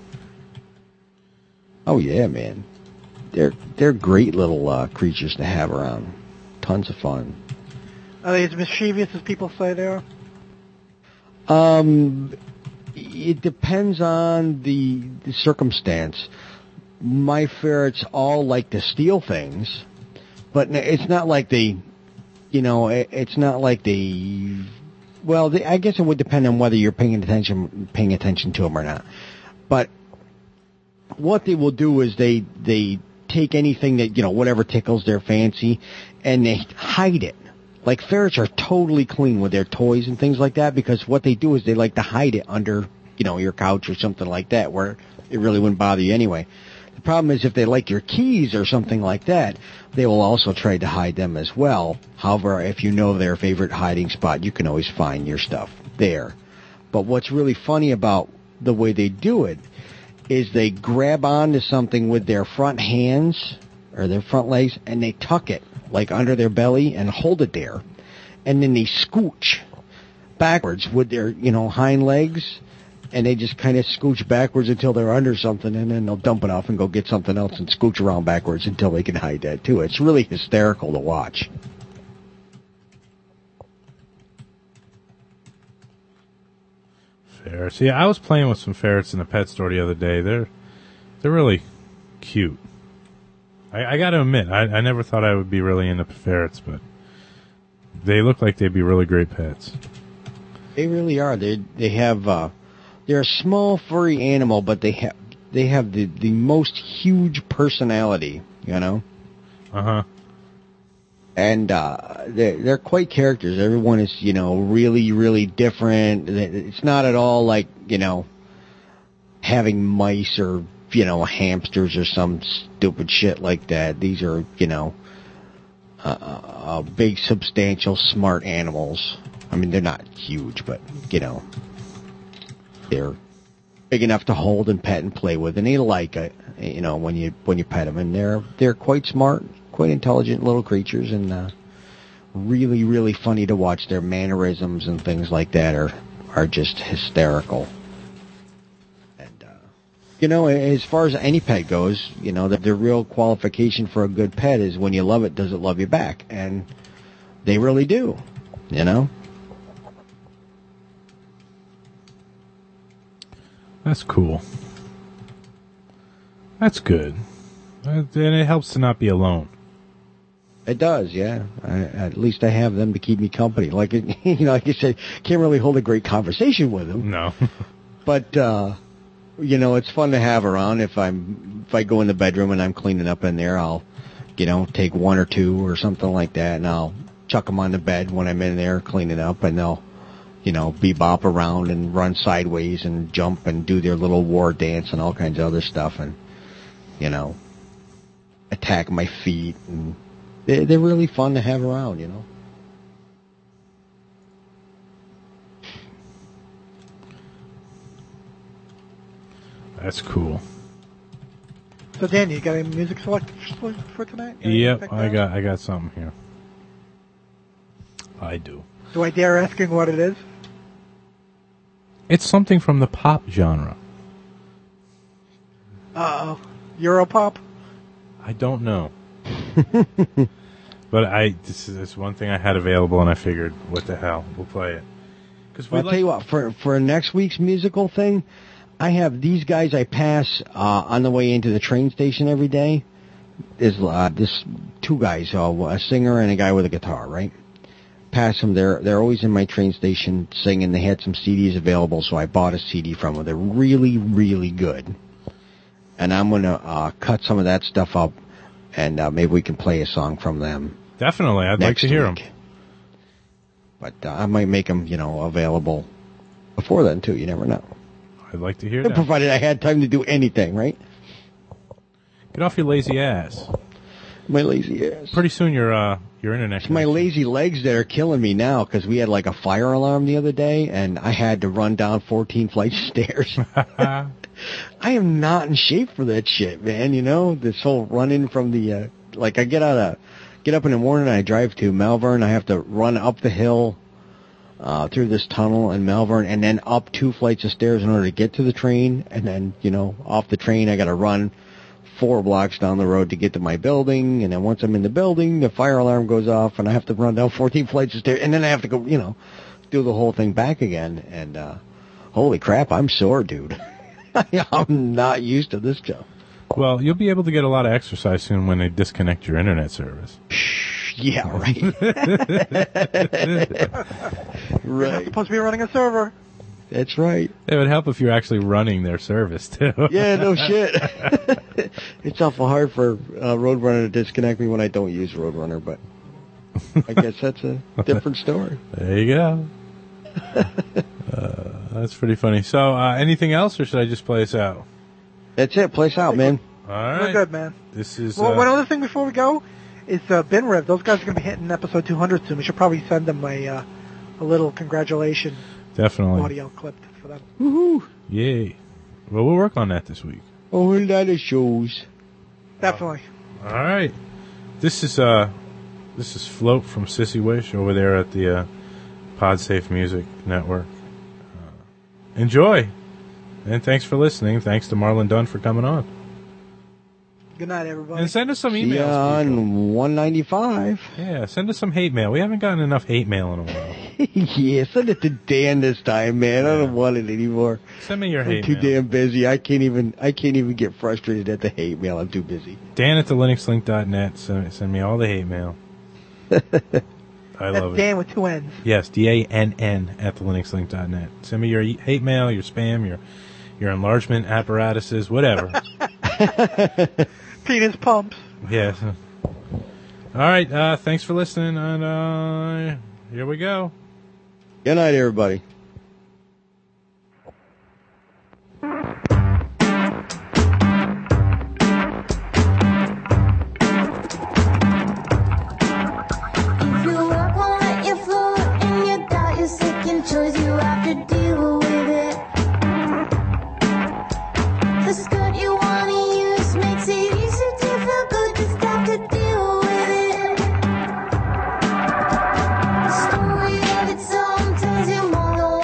Oh yeah, man, they're great little creatures to have around. Tons of fun. Are they as mischievous as people say they are? It depends on the circumstance. My ferrets all like to steal things, but it's not like they, it's not like they. Well, I guess it would depend on whether you're paying attention to them or not. But what they will do is they take anything that whatever tickles their fancy, and they hide it. Like ferrets are totally clean with their toys and things like that because what they do is they like to hide it under, your couch or something like that where it really wouldn't bother you anyway. The problem is if they like your keys or something like that, they will also try to hide them as well. However, if you know their favorite hiding spot, you can always find your stuff there. But what's really funny about the way they do it is they grab onto something with their front hands or their front legs and they tuck it like under their belly and hold it there. And then they scooch backwards with their, hind legs, and they just kind of scooch backwards until they're under something, and then they'll dump it off and go get something else and scooch around backwards until they can hide that too. It's really hysterical to watch. Ferrets. Yeah, I was playing with some ferrets in the pet store the other day. They're really cute. I got to admit, I never thought I would be really into ferrets, but they look like they'd be really great pets. They really are. They have they're a small furry animal, but they have the most huge personality, Uh-huh. And they're quite characters. Everyone is, really, really different. It's not at all like, having mice or hamsters or some stupid shit like that. These are, big, substantial, smart animals. I mean, they're not huge, but, they're big enough to hold and pet and play with, and they like it, when you pet them. And they're quite smart, quite intelligent little creatures, and really, really funny to watch. Their mannerisms and things like that are just hysterical. As far as any pet goes, the real qualification for a good pet is when you love it, does it love you back? And they really do, That's cool. That's good. And it helps to not be alone. It does, yeah. At least I have them to keep me company. Like, like you said, can't really hold a great conversation with them. No. But, it's fun to have around. If I go in the bedroom and I'm cleaning up in there, I'll, take one or two or something like that, and I'll chuck them on the bed when I'm in there cleaning up, and they'll, bebop around and run sideways and jump and do their little war dance and all kinds of other stuff, and, attack my feet and They're really fun to have around, you know. That's cool. So, Dan, you got any music selected for tonight? Yep, I got something here. I do. Do I dare asking what it is? It's something from the pop genre. Uh-oh. Europop? I don't know. But this is one thing I had available, and I figured, what the hell, we'll play it. I'll tell you what, for next week's musical thing, I have these guys I pass on the way into the train station every day. There's this two guys, a singer and a guy with a guitar, right? Pass them. They're always in my train station singing. They had some CDs available, so I bought a CD from them. They're really, really good. And I'm going to cut some of that stuff up, and maybe we can play a song from them. Definitely. I'd like to hear them. But I might make them, available before then, too. You never know. I'd like to hear that. Provided I had time to do anything, right? Get off your lazy ass. My lazy ass. Pretty soon your internet. It's my lazy legs that are killing me now, because we had like a fire alarm the other day, and I had to run down 14 flights of stairs. I am not in shape for that shit, man. This whole running from the I get up in the morning and I drive to Malvern. I have to run up the hill through this tunnel in Malvern, and then up 2 flights of stairs in order to get to the train, and then off the train I got to run 4 blocks down the road to get to my building, and then once I'm in the building, the fire alarm goes off, and I have to run down 14 flights of stairs, and then I have to go, do the whole thing back again, and holy crap, I'm sore, dude. I'm not used to this job. Well, you'll be able to get a lot of exercise soon when they disconnect your internet service. Yeah, right. Right. You're not supposed to be running a server. That's right. It would help if you're actually running their service, too. Yeah, no shit. It's awful hard for Roadrunner to disconnect me when I don't use Roadrunner, but I guess that's a different story. There you go. That's pretty funny. So, anything else, or should I just play us out? That's it. Play us out, man. All right. We're good, man. This is... one other thing before we go is BinRev. Those guys are going to be hitting episode 200 soon. We should probably send them a little congratulation audio clip for them. Woohoo! Yay. Well, we'll work on that this week. A whole lot of shows. Definitely. All right. This is Float from Sissy Wish over there at the PodSafe Music Network. Enjoy. And thanks for listening. Thanks to Marlon Dunn for coming on. Good night, everybody. And send us some emails. See ya on 195. Yeah, send us some hate mail. We haven't gotten enough hate mail in a while. Yeah, send it to Dan this time, man. I don't want it anymore. Send me your hate mail. I'm too mail. damn busy. I can't even get frustrated at the hate mail. I'm too busy. Dan at thelinuxlink.net. Send me all the hate mail. I love it. Dan with 2 N's. Yes, DANN at thelinuxlink.net. Send me your hate mail, your spam, your enlargement apparatuses, whatever. Penis pumps. Yes. All right. Thanks for listening, and here we go. Good night, everybody. Choice, you have to deal with it. The skirt you wanna use makes it easy to feel good, just have to deal with it. The story of its own tells you more than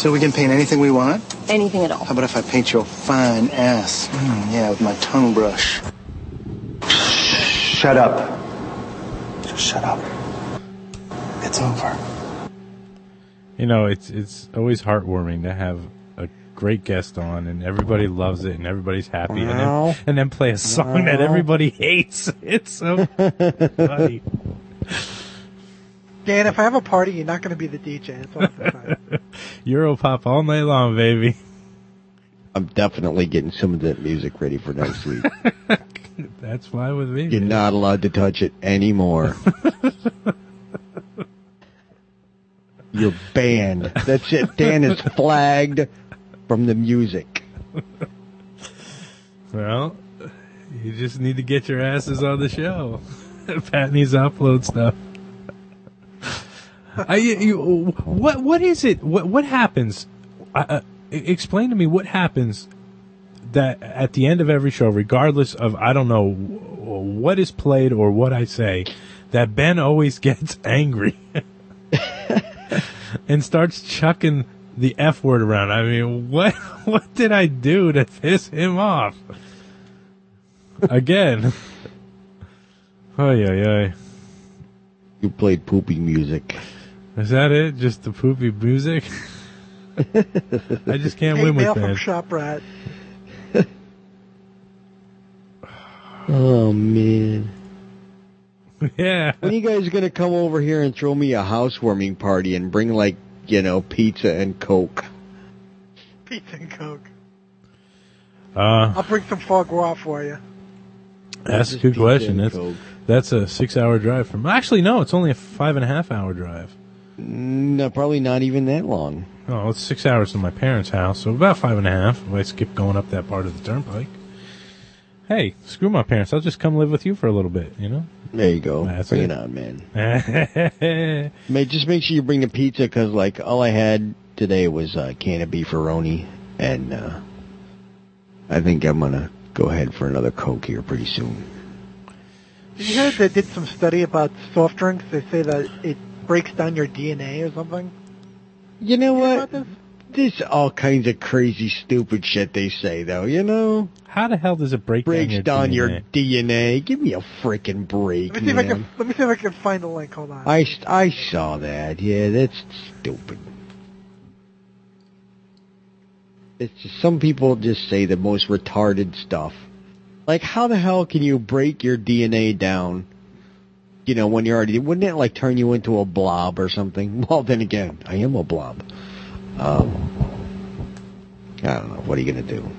So we can paint anything we want? Anything at all. How about if I paint your fine ass? Yeah, with my tongue brush. Shut up. Just shut up. It's over. You know, it's always heartwarming to have a great guest on, and everybody loves it, and everybody's happy, and then play a song that everybody hates. It's so funny. Dan, if I have a party, you're not going to be the DJ. That's all I'm saying. Europop all night long, baby. I'm definitely getting some of that music ready for next week. That's fine with me. You're not allowed to touch it anymore. You're banned. That's it. Dan is flagged from the music. Well, you just need to get your asses on the show. Pat needs to upload stuff. What is it? What happens? Explain to me what happens that at the end of every show, regardless of, I don't know what is played or what I say, that Ben always gets angry and starts chucking the F word around. I mean, what did I do to piss him off? Again. Ay. You played poopy music. Is that it? Just the poopy music? I just can't win with mail Ben. from Shop Rat. Oh, man. Yeah. When are you guys going to come over here and throw me a housewarming party and bring, like, pizza and Coke? Pizza and Coke. I'll bring some foie gras for you. That's a good question. That's a 6-hour drive from... Actually, no, it's only a 5.5-hour drive. No, probably not even that long. Oh, it's 6 hours to my parents' house, so about 5.5 if I skip going up that part of the turnpike. Hey, screw my parents. I'll just come live with you for a little bit, you know? There you go. Bring it on, man. Just make sure you bring the pizza, because, like, all I had today was a can of beefaroni, and I think I'm going to go ahead for another Coke here pretty soon. Did you hear they did some study about soft drinks? They say that it breaks down your DNA or something? You know what? This all kinds of crazy, stupid shit they say, though, you know? How the hell does it breaks down your DNA? Give me a freaking break, let me see if I can find the link. Hold on. I saw that. Yeah, that's stupid. It's just, some people just say the most retarded stuff. Like, how the hell can you break your DNA down, when you're already... Wouldn't it, like, turn you into a blob or something? Well, then again, I am a blob. I don't know. What are you going to do?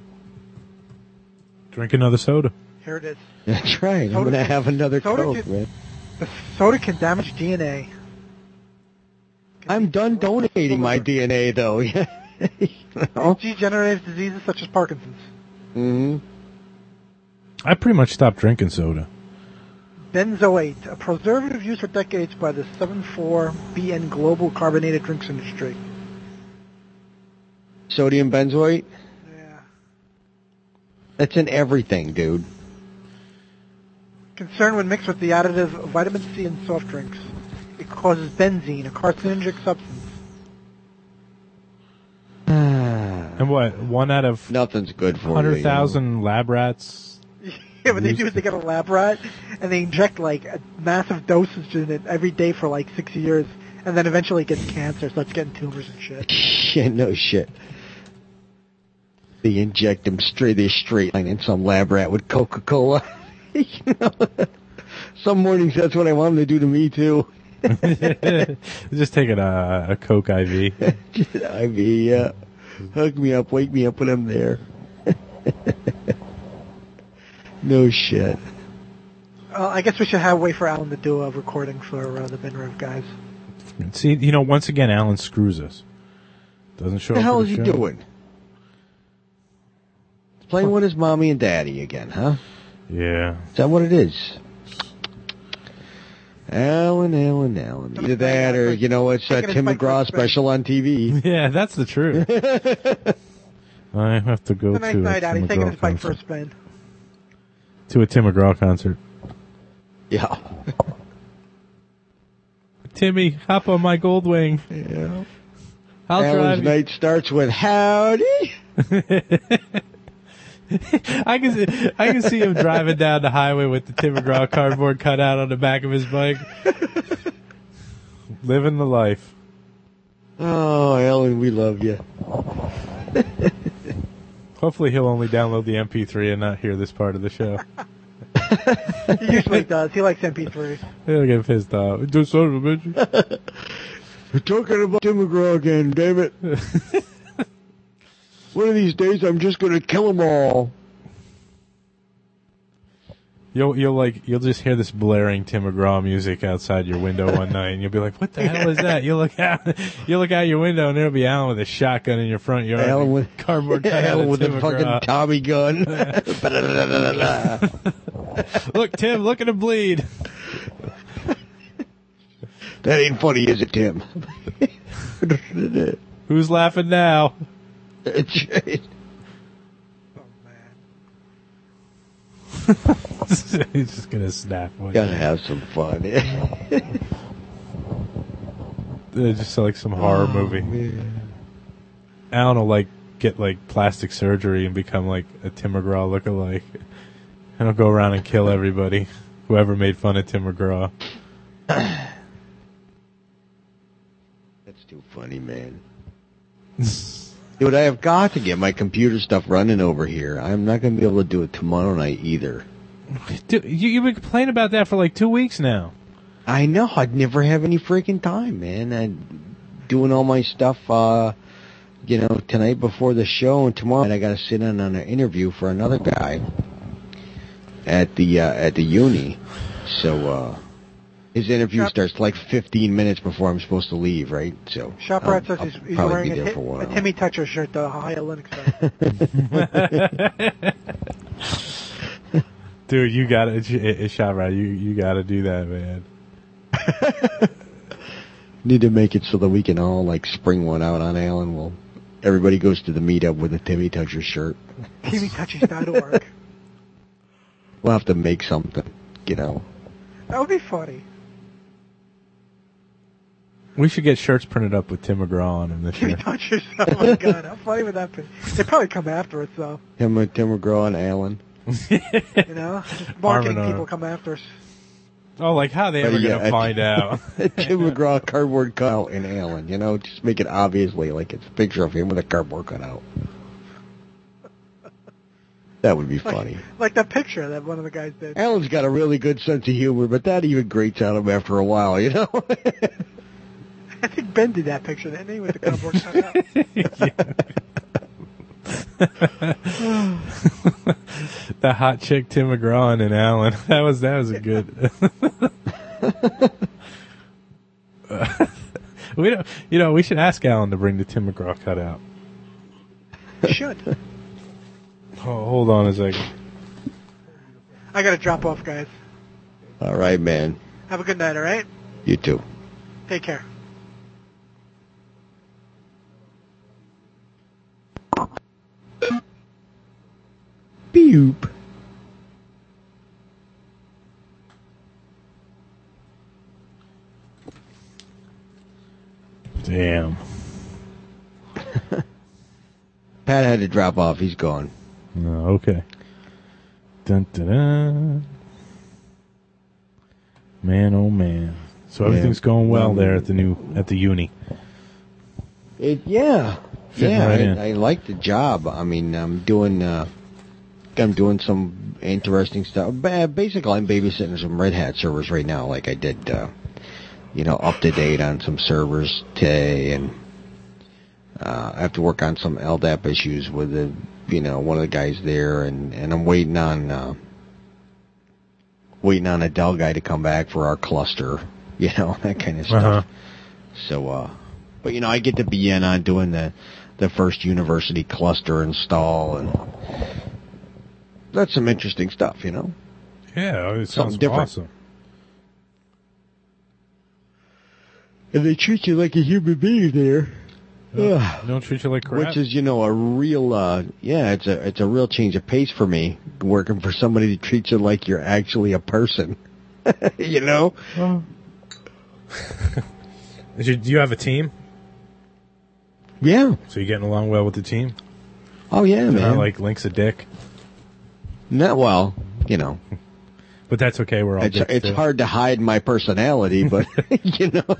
Drink another soda. Here it is. That's right. I'm going to have another Coke, man. The soda can damage DNA. I'm done donating my DNA, though. Degenerative diseases such as Parkinson's. Mm-hmm. I pretty much stopped drinking soda. Benzoate, a preservative used for decades by the 7,4-BN global carbonated drinks industry. Sodium benzoate? Yeah. That's in everything, dude. Concerned when mixed with the additive vitamin C in soft drinks. It causes benzene, a carcinogenic substance. And what? 1 out of... Nothing's good for 100,000 lab rats? Yeah, what they do is they get a lab rat, and they inject, like, a massive dosage in it every day for, like, 6 years, and then eventually it gets cancer, starts getting tumors and shit. Yeah, no shit. They inject them straight line in some lab rat with Coca-Cola. Some mornings that's what I want them to do to me, too. Just take a Coke IV. Just an IV, yeah. Hug me up, wake me up when I'm there. No shit. I guess we should wait for Alan to do a recording for the Binrev guys. See, once again, Alan screws us. Doesn't show up. What the hell for is the he show. doing? He's playing with his mommy and daddy again, huh? Yeah. Is that what it is? Alan. Either that or, it's a Tim McGraw special on TV. Yeah, that's the truth. I have to go to a Tim McGraw concert. To a Tim McGraw concert. Yeah. Timmy, hop on my Goldwing. Yeah. Alan's night starts with howdy. I can see him driving down the highway with the Tim McGraw cardboard cutout on the back of his bike. Living the life. Oh, Alan, we love you. Hopefully he'll only download the MP3 and not hear this part of the show. He usually does. He likes MP3. He'll get pissed off. Do son of a bitch. We're talking about Tim McGraw again, damn it. One of these days I'm just going to kill them all. You'll just hear this blaring Tim McGraw music outside your window one night, and you'll be like, "What the hell is that?" You look out your window, and there'll be Alan with a shotgun in your front yard. Alan with cardboard cutout. Alan with Tim a fucking Tommy gun. Look, Tim, look at him bleed. That ain't funny, is it, Tim? Who's laughing now? That's right. He's just gonna snap. Gotta have some fun. Just like some horror movie. Man. Alan will get plastic surgery and become like a Tim McGraw lookalike, and he'll go around and kill everybody, whoever made fun of Tim McGraw. That's too funny, man. Dude, I have got to get my computer stuff running over here. I'm not going to be able to do it tomorrow night either. Dude, you've been complaining about that for 2 weeks now. I know. I'd never have any freaking time, man. I'm doing all my stuff, tonight before the show, and tomorrow night I got to sit in on an interview for another guy at the uni. So, his interview starts 15 minutes before I'm supposed to leave, right? So ShopRat says he's wearing a Timmy Toucher shirt, the Ohio Linux shirt. Dude, you gotta, ShopRat, you gotta do that, man. Need to make it so that we can all spring one out on Alan. Everybody goes to the meetup with a Timmy Toucher shirt. TimmyTouchers.org. We'll have to make something, That would be funny. We should get shirts printed up with Tim McGraw on them this year. Timmy Touchers, oh my god, how funny would that be? They'd probably come after us, though. Tim McGraw and Alan. Just marketing people come after us. Oh, how they ever gonna find out? Tim McGraw cardboard cutout and Alan, just make it obviously it's a picture of him with a cardboard cutout. That would be funny. Like that picture that one of the guys did. Alan's got a really good sense of humor, but that even grates on him after a while, I think Ben did that picture, didn't he, with the cardboard cutout? The hot chick Tim McGraw and Alan. That was a good. We should ask Alan to bring the Tim McGraw cutout. We should. Oh, hold on a second. I gotta drop off, guys. All right, man. Have a good night, all right? You too. Take care. Beep. Damn. Pat had to drop off. He's gone. Oh, okay. Dun, dun, dun. Man, oh man. So everything's going well there at the uni. Yeah. Right I like the job. I mean, I'm doing some interesting stuff. Basically, I'm babysitting some Red Hat servers right now, like I did, up to date on some servers today, and I have to work on some LDAP issues with one of the guys there, and I'm waiting on a Dell guy to come back for our cluster, that kind of stuff. So, but I get to be in on doing the first university cluster install, and that's some interesting stuff, Yeah, it sounds something different. Awesome. And they treat you like a human being there. Don't treat you like crap. Which is, a real, it's a real change of pace for me, working for somebody that treats you like you're actually a person. Do you have a team? Yeah. So you getting along well with the team? Oh, yeah, man. Not like Link's a dick? No, well, you know. But that's okay. We're all dicks, It's too. hard to hide my personality, but, you know.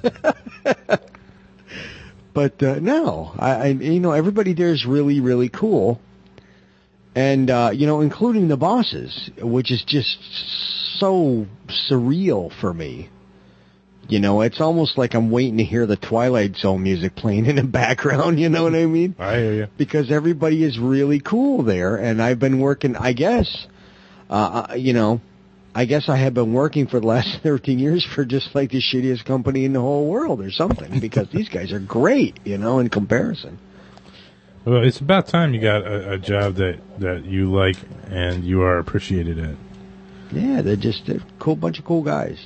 But, no. I, you know, everybody there is really, really cool. And, you know, including the bosses, which is just so surreal for me. You know, it's almost like I'm waiting to hear the Twilight Zone music playing in the background, you know what I mean? I hear you. Because everybody is really cool there, and I've been working, I guess, you know, I guess I have been working for the last 13 years for just like the shittiest company in the whole world or something, because these guys are great, you know, in comparison. Well, it's about time you got a job that you like and you are appreciated at. Yeah, they're a cool bunch of cool guys.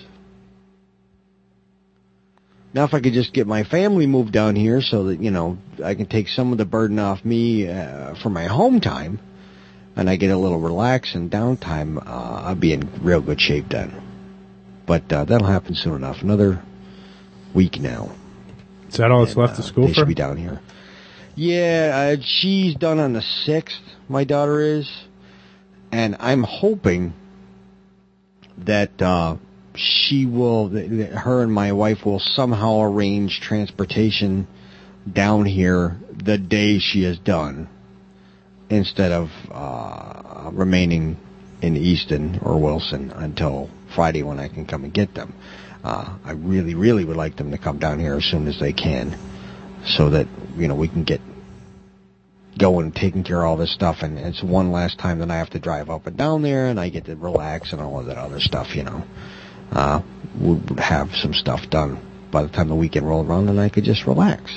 Now, if I could just get my family moved down here so that, you know, I can take some of the burden off me for my home time, and I get a little relax and downtime, I'll be in real good shape then. But that'll happen soon enough. Another week now. Is that all that's left of school they for? Should be down here. Yeah, she's done on the 6th, my daughter is. And I'm hoping that she will, her and my wife will somehow arrange transportation down here the day she is done, instead of remaining in Easton or Wilson until Friday when I can come and get them. I really, really would like them to come down here as soon as they can, so that, you know, we can get going and taking care of all this stuff, and it's one last time that I have to drive up and down there, and I get to relax and all of that other stuff, you know. We'll have some stuff done by the time the weekend rolled around, and I could just relax.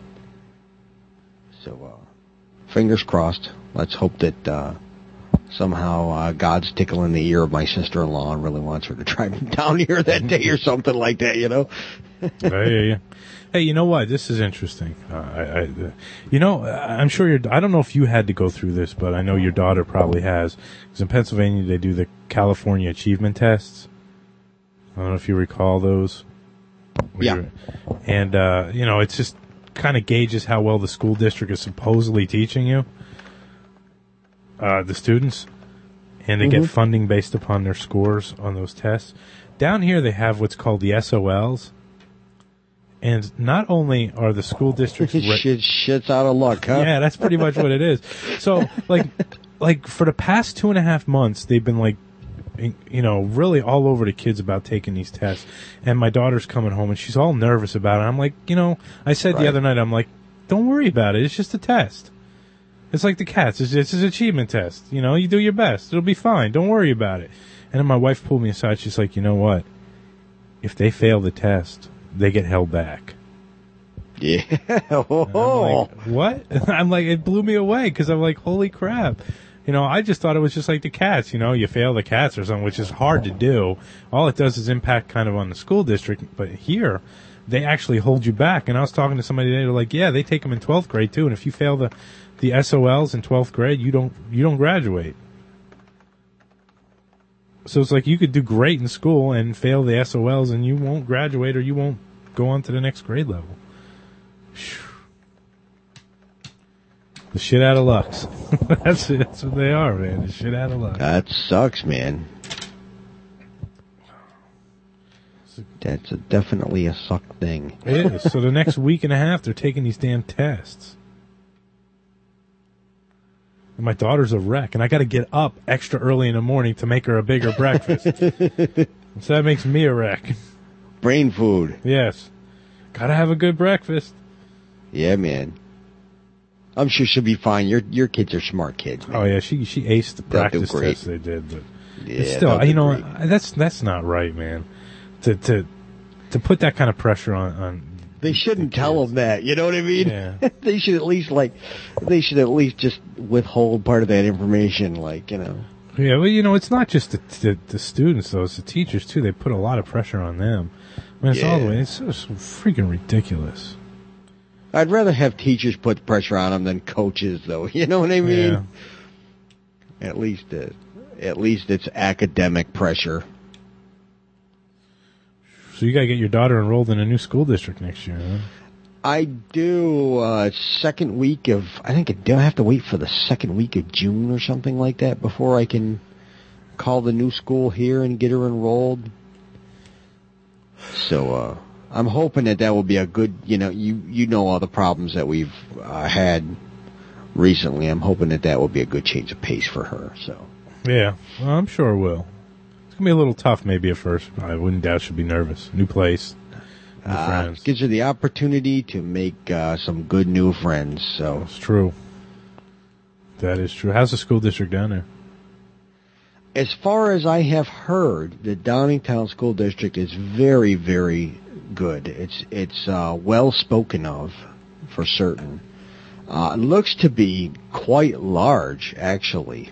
So, fingers crossed. Let's hope that somehow God's tickling the ear of my sister-in-law and really wants her to drive down here that day or something like that, you know? Yeah. Hey, you know what? This is interesting. You know, I'm sure I don't know if you had to go through this, but I know your daughter probably has. Because in Pennsylvania, they do the California Achievement Tests. I don't know if you recall those. Yeah. And, you know, it's just kind of gauges how well the school district is supposedly teaching you, the students. And they get funding based upon their scores on those tests. Down here, they have what's called the SOLs. And not only are the school districts... Shit's out of luck, huh? Yeah, that's pretty much what it is. So, like for the past 2.5 months, they've been like, you know, really all over the kids about taking these tests. And my daughter's coming home and she's all nervous about it. I'm like, you know, I said the other night, I'm like, don't worry about it. It's just a test. It's like the cats. It's an achievement test. You know, you do your best. It'll be fine. Don't worry about it. And then my wife pulled me aside. She's like, you know what? If they fail the test, they get held back. Yeah. Oh. Like, what? I'm like, it blew me away because I'm like, holy crap. You know, I just thought it was just like the cats. You know, you fail the cats or something, which is hard to do. All it does is impact kind of on the school district. But here, they actually hold you back. And I was talking to somebody today, they're like, yeah, they take them in 12th grade too. And if you fail the SOLs in 12th grade, you don't graduate. So it's like you could do great in school and fail the SOLs and you won't graduate or you won't go on to the next grade level. The shit out of lucks. That's what they are, man. The shit out of luck. That sucks, man. That's definitely a suck thing. It is. So the next week and a half, they're taking these damn tests. And my daughter's a wreck, and I got to get up extra early in the morning to make her a bigger breakfast. So that makes me a wreck. Brain food. Yes. Got to have a good breakfast. Yeah, man. I'm sure she'll be fine. Your kids are smart kids, man. Oh yeah, she aced the practice test they did, but yeah, it's still, you know, that's not right, man. To put that kind of pressure on they shouldn't tell them that. You know what I mean? Yeah. They should at least just withhold part of that information, like, you know. Yeah, well, you know, it's not just the students though; it's the teachers too. They put a lot of pressure on them. I mean, it's all the way. It's so freaking ridiculous. I'd rather have teachers put pressure on them than coaches, though. You know what I mean? Yeah. At least it's academic pressure. So you got to get your daughter enrolled in a new school district next year, huh? I do second week of, I think, do I have to wait for the second week of June or something like that before I can call the new school here and get her enrolled? So, I'm hoping that will be a good, you know all the problems that we've had recently. I'm hoping that will be a good change of pace for her, so. Yeah, well, I'm sure it will. It's going to be a little tough maybe at first. I wouldn't doubt she'll be nervous. New place. Gives her the opportunity to make some good new friends. So it's true. That is true. How's the school district down there? As far as I have heard, the Downingtown School District is very, very good. It's well spoken of, for certain. It looks to be quite large, actually.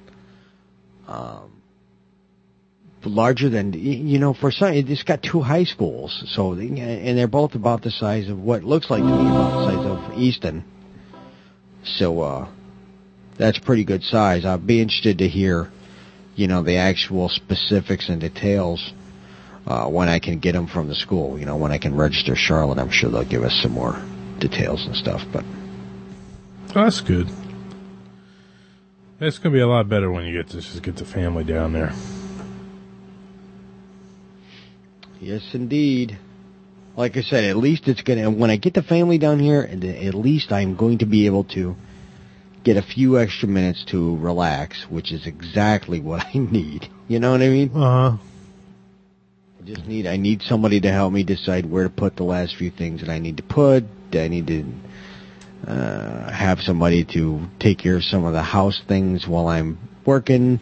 Larger than, for some, it's got 2 high schools, so, and they're both about the size of what looks like to me about the size of Easton. So, that's pretty good size. I'd be interested to hear, the actual specifics and details, when I can get them from the school. When I can register Charlotte, I'm sure they'll give us some more details and stuff, but. Oh, that's good. It's going to be a lot better when you get the family down there. Yes, indeed. Like I said, at least it's going to, when I get the family down here, at least I'm going to be able to get a few extra minutes to relax, which is exactly what I need. You know what I mean? Uh-huh. I need somebody to help me decide where to put the last few things that I need to put. I need to have somebody to take care of some of the house things while I'm working.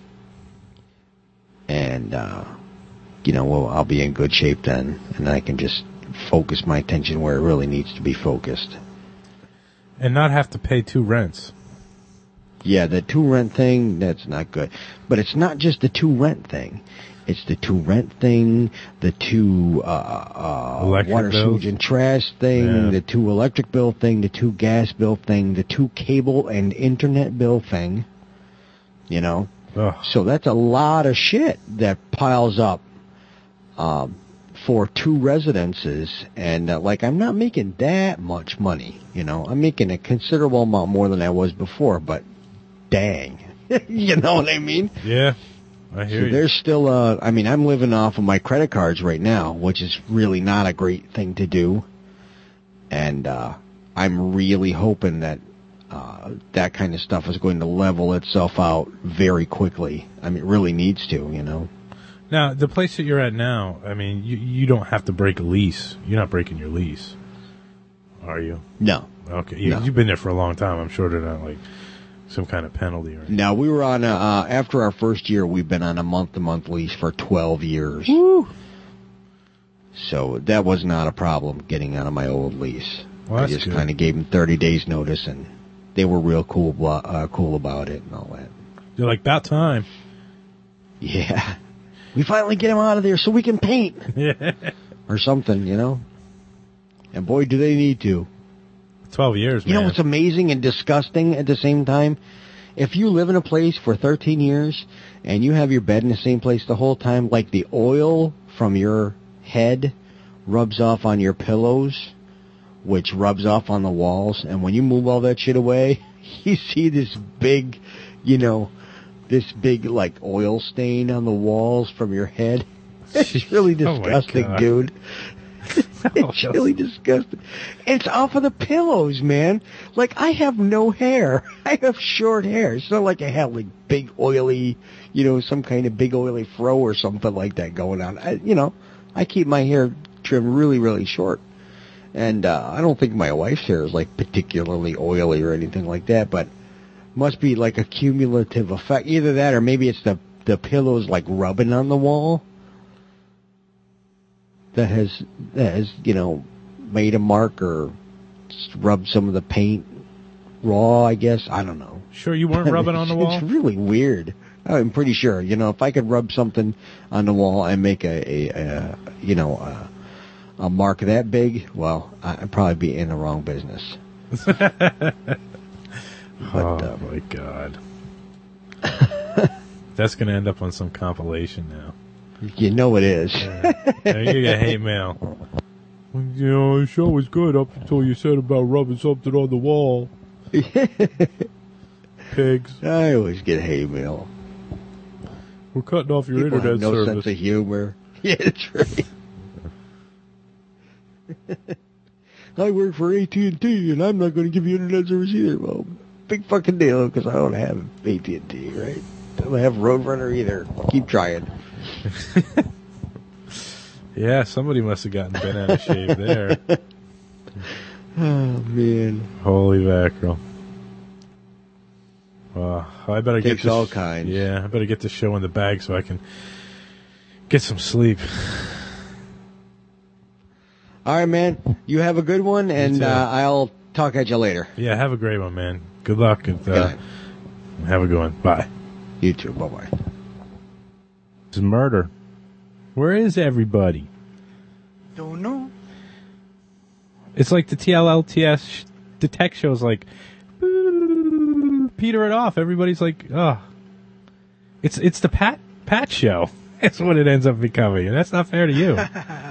And, I'll be in good shape then, and I can just focus my attention where it really needs to be focused. And not have to pay 2 rents. Yeah, the 2 rent thing, that's not good. But it's not just the 2 rent thing. It's the 2 rent thing, the 2 water, sewage, and trash thing, the 2 electric bill thing, the 2 gas bill thing, the 2 cable and internet bill thing. Ugh. So that's a lot of shit that piles up for 2 residences, and I'm not making that much money. I'm making a considerable amount more than I was before, but dang, you know what I mean? Yeah, I hear you. There's still I'm living off of my credit cards right now, which is really not a great thing to do, and I'm really hoping that that kind of stuff is going to level itself out very quickly. It really needs to, Now, the place that you're at now, you don't have to break a lease. You're not breaking your lease, are you? No. Okay, No. You've been there for a long time. I'm sure they're not some kind of penalty or anything. No, we were on after our first year, we've been on a month-to-month lease for 12 years. Woo! So that was not a problem getting out of my old lease. Well, I just kind of gave them 30 days notice, and they were real cool about it and all that. You're like, about time. Yeah. We finally get them out of there so we can paint. Yeah. Or something, And boy, do they need to. 12 years, man. You know what's amazing and disgusting at the same time? If you live in a place for 13 years and you have your bed in the same place the whole time, like the oil from your head rubs off on your pillows, which rubs off on the walls, and when you move all that shit away, you see this big, oil stain on the walls from your head. It's really disgusting, dude. It's really disgusting. It's off of the pillows, man. I have no hair. I have short hair. It's not like I have, big oily, some kind of big oily fro or something like that going on. I keep my hair trimmed really, really short. And I don't think my wife's hair is, particularly oily or anything like that, but must be, a cumulative effect. Either that or maybe it's the pillows, rubbing on the wall. That has made a mark or rubbed some of the paint raw, I guess. I don't know. Sure you weren't rubbing on the wall? It's really weird. I'm pretty sure. If I could rub something on the wall and make a mark that big, well, I'd probably be in the wrong business. Oh, my God. That's going to end up on some compilation now. You know it is. You get hate mail. You know, the show was good up until you said about rubbing something on the wall. Pigs. I always get hate mail. We're cutting off your People internet have no service. sense of humor. Yeah, that's right. I work for AT&T, and I'm not going to give you internet service either. Well, big fucking deal, because I don't have AT&T, right? I don't have Roadrunner either. Keep trying. Yeah, somebody must have gotten bent out of shape there. Oh, man. Holy mackerel. I better get Takes this, all kinds. Yeah, I better get this show in the bag so I can get some sleep. All right, man. You have a good one, and too. I'll talk at you later. Yeah, have a great one, man. Good luck. And, Good. have a good one. Bye. You too. Bye-bye. This is murder. Where is everybody? Don't know. It's like the TLLTS, the tech show's like, peter it off. Everybody's like, oh. It's the Pat show. That's what it ends up becoming, and that's not fair to you.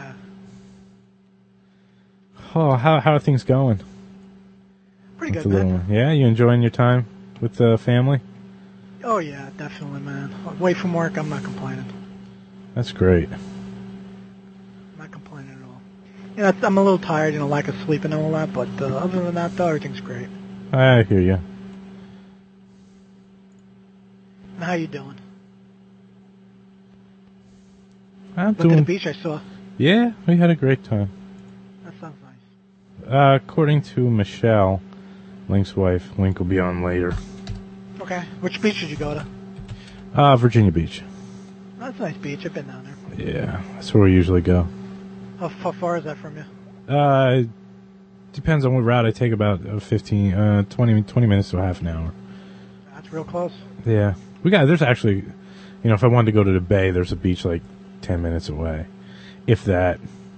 Oh, how are things going? Pretty With good, the little man. one? Yeah, you enjoying your time with the family? Oh, yeah, definitely, man. Away from work, I'm not complaining. That's great. I'm not complaining at all. Yeah, I'm a little tired, lack of sleep and all that, but other than that, though, everything's great. I hear you. And how you doing? I'm Look at the doing. beach I saw. Yeah, we had a great time. That sounds nice. According to Michelle, Link's wife, Link will be on later. Okay. Which beach did you go to? Virginia Beach. That's a nice beach. I've been down there. Yeah, that's where we usually go. How far is that from you? Depends on what route I take. About 20 minutes to a half an hour. That's real close. Yeah, there's actually, if I wanted to go to the bay, there's a beach like 10 minutes away, if that.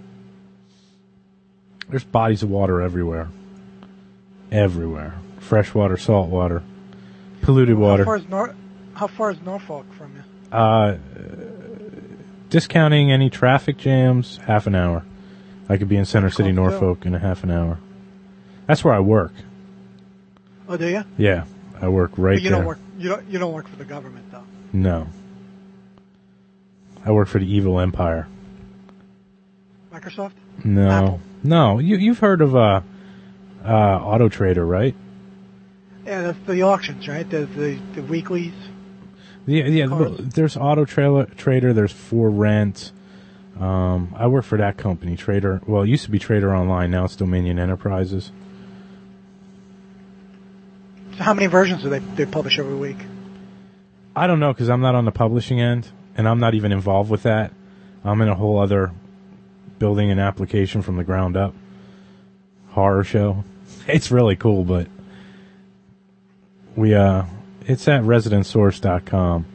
There's bodies of water everywhere. Everywhere. Fresh water, salt water, polluted water. How far is Norfolk from you? Discounting any traffic jams, half an hour. I could be in Center City, close, Norfolk in a half an hour. That's where I work. Oh, do you? Yeah, I work right But you there. don't work. You don't work for the government, though. No. I work for the evil empire. Microsoft? No. Apple? No, you've heard of Auto Trader, right? Yeah, that's the auctions, right? The weeklies. Yeah. Cars. There's Auto Trader. There's For Rent. I work for that company, Trader. Well, it used to be Trader Online. Now it's Dominion Enterprises. So how many versions do they publish every week? I don't know because I'm not on the publishing end, and I'm not even involved with that. I'm in a whole other building an application from the ground up horror show. It's really cool, but it's at residentsource.com.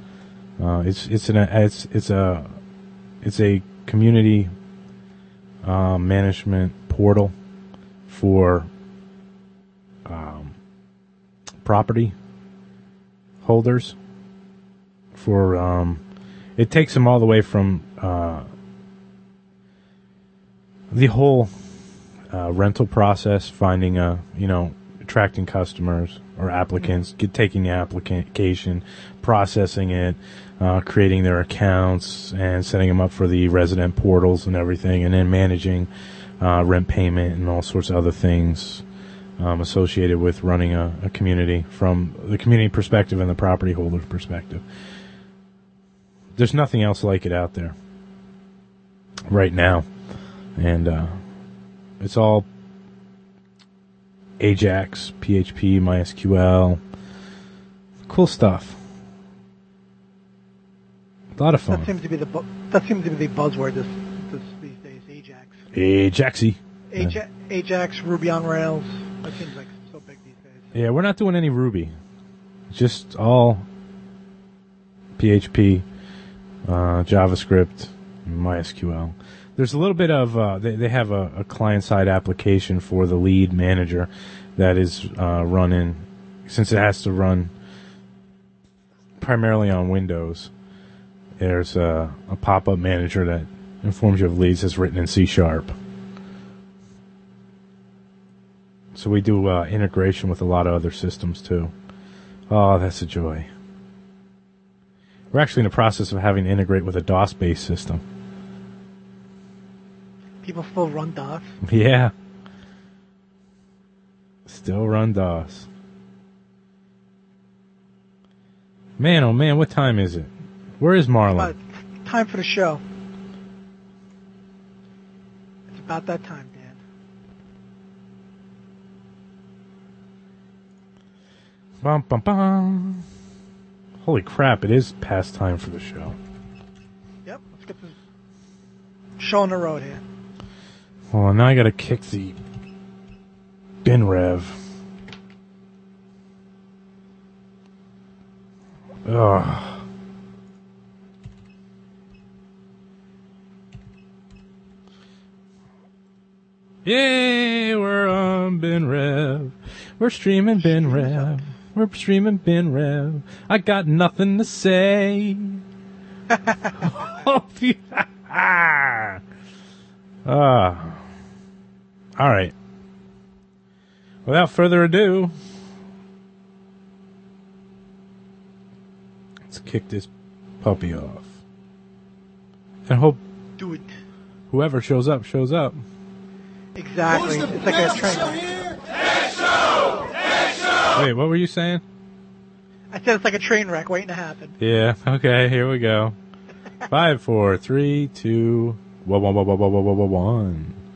It's a community management portal for property holders. It takes them all the way from the whole rental process, finding attracting customers or applicants, taking the application, processing it, creating their accounts, and setting them up for the resident portals and everything, and then managing rent payment and all sorts of other things associated with running a community from the community perspective and the property holder's perspective. There's nothing else like it out there right now. And it's all Ajax, PHP, MySQL. Cool stuff. A lot of fun. That seems to be the buzzword these days. Ajax. Ajaxy. Ajax, Ruby on Rails. That seems like so big these days. Yeah, we're not doing any Ruby. Just all PHP, JavaScript, and MySQL. There's a little bit of, they have a client-side application for the lead manager that is running, since it has to run primarily on Windows, there's a pop-up manager that informs you of leads that's written in C#. So we do integration with a lot of other systems, too. Oh, that's a joy. We're actually in the process of having to integrate with a DOS-based system. People still run DOS? Yeah. Still run DOS. Man, oh man, what time is it? Where is Marlon? Time for the show. It's about that time, Dan. Bum, bum, bum. Holy crap, it is past time for the show. Yep, let's get this show on the road here. Well, now I gotta kick the bin rev. Ugh. Yay, we're on bin rev. We're streaming bin rev. We're streaming bin rev. I got nothing to say. All right. Without further ado, let's kick this puppy off. And hope Do it. whoever shows up, shows up. Exactly. It's like a train. Wait, what were you saying? I said it's like a train wreck waiting to happen. Yeah, okay, here we go. 5, 4, 3, 2, 1.